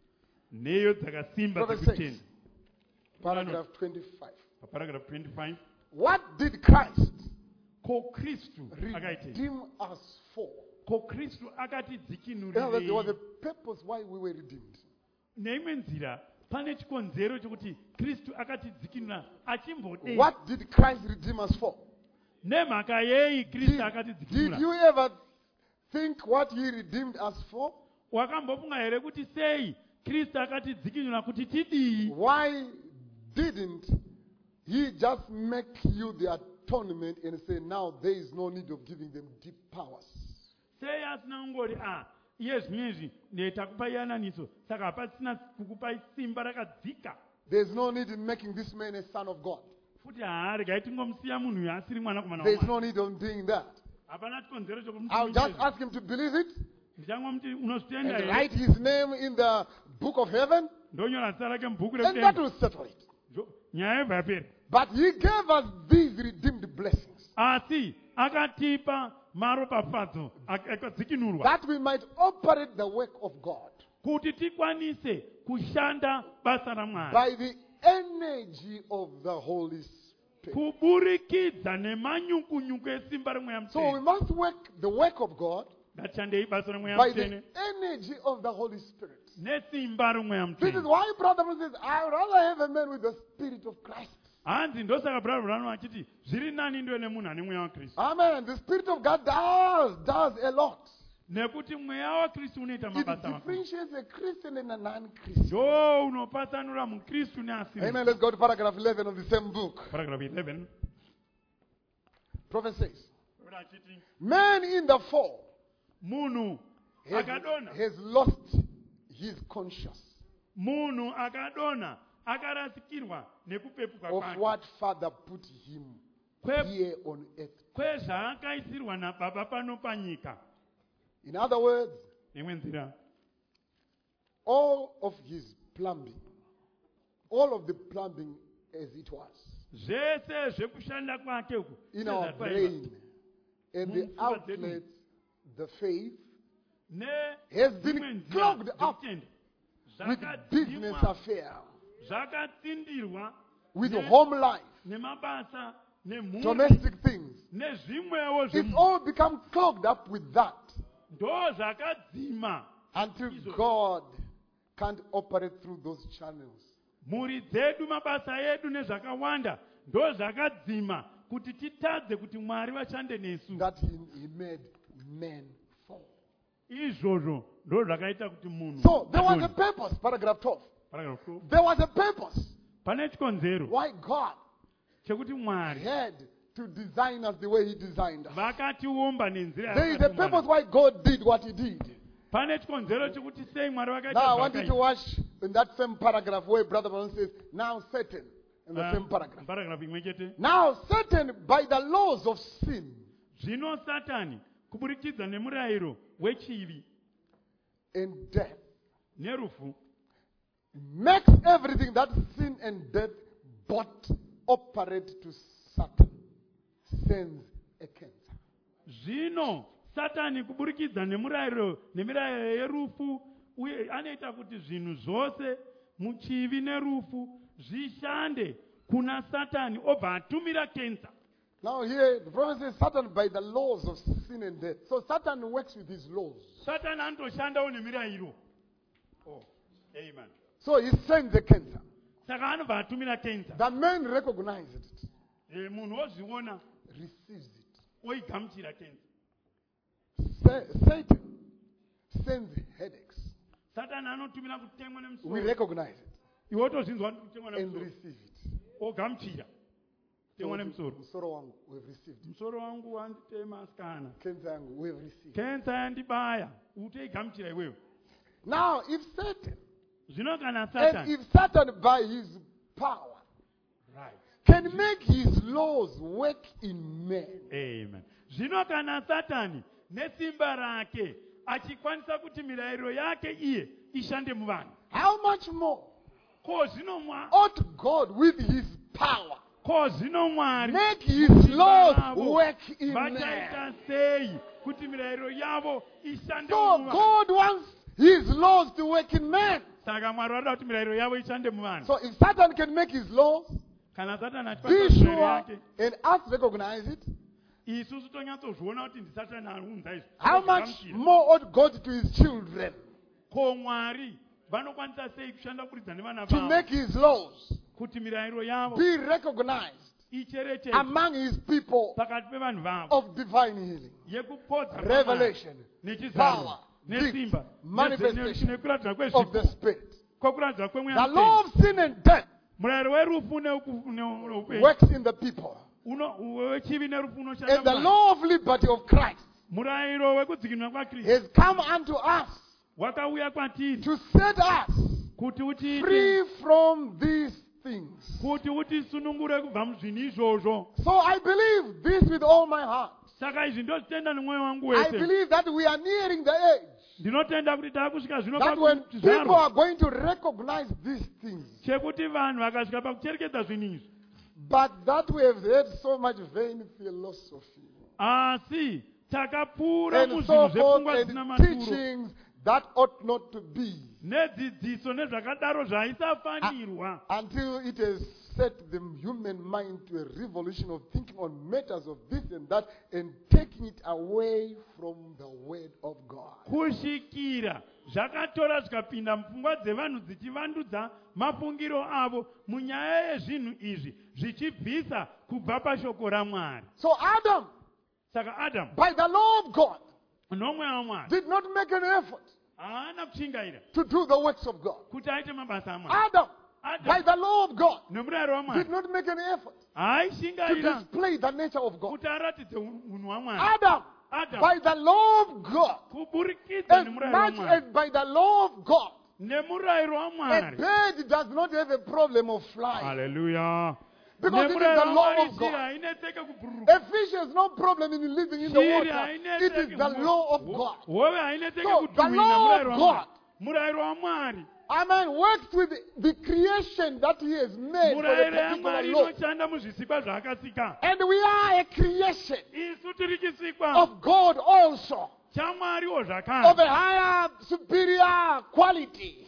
nheyo dzakasimba Prophet dzekutenda. paragraph 25. Paragraph 25. What did Christ Ko Kristu akaitei? redeem us for? Ko Kristu There was a akatidzikinurira. purpose why we were redeemed. Neimwe nzira pane chikonzero chokuti Kristu akatidzikinura achimbodei. What did Christ redeem us for? Nemhaka yei Kristu Did akatidzikinura? you ever think what he redeemed us for? Wakambofunga here kuti sei Kristu akatidzikinura kuti tidii? Why didn't he just make you the atonement and say now there is no need of giving them deep powers? Sei asina kungoti iye zvinezvi takupa yananiso saka hapasina kukupai simba rakadzika. There's no need in making this man a son of God. Futi regai tingomsiya munhu uyu asiri mwanakomana There's waMwari. no need of doing that. Hapana chikonzero I'll just chokuti ask him to believe it ndichangomti unozvitenda and here write his name in the book of heaven, ndonyora zita rake mubhuku and that rekudenga. will settle it. Nyaya yobva yapera. But he gave us these redeemed blessings Asi akatipa maropafadzo akadzikinurwa that we might operate the work of God kuti tikwanise kushanda basa raMwari by the energy of the Holy Spirit. kuburikidza nemanyukunyuku esimba remweya So we mutsvene. must work the work of God Ngatishandei basa remweya by the mutsvene energy of the Holy Spirit. nesimba remweya This is mutsvene. why Brother Branham says, I would rather have a man with the Spirit of Christ. Hanzi ndosaka Brother Branham achiti zviri nani ndiwe nemunhu ane mweya waKristu. Amen. The Spirit of God does a lot. Nekuti mweya waKristu unoita It mabasa makuru. differentiates a Christian and a non-Christian. Ndo unopasanura mukristu neasiri. Amen. Let's go to paragraph 11 of the same book. Paragraph 11. Prophet says, Achiti man in the fall munhu akadonha. has lost his conscience Munhu akadonha akarasikirwa nekupepuka of kwake. what Father put him here on earth. Kwezvaakaisirwa naBaba pano panyika. In other words, Nemwe nzira. all of his plumbing, all of the plumbing as it was Zvese zvekushanda kwake uku. in our sezvakaiva. brain and the Mupfungwa dzedu. outlets, the faith, Ne has dzimwe been nzira clogged up dzekutenda. with business affair, zvakatsindirwa with ne- home life, nemabasa nemhuri domestic things. nezvimwewo It's all become clogged up with that ndo zvakadzima until God can't operate through those channels. mhuri dzedu mabasa edu nezvakawanda ndo zvakadzima kuti titadze kuti Mwari vashande nesu. That he made men for. Izvozvo ndo zvakaita kuti munhu So there was a adonhe. purpose, paragraph 12. Paragraph 12. There was a purpose Pane chikonzero why God chekuti Mwari had to design us the way he designed us. vakatiumba nenzira There is a yakatiumba purpose nayo. why God did what he did. Pane chikonzero chekuti sei Mwari vakaita Now I want you to zvakaita. watch in that same paragraph where Brother Brown says, now Satan, in the same paragraph. Paragraph imwe chete. Now Satan, by the laws of sin Zvino Satani kuburikidza nemurayiro wechivi and death, nerufu makes everything that sin and death brought operate to Satan, sends a cancer. zvino Satani kuburikidza nemirayiro yerufu uye anoita kuti zvinhu zvose muchivi nerufu zvishande kuna Satani obva atumira kensa. Now here, the prophet says Satan by the laws of sin and death. So Satan works with his laws. Satani anotoshandawo nemirayiro. Oh, amen. So he sends a cancer. Saka anobva atumira kensa. The man recognizes it, Munhu ozviona receives it. oigamuchira kensa. Satan sends headaches. Satani anotumira kutemwa We nemusoro. recognize it Iwe otozvinzwa kuti kutemwa and nemusoro. receive it. Ogamuchira. Kutemwa nemusoro. Musoro wangu, we've received it. Musoro wangu wanditema asikana. Cancer yangu, we've received it. Kensa yandibaya. Utoigamuchira iwewe. Now, if Satan, Zvino kana and Satani. if Satan by his power Right. can make his laws work in men, Amen. Zvino kana Satani nesimba rake achikwanisa kuti mirayiro yake iye ishande muvanhu. how much more Ko zvino ought God with his power Mwari make his laws work in men? vachaita sei kuti mirayiro yavo ishande So muvanhu. God wants his laws to work in men. Saka Mwari vada kuti mirayiro yavo ishande muvanhu. So if Satan can make his laws, Kana Satani be achikwanisa mirayiro sure yake, and us recognize it, isusu tonyatsozviona kuti ndisatani aunza izvi. how much more ought God to his children Ko Mwari vanokwanisa sei kushanda kuridza nevana to vavo make his laws kuti mirayiro yavo be recognized icherechedzwe among his people pakati pevanhu vavo of divine healing, yekupodza revelation, nechizaro power, nesimba gift, manifestation nekuratidza of kwezvipo the Spirit. kwekuratidza The kwemweya law of sin and death murayiro werufu neupenyu works in the people. wechivi nerufu And the unoshanda law of liberty of Christ murayiro wekudzikinwa kwaKristu has come unto us wakauya kwatiri to set us kuti utiite free from these things. kuti utisunungure kubva muzvinhu izvozvo. So I believe this with all my heart. Saka izvi ndozvitenda nemwoyo wangu I wese. believe that we are nearing the age Ndinotenda kuti taakusvika zvino that when people pakuzvarwa are going to recognize these things, chekuti vanhu vakasvika pakucherechedza zvinhu izvi. but that we have heard so much vain philosophy Asi takapfuura and muzvinhu so forth zvepfungwa dzisina and maturo teachings that ought not to be nedzidziso nezvakadaro zvaisafanirwa until it has set the human mind to a revolution of thinking on matters of this and that and taking it away from the word of God. kusvikira zvakatora zvikapinda mupfungwa dzevanhu dzichivandudza mafungiro avo munyaya yezvinhu izvi zvichibvisa kubva pashoko raMwari. So Adam, Saka Adamu by the law of God, nomweya waMwari did not make an effort haana kushingaira to do the works of God. kuti aite mabasa aMwari. Adam, by Adamu the law of God, nomurayiro did waMwari not make an effort to haishingaira display the nature of God. kuti aratidze unhu hwaMwari. Adam, Adamu by the law of God, kuburikidza as nemurayiro much waMwari as by the law of God, nemurayiro a waMwari. bird does not have a problem of flying. Haleluya. Because it is the law of God. hainetseke kubhururuka. A fish has no problem in living in the Shiri water. hainetseki It is the law of God. hove hainetseke So, the kutuhwina law murayiro of waMwari. God, Murayiro waMwari. Amen, works with the creation that He has made for a Murayiro particular yaMwari law. inoshanda muzvisikwa zvaakasika. And we are a creation Isu tiri chisikwa of God also, chaMwariwo of zvakare. a higher, superior quality.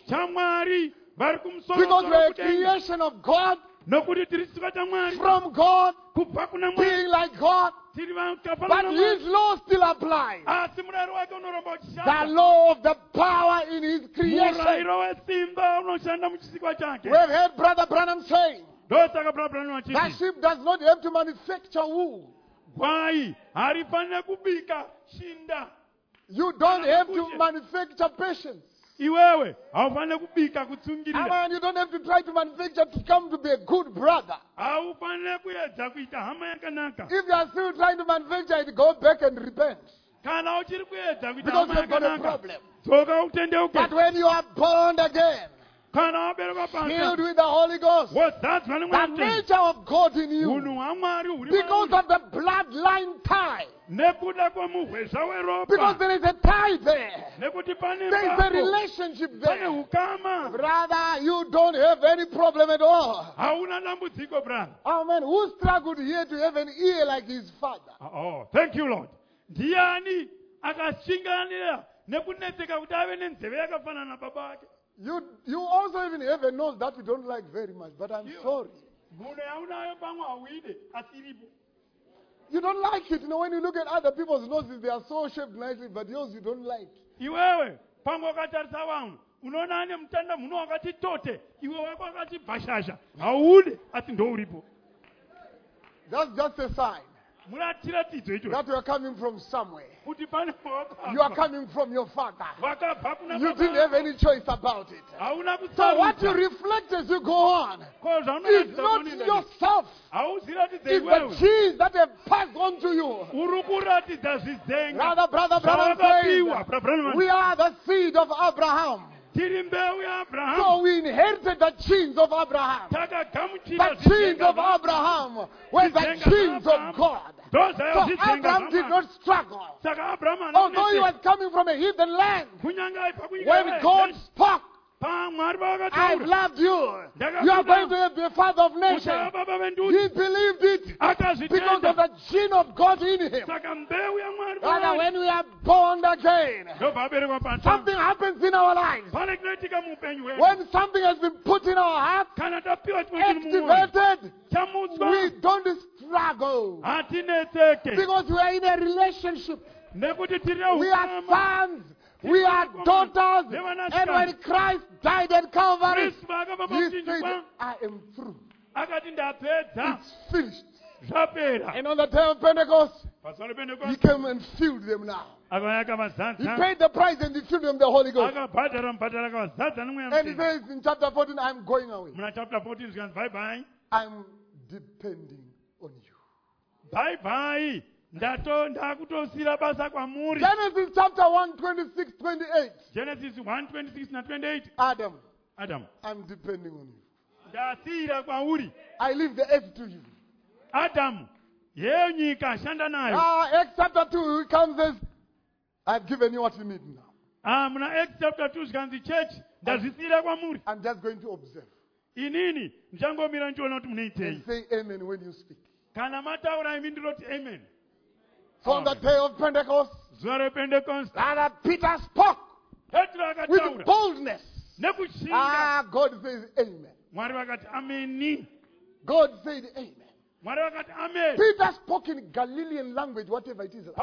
chamwari vari kumusoro Because we're a kudenga. creation of God, Nokuti tiri chisikwa chamwari from God, kubva kuna mwari being like God, tiri but vakafanana His namwari law still applies. asi murayiro wake unoramba The uchishanda. law of the power in His creation. Murayiro wesimba unoshanda muchisikwa chake. We've heard Brother Branham saying Ndosaka Brabham that vachiti sheep does not have to manufacture wool. gwai harifanire kubika shinda. You don't have to manufacture patience. Iwewe haufanire kubika kutsungirira. And you don't have to try to manufacture to come to be a good brother. Haufanire kuedza kuita hama yakanaka. If you are still trying to manufacture it, go back and repent. Kana uchiri kuedza kuita Because hama you've got a yakanaka, problem. dzoka But utendeuke. when you are born again, Kana waberekwa filled pasi with the Holy Ghost, wozadzwa the nemweya nature of God in you, unhu hwamwari huri because mauri of the bloodline tie, nekuda kwemuhwezva because weropa, there is a tie there, nekuti pane there is a bako, relationship pane there. ukama. Brother, you don't have any problem at all. Hauna dambudziko brother. Amen. Who struggled here to have an ear like his father? Oh, thank you Lord. Ndiani akashinganira nekunetseka kuti ave nenzeve yakafanana nababa ake. You also even have a nose that you don't like very much, but I'm sorry. Mhuno yaunayo pamwe hauide asi iripo. You don't like it. You know, when you look at other people's noses, they are so shaped nicely, but yours you don't like. Iwewe pamwe wakatarisa vanhu unoona ane mutanda mhuno wakati tote, iwe wako wakati bhashasha, haude asi ndouripo. That's just a sign Murachiratidzo icho that you are coming from somewhere. kuti pane You are coming from your father. wakabva kuna You didn't have any choice about it. hauna So what you kutsarudza. reflect as you go on Ko is zvaunoratidza not kwaunenda yourself. hauziratidze It's the iwewe, genes that have passed on to you. uri kuratidza zvizenga Brother Branham zvawakapiwa. says, we are the seed of Abraham. Tiri mbeu So yaAbhurahama, we inherited the genes of Abraham. takagamuchira The genes of zvizenga Abraham were the genes of God. So Abraham did not struggle. saka Abhurahama Although he was coming from a heathen land, kunyange aipa kunyika when God spoke, pamwari I've vakataura loved you. You are going to be a father of nations. uchava baba He vendudzi, believed it because of akazvitenda. the gene of God in him. Saka mbeu yamwari Father, pavari when we are born again, ndobva aberekwa pantamo. something happens in our lives. Pane kunoitika muupenyu hwedu When something has been put in our hearts, kana tapiwa chimwe chinhu mumwoyo activated, chamutswa, we don't struggle hatinetseke because we are in a relationship. nekuti tiri We are neukama. sons, we are daughters, and when Christ died at Calvary, Kristu akabva He said, pamuchinjikwa I am through. akati ndapedza, It's finished. zvapera. And on the day of Pentecost, Pazuva He rePentekoste came and filled them now. akauya He akavazadza, paid the price and He filled them the Holy Ghost. akabhadhara mubhadhara akavazadza nemweya And He mutsvene. says in chapter 14, I'm going away. Muna chapter 14 zvikanzi bye bye, I'm depending on you. bye bye, ndakutosiyira basa kwamuri. Genesis chapter 1, 26, 28. Genesis 1:26 na28. Adam, Adam, I'm depending on you. ndasiyira kwauri. I leave the earth to you. Adamu, yeyo nyika shanda nayo. Acts chapter 2, he comes and says, I've given you what you need now. Muna Acts chapter 2 zvikanzi church, ndazvisiyira kwamuri. I'm just going to observe. Inini ndichangomira ndichiona kuti And munoitei. say amen when you speak. Kana mataura imi ndinoti amen. So on the day of Pentecost, Zuva rePentekoste, Brother Peter spoke Petro with akataura boldness. nekushinga. God says amen. Mwari vakati ameni. God said amen. Mwari vakati amen. Peter spoke in Galilean language, whatever it is.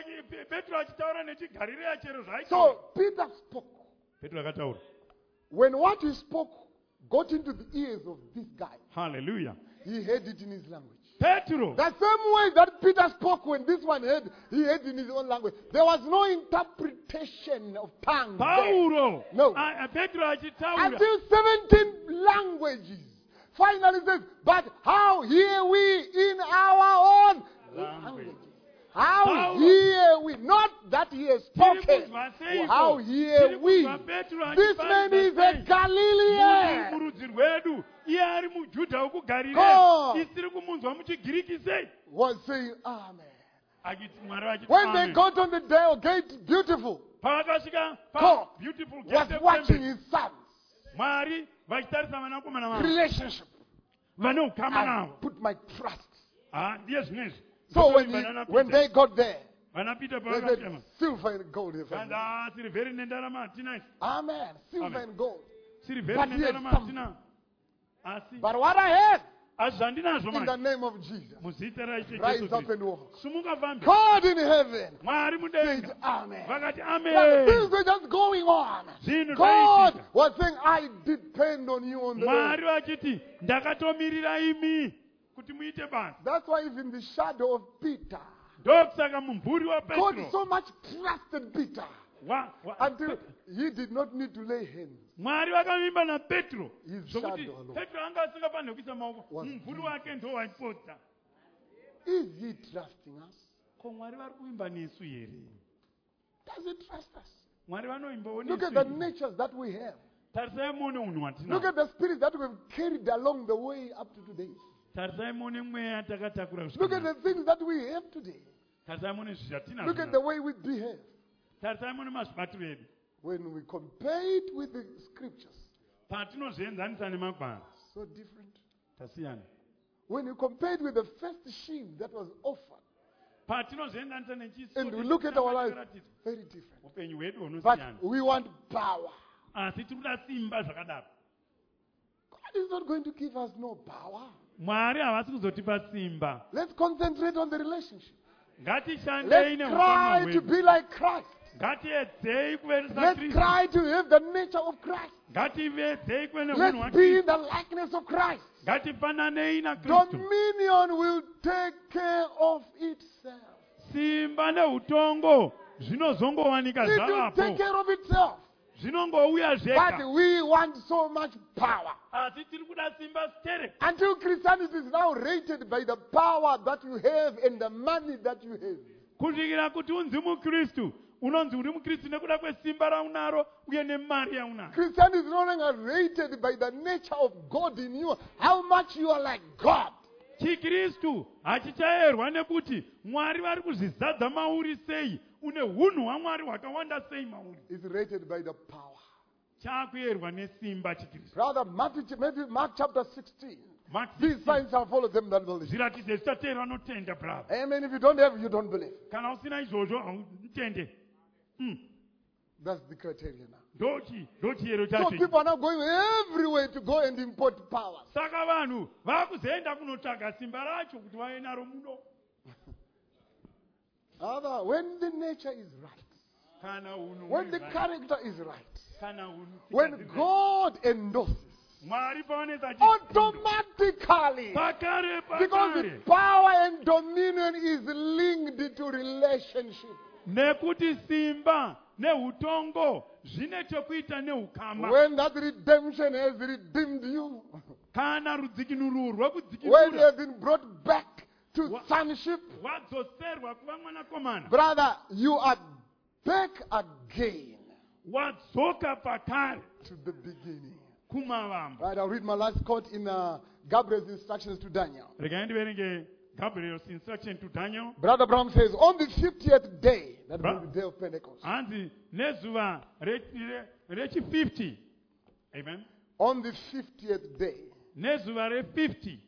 Petro achitaura nechigarireya chero zvaicho. So Peter spoke. Petro akataura. When what he spoke got into the ears of this guy, Hallelujah. he heard it in his language. Petro, The same way that Peter spoke when this one heard, he heard in his own language. There was no interpretation of tongues there. Paulo, No. Petro achitaura. Until 17 languages. Finally says, but how hear we in our own languages? How Paulo. hear we? Not that he has spoken. Tirikuzva seiko? How hear we? Tirikuzva Petro This achifamba man is a sei? Galilean. Murudzi rwedu, iye ari mujudha wekugarireya, God. isiri kumunzwa muchigiriki sei? Was saying, Amen. Akiti Mwari vachiti When they amen. got on the day gate, beautiful, Pavakasvika God beautiful was gate watching temple, his sons. Mwari vachitarisa vanakomana vavo Relationship. vane ukama I navo. put my trust. Ndiye zvinezvi. So Ndotori when banana when Peter. they got there, vana Peter They said, pavakapema silver and gold. Have I kandi none." sirivheri nendarama hatina isi Amen. Silver Amen. and gold. sirivheri But he had nendarama something. hatina asi But what I have asi zvandinazvo in the manje name of Jesus. muzita raishe Rise Jesu up Kristu and walk. sumuka fambe God in heaven mwari said, mudenga Amen. vakati But amen things were just going on. zvinhu God zvaitika was saying, I depend on you on the mwari earth. vachiti ndakatomirira imi kuti muite basa That's why even the shadow of Peter, ndokusaka mumvuri God wapetro so much trusted Peter until he did not need to lay hands. mwari vakavimba napetro His zvokuti shadow alone. petro anga asingafanire kuisa maoko Was mumvuri wake ndo waipota Is he trusting us? ko mwari vari kuvimba nesu here Does he trust us? mwari vanoimbawo Look at nesu the here. natures that we have. tarisai muone unhu Look hwatinao at the spirits that we've carried along the way up to today. tarisai muone mweya takatakura Look at kusvika the things that we have today. tarisai muone zvatinazvo Look at the way we behave. tarisai muone mazvibatiro edu When we compare it with the scriptures, patinozvienzanisa nemagwaro so different. tasiyana When you compare it with the first sheep that was offered, patinozvienzanisa and we look at our lives, nechiso very different. upenyu hwedu But hunosiyana we want power. asi tiri kuda simba zvakadaro God is not going to give us no power. mwari havasi kuzotipa simba Let's concentrate on the relationship. ngatishandei Let's neutano cry to hwedu be like Christ. ngatiedzei kuveresa Let's kristu cry to have the nature of Christ. ngatiedzei kuve nemunhu Let's be wakristu in the likeness of Christ. ngatifananei nakristu Dominion will take care of itself. simba neutongo zvinozongowanika It will take zvavapo care of itself. zvinongouya But zvega we want so much power. asi tiri kuda simba stereke Until Christianity is now rated by the power that you have and the money that you have. kusvikira kuti unzi mukristu unonzi uri mukristu nekuda kwesimba raunaro uye nemari yaunaro Christianity is no longer rated by the nature of God in you, how much you are like God. chikristu hachichaerwa nekuti mwari vari kuzvizadza mauri sei une unhu hwamwari hwakawanda sei mauri It's rated by the power. chakuerwa nesimba chikristu Brother, Mark chapter 16. Mark These 16, signs shall follow them that believe. zviratidzo zvichateerwa notenda brother Amen. If you don't have, you don't believe. kana usina izvozvo hautende That's the criteria now. ndo chiyero So chacho people are now going everywhere to go and import powers. saka vanhu vakuzoenda kunotsvaga simba racho kuti vave naro muno Other, when the nature is right, kana unhu when the huri right, character is right, kana unhu when tsika dziri right, God endorses, mwari paonesa automatically, pakare because the pakare power and dominion is linked to relationship. nekuti simba neutongo zvine chekuita neukama When that redemption has redeemed you, kana rudzikinuro when you rwekudzikinura have been brought back to What? sonship, wadzoserwa kuva mwanakomana brother, you are back again wadzoka pakare to the beginning. kumavamba Right, I'll read my last quote in Gabriel's instructions to Daniel. regai ndiverenge gabriel's instruction to daniel Brother Brown says, on the 50th day, that Bra- was the day of Pentecost, hanzi nezuva rechi50 amen on the 50th day, nezuva re50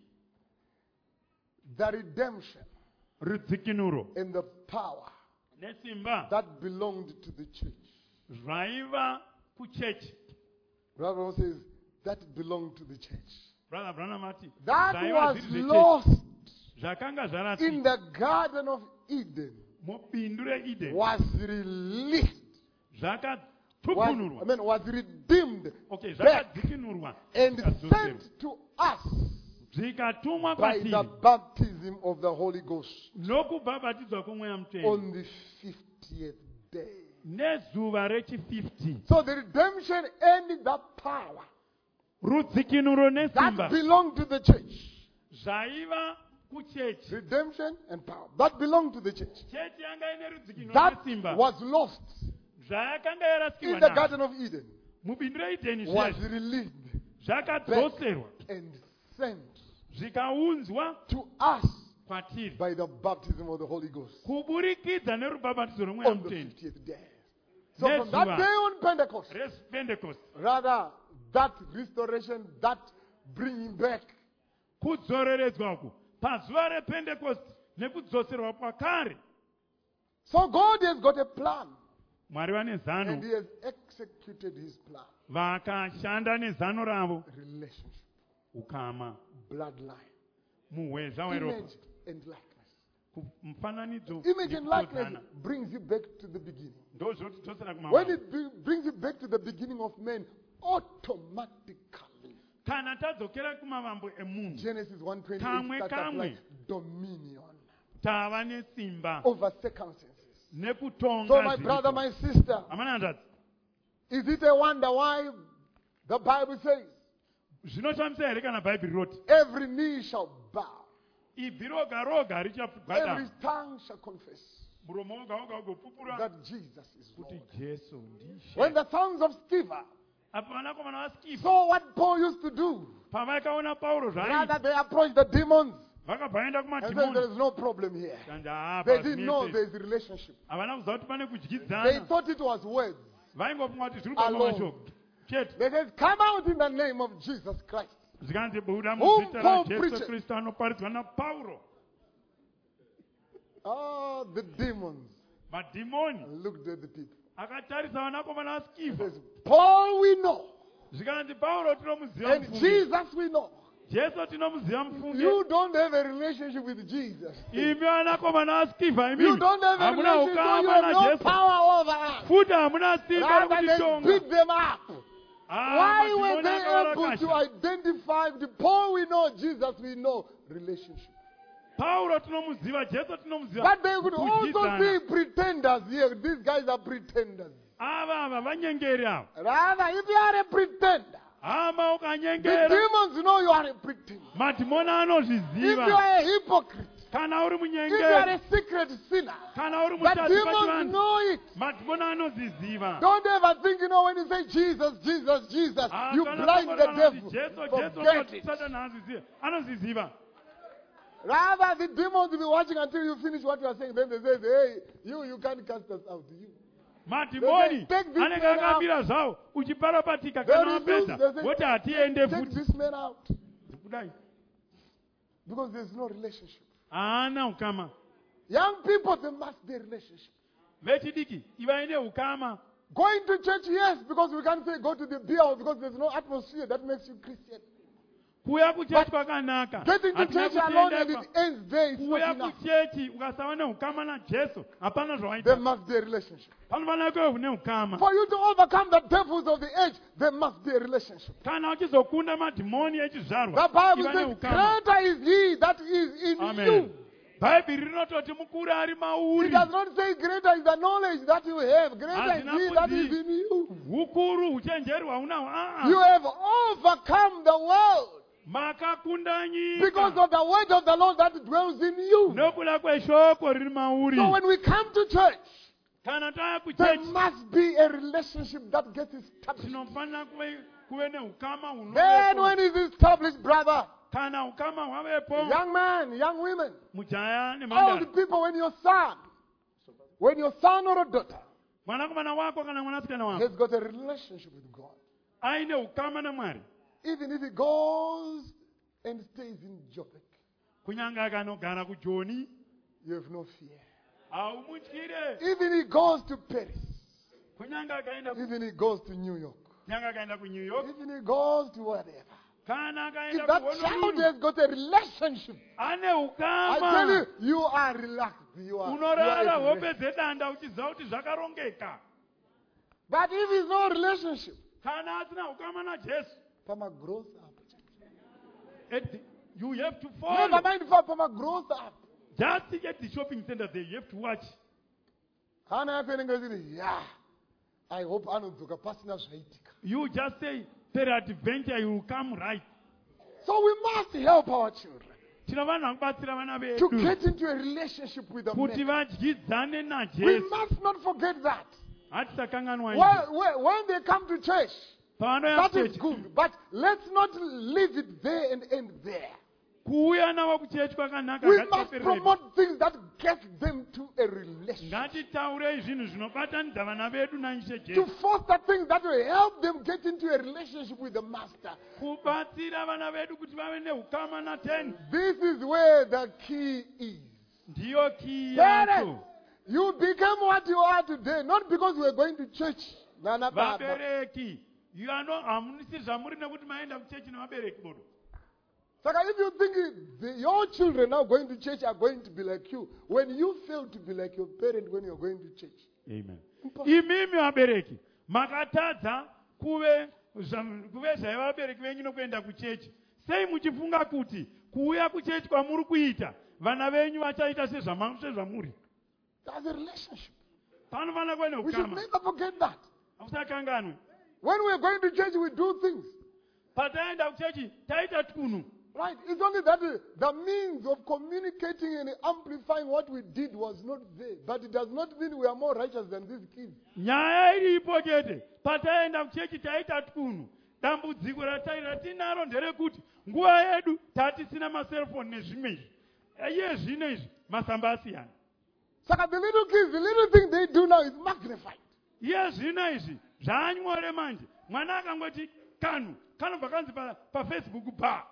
the redemption rudzikinuro and the power nesimba that belonged to the church. zvaiva kuchechi Brother Brown says, that belonged to the church. brother branham ati That zvaiva was zviri zvechechi lost zvakanga in zvarasika the Garden of Eden, mubindu reeden was released, zvakatupunurwa was redeemed okay back zvakadzikinurwa and zvikadzoserwa. sent to us zvikatumwa by the kwatiri baptism of the Holy Ghost nokubhabhatidzwa kwomweya mutsvene on the 50th day. nezuva rechi50 So the redemption and the power rudzikinuro that nesimba belonged to the church. zvaiva kuchechi Redemption and power that belonged to the church. chechi yanga ine rudzikinuro That nesimba was lost zvayakanga in yarasikirwa the nazvo Garden of Eden, mubindu reidheni was zvezvi released zvakadzoserwa and sent zvikaunzwa to us kwatiri by the baptism of the Holy Ghost kuburikidza nerubhabhatidzo rwomweya on the mutendi 50th day. So from that day on Pentecost, repentecost rather that restoration, that bringing back, kudzoreredzwa uku pazuva repentecost nekudzoserwa kwakare So God has got a plan, Mwari vane and zano, He has executed His plan. vakashanda nezano ravo, Relationship, ukama, bloodline, muhwezva weropa, image and likeness. mufananidzo, Image and likeness nekutodzana. brings you back to the beginning. Ndozvotidzosera When kumambo. it brings you back to the beginning of man, automatically. Kana tadzokera kumavambo emunhu, Genesis 1:28 Kamwe, starts up kamwe. like dominion tava nesimba over circumstances. So nekutonga my brother, zviriko. my sister, Hamana hanzvadzi, is it a wonder why the Bible says zvinoshamisa here kana bhaibheri roti every knee shall bow, ibvi roga roga every richagwadama, tongue shall confess muromo woga woga ugopupura that Jesus is kuti Lord? Jesu ndishe. When the sons of Sceva Apa vanakomana vaSkiva saw what Paul used to do, pavakaona Pauro rather zvaiita, they approached the demons vakabva vaenda and said, kumadhimoni. there is no problem here. Kandi apa They didn't know zvimese. there is a relationship. Havana kuziva kuti pane They kudyidzana. thought it was words. Vaingopfunga kuti zviri Alone. pamashoko chete. They said, come out in the name of Jesus Christ. Zvikanzi buda Whom muzita Paul raJesu preaches. Kristu anoparidzwa naPauro. Oh, the demons Madhimoni looked at the people. akatarisa vanakomana vaSkiva. Says, Paul we know, Zvikanzi Pauro tinomuziva and mufungi. Jesus we know. Jesu tinomuziva mufungi. You don't have a relationship with Jesus. Imi vanakomana vaSkiva You imimi don't have a hamuna relationship, so you ukama have no naJesu. power over us. Futi hamuna simba Rather than rekutitonga. beat them up. Why were Madhimoni they able to akaora kasha. identify the Paul we know, Jesus we know relationship? Pauro tinomuziva, Jesu tinomuziva. But they could also Kudyidzana. see pretenders here. These guys are pretenders. Ava vanyengeri ava. Rather, if you are a pretender, Hama the ukanyengera. demons know you are a pretender. Madhimoni If you anozviziva. are a hypocrite, Kana uri if you are munyengeri. a secret sinner, Kana uri the mutadzi demons pachivanhu. know it. Madhimoni anozviziva. Don't ever think, when you say Jesus, Jesus, Jesus, you Kana blind the taura devil. kuti Jesu, Forget Jesu, it. Satani haazvizivi. Anozviziva. Rather, the demons will be watching until you finish what you are saying. Then they say, hey, you can't cast us out. You. Madhimoni Take this anenge man out. akamira zvawo uchiparapatika They kana refuse. wapedza They say, voti hatiende take futi. this man out. Kudai. Because there's no relationship. Haana ukama. Young people, they must be a relationship. Vechidiki ivai neukama. Going to church, yes, because we can't say go to the beer hall because there's no atmosphere that makes you Christian. Kuuya kuchechi kwakanaka. Getting to Hatina church alone and kutiendepa. it ends there is not Kuuya enough. kuchechi ukasava neukama naJesu hapana There zvawaita. must be a relationship. Panofanira kuve neukama. For you to overcome the devils of the age, there must be a relationship. Kana uchizokunda madhimoni The echizvarwa Bible iva says, neukama. greater is he that is in Amen. you. Bhaibheri rinototi mukuru ari It mauri. does not say greater is the knowledge that you have. Greater is Hazina he that kuti- is in you. Hukuru uchenjeri hwaunahwo. You have overcome the world Makakunda because nyika. of the word of the Lord that dwells in you. Nokuda kweshoko riri mauri. So when we come to church, Kana taya there kuchechi must be a relationship that gets established. tinofanira kuve neukama Then hunovepo. when it is established, brother, Kana ukama hwavepo. young man, young women, Mujaya old nemhandara. people, when your son or a daughter Mwanakomana wako kana mwanasikana wako has got a relationship with God, aine ukama naMwari. even if he goes and stays in Joburg, Kunyanga akanogara kuJoni you have no fear. haumutyire. Even he goes to Paris, Kunyanga akaenda even he goes to New York, kunyanga akaenda kuNew York. even he goes to whatever. Kana If akaenda that child kuHonolulu has got a relationship, ane I tell ukama. you, you are relaxed. You are Unorara at hope rest. dzedanda uchiziva kuti zvakarongeka. But if it's no relationship, Kana asina ukama naJesu, Pama grows up. you have to Never follow. mind for Pama grows up. Just at the shopping center there, you have to watch. Kana happening yeah. I hope anodzoka pasina zvaitika. You just say, peradventure you will come right. So we must help our children Tinofanira kubatsira vana to vedu get into a relationship with the kuti man. vadyidzane We naJesu. must not forget that. Hatisakanganwa izvi. When they come to church, Pavanoya that is kuchechi, good. But let's not leave it there and end there. kuuya navo kuchechi kwakanaka. We must ngatipeperere. promote things that get them to a relationship. Ngatitaurei zvinhu zvinobatanidza vana vedu naIshe To Jesu. foster things that will help them get into a relationship with the Master. Kubatsira vana vedu kuti vave neukama naTen. This is where the key is. Ndiyo kii Parents, yacho. You became what you are today, not because you were going to church. Nana Baba. vabereki hamunisi zvamuri nekuti maenda kuchechi nevabereki bodo. So if you think your children now going to church are going to be like you, when you fail to be like your parent when you're going to church. Amen. Imimi vabereki makatadza kuve zvaivabereki venyu nokuenda kuchechi. Sei muchifunga kuti kuuya kuchechi kwamuri kuita vana venyu vachaita sezvamuri? That's a relationship. Panofanira kuva We should neukama. never forget that. Hamusakanganwe. When we're going to church, we do things. Pataenda kuchechi taita tunhu. Right? It's only that the means of communicating and amplifying what we did was not there. But it does not mean we are more righteous than these kids. Nyaya iripo chete. Pataenda kuchechi taita tunhu. Dambudziko ratinaro nderekuti nguva yedu tatisina maselfoni nezvimwe izvi. Iye zvino izvi masamba asiyana. So the little kids, the little thing they do now is magnified. Iye zvino izvi zvanyore manje. Mwana akangoti kanhu kanobva kanzi paFacebook pa.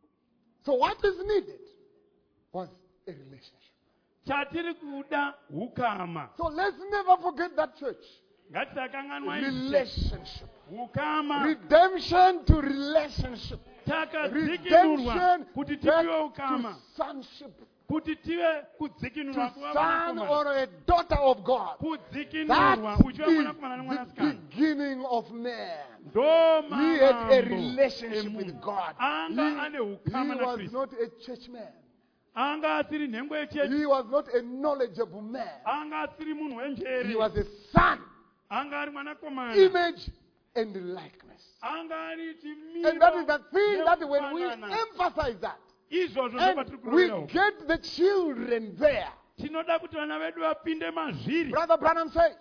So what is needed was a relationship. Chatiri kuda hukama. So let's never forget that church. Ngatisakanganwa izvi. Relationship. Hukama. Redemption to relationship. Takadzikinurwa Redemption kuti back tive to ukama. sonship. Kuti tive kudzikinurwa To kuva son mwanakomana. or a daughter of God. Kudzikinurwa That uchiva is mwanakomana the nemwanasikana. beginning of man. Ndo He had a mamambo relationship emunhu. with God. Anga ane He hukama was naKristu. not a church man. Anga asiri nhengo yechechi. He was not a knowledgeable man. Anga asiri munhu He wenjeri. was a son, Anga ari mwanakomana. image and likeness. Anga ari chimiro. And that is the thing that when we nekufanana. emphasize that, Izvozvo and ndopatiri we kurovera uko. get the children there. Tinoda kuti vana vedu vapinde mazviri. Brother Branham says,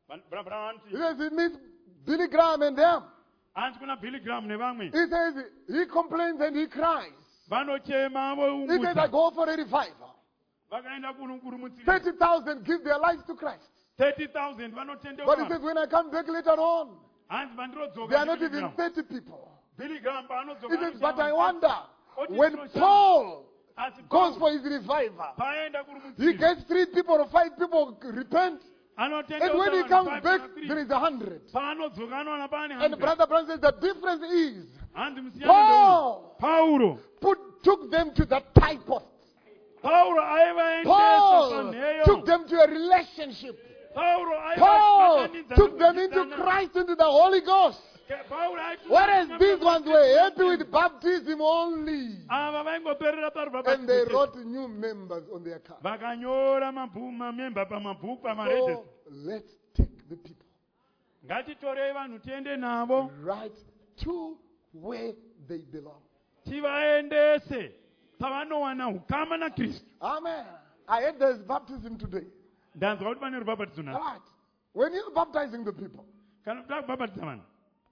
he says he meets Billy Graham and them. hanzi kuna Billy Graham nevamwe. He says he complains and he cries. Vanochema He says, I voungudza. go for a revival. Vakaenda kunokurumutsira. 30,000 give their lives to Christ. 30,000 But he vanotendeuka. says, when I come back later on, Hanzi vandirodzoka. there are not Billy even Graham. 30 people. Billy Graham paanodzoka. He says, anoshama but I 30. wonder, Oti when ndinoshama. Paul Asi goes Paul for his revival, paenda he kurumutsira. gets 3 people or 5 people repent. And when he comes back, there is 100. paanodzoka anowana paane And 100. Brother Brown says the difference is Hanzi musiyana Paul Paulo. took them to the type of. Paulo aivaendesa Paul panheyo. took them to a relationship. Paulo Paul aivabatanidzana took them into kudzidzana. Christ, into the Holy Ghost. Paulo aituma Whereas vana these ones were happy kuti- with baptism only. ava vaingoperera And they parubhabhatisi. wrote new members on their card. Vakanyora mamemba pamabhuku pamarejesi. So let's take the people Ngatitorei vanhu tiende navo. right to where they belong. Tivaendese pavanowana hukama naKristu. Amen. I heard there's baptism today. Ndanzwa kuti pane rubhabhatidzo napo. Right. When you're baptizing the people, Kana kuda kubhabhatidza vanhu.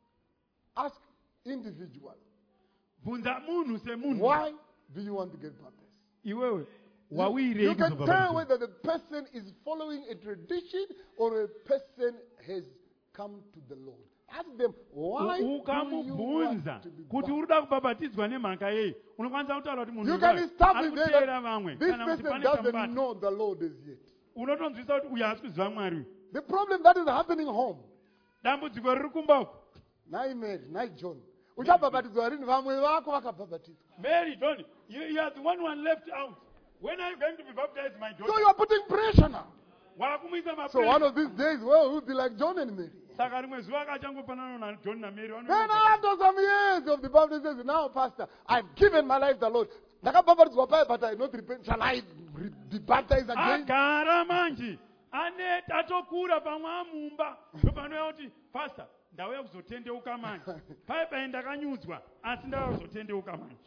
ask individually, Bvunza munhu semunhu. why do you want to get baptized? Iwewe You wawirei can tell kuzobhabhatidzwa. whether the person is following a tradition or a person has come to the Lord. Ask them, why do you Ukamubvunza want to be kuti baptized? uri kuda kubhabhatidzwa nemhaka yei, unokwanisa kutaura kuti munhu You can uyu establish ari there kuteera that vamwe this kana kuti person pane doesn't chamubata. know the Lord as yet. Unotonzwisa kuti uyu haasi kuziva Mwari uyu. The problem that is happening home, Dambudziko riri kumba uku. nai Mary, nai John, uchabhabhatidzwa rini, vamwe vako vakabhabhatidzwa. Mary, John, you are the one left out. When are you going to be baptized, my So daughter? you are putting pressure now. Wakumuisa So one mapressure. of these days, well, we'll be like John and Mary. Saka rimwe zuva akachangopanana na John na Mary. Then after some years of the baptism, says, now, Pastor, I've given my life to the Lord. Ndakabhabhatidzwa paya, but I not repent. Shall I be baptized again? Agara manji. Ane atokura pamwe amumba. Ndopanouya kuti, Pastor, ndauya kuzotendeuka manje. Paya paya ndakanyudzwa, asi ndauya kuzotendeuka manje.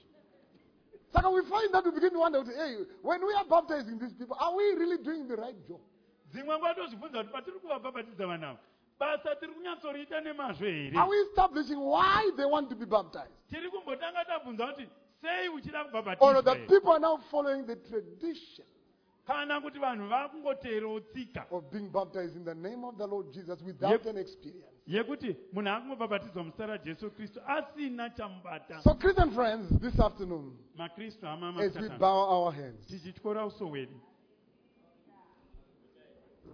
So we find that we begin to wonder, hey, when we are baptizing these people, are we really doing the right job? Dzimwe nguva tozvibvunza kuti patiri kuvabhabhatidza vanavo, basa tiri kunyatsoriita nemazvo here? Are we establishing why they want to be baptized? Tiri kumbotanga tabvunza kuti sei uchida Or kubhabhatidzwa the here? people are now following the tradition Kana kuti vanhu vakungoteerawo tsika of being baptized in the name of the Lord Jesus without an experience. yekuti munhu akungobhabhatidzwa muzita raJesu Kristu asina chamubata. So, Christian friends, this afternoon, maKristu hama as we masikatana, bow our heads, tichityora uso hwedu,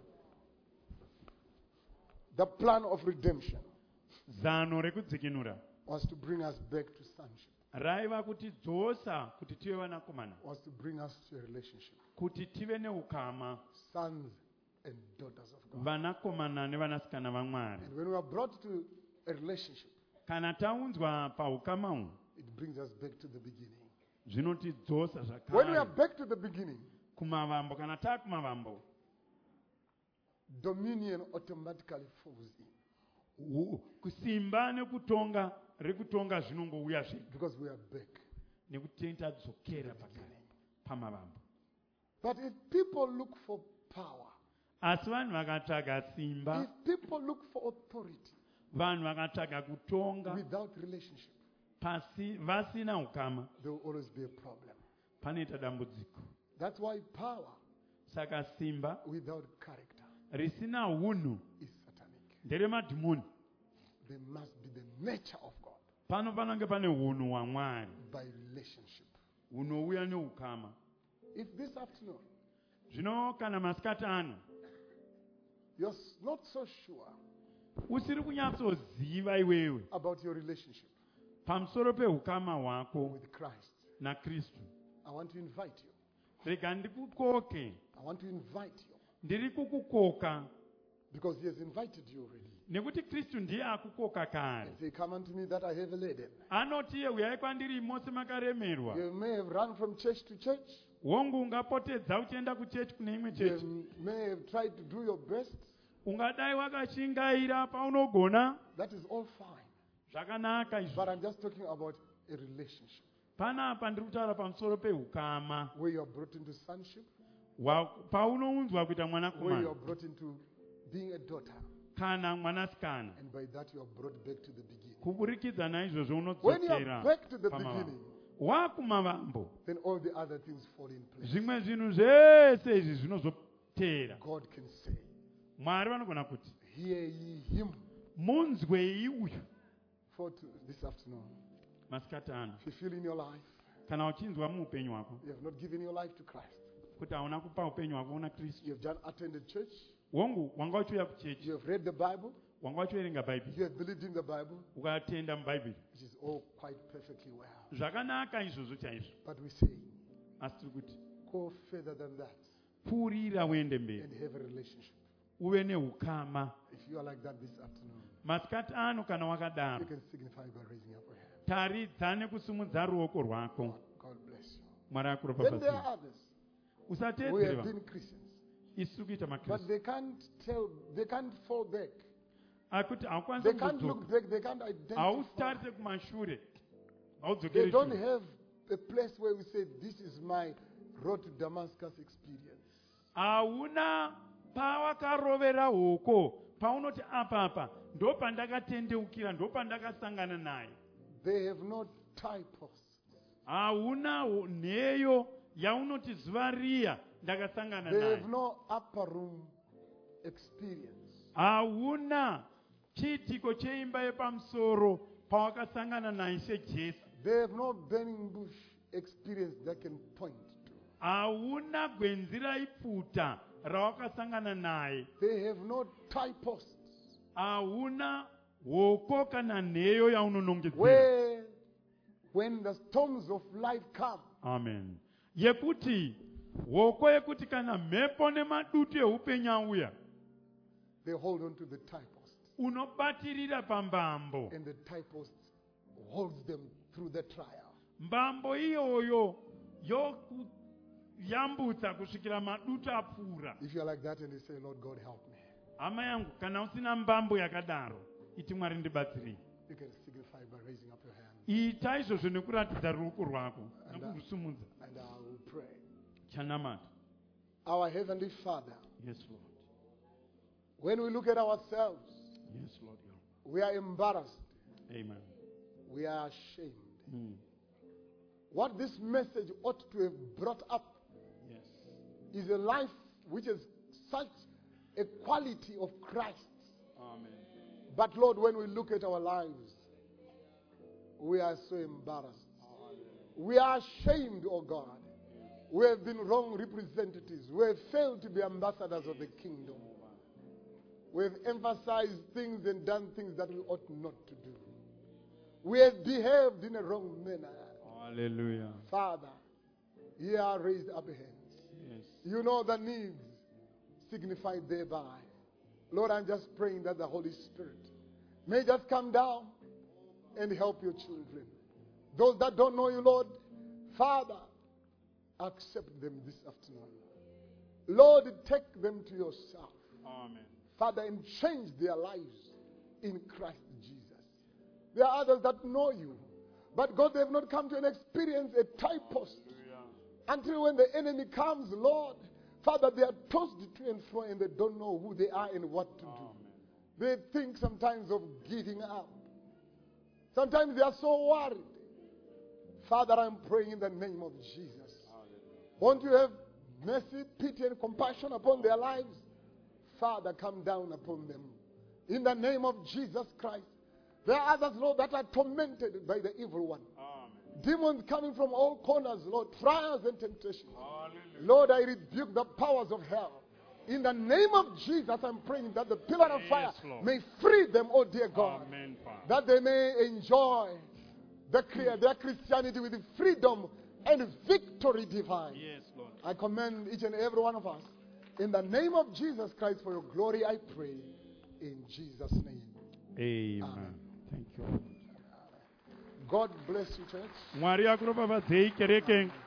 The plan of redemption zano rekudzikinura was to bring us back to sonship, raiva kutidzosa kuti tive vanakomana, was to bring us to a relationship, kuti tive neukama, sons and daughters of God. vanakomana nevanasikana vaMwari. And when we are brought to a relationship, Kana taunzwa paukama uhu, it brings us back to the beginning. zvinotidzosa When we are zvakare back to the beginning, kumavambo. Kana takumavambo, dominion automatically falls in kusimba nekutonga rekutonga zvinongouya zvega because we are back. nekuti tadzokera pakare pamavambo. But if people look for power, Asi vanhu vakatsvaga simba, if people look for authority vanhu vakatsvaga kutonga without relationship, vasina ukama, there will always be a problem. panoita dambudziko. That's why power Saka simba without character risina unhu is satanic. nderemadhimoni. There must be the nature of God Panenge pane unhu hwaMwari by relationship. hunouya neukama. If this afternoon Zvino kana masikati ano you're not so sure usiri kunyatsoziva iwewe about your relationship pamusoro peukama hwako with Christ, naKristu, I want to invite you. rega ndikukoke. I want to invite you Ndiri kukukoka because He has invited you already. nekuti Kristu ndiye akukoka kare. And say, come unto me that are heavy laden. Anoti iye uyai kwandiri mose makaremerwa. You may have run from church to church. Hongu ungapotedza uchienda kuchechi kune imwe You chechi. may have tried to do your best. Ungadai wakashingaira paunogona. That is all fine. Zvakanaka izvo. But I'm just talking about a relationship Panapa ndiri kutaura pamusoro peukama where you are brought into sonship, paunounzwa kuita where you are mwanakomana brought into being a daughter. kana mwanasikana. And by that you are brought back to the beginning. Kuburikidza naizvozvo When you are unodzokera back to the pamavambo. beginning, Wakumavambo, then all the other things fall in place. zvimwe zvinhu zvese izvi zvinozotera. God can say, Mwari vanogona kuti hear ye him. munzwei uyu. For this afternoon, Masikati ano if you feel in your life kana uchinzwa muupenyu hwako you have not given your life to Christ, kuti hauna kupa upenyu hwako kuna Kristu, you have just attended church, hongu wanga uchiuya kuchechi, you have read the Bible, wanga uchiverenga bhaibheri, you have believed in the Bible, ukatenda mubhaibheri, which is all quite perfectly well. zvakanaka izvozvo chaizvo. But we say, Asi tiri kuti go further than that pfuurira uende mberi, and have a relationship. uve neukama. If you are like that this afternoon, Masikati ano kana you wakadaro, can signify by raising up your hand. taridza nekusumudza ruoko rwako. God bless you. Mwari Then there akuropafadzei. are others who have Usateedzera been Christians, isu kuita but maKristu, they can't fall back. akuti They haukwanisi can't look kudzoka, back. They can't identify. hautarise kumashure, They haudzokeri don't shure. have a place where we say, this is my road to Damascus experience. Hauna pawakarovera hoko paunoti apapa ndo pandakatendeukira, ndo pandakasangana naye. They have no typos. Hauna nheyo yaunoti zuva riya ndakasangana They naye. have no upper room experience. Hauna chiitiko cheimba yepamusoro pawakasangana naye seJesu. They have no burning bush experience that can point to. Hauna gwenzi raipfuta rawakasangana naye. They have no typos Hauna hoko kana nheyo yaunonongedzera. where when the storms of life come, Amen. Yekuti hoko yekuti kana mhepo nemadutu eupenyu auya, they hold on to the typos. unobatirira pambambo. And the typos holds them through the trial. Mbambo iyoyo yokuyambutsa kusvikira madutu apfuura. If you're like that and you say, Lord God, help me, Hama yangu, kana usina mbambo yakadaro, iti Mwari ndibatsirei. you can signify by raising up your hand. Ita izvozvo nekuratidza ruoko rwako nekurusumudza. And I will pray. Chanamata. Our Heavenly Father, Yes, Lord. when we look at ourselves, Yes, Lord. we are embarrassed. Amen. We are ashamed. What this message ought to have brought up Yes. is a life which has such a quality of Christ. Amen. But Lord, when we look at our lives, we are so embarrassed. We are ashamed, oh God. We have been wrong representatives. We have failed to be ambassadors of the kingdom. We have emphasized things and done things that we ought not to do. We have behaved in a wrong manner. Hallelujah. Father, here are raised up hands. Yes. You know the needs signified thereby. Lord, I'm just praying that the Holy Spirit may just come down and help your children. Those that don't know you, Lord, Father, accept them this afternoon. Lord, take them to yourself. Amen. Father, and change their lives in Christ Jesus. There are others that know you, but God, they have not come to an experience, a typost. Until when the enemy comes, Lord, Father, they are tossed to and fro and they don't know who they are and what to do. They think sometimes of giving up. Sometimes they are so worried. Father, I'm praying in the name of Jesus. Won't you have mercy, pity, and compassion upon their lives? Father, come down upon them. In the name of Jesus Christ. There are others, Lord, that are tormented by the evil one. Demons coming from all corners, Lord, trials and temptations. Lord, I rebuke the powers of hell. In the name of Jesus, I'm praying that the pillar of fire may free them, oh dear God. Amen, Father. That they may enjoy their Christianity with freedom and victory divine. Yes, Lord. I commend each and every one of us. In the name of Jesus Christ, for your glory, I pray. In Jesus' name. Amen. Thank you. God bless you, church. Mwari akuropafadzei kereke.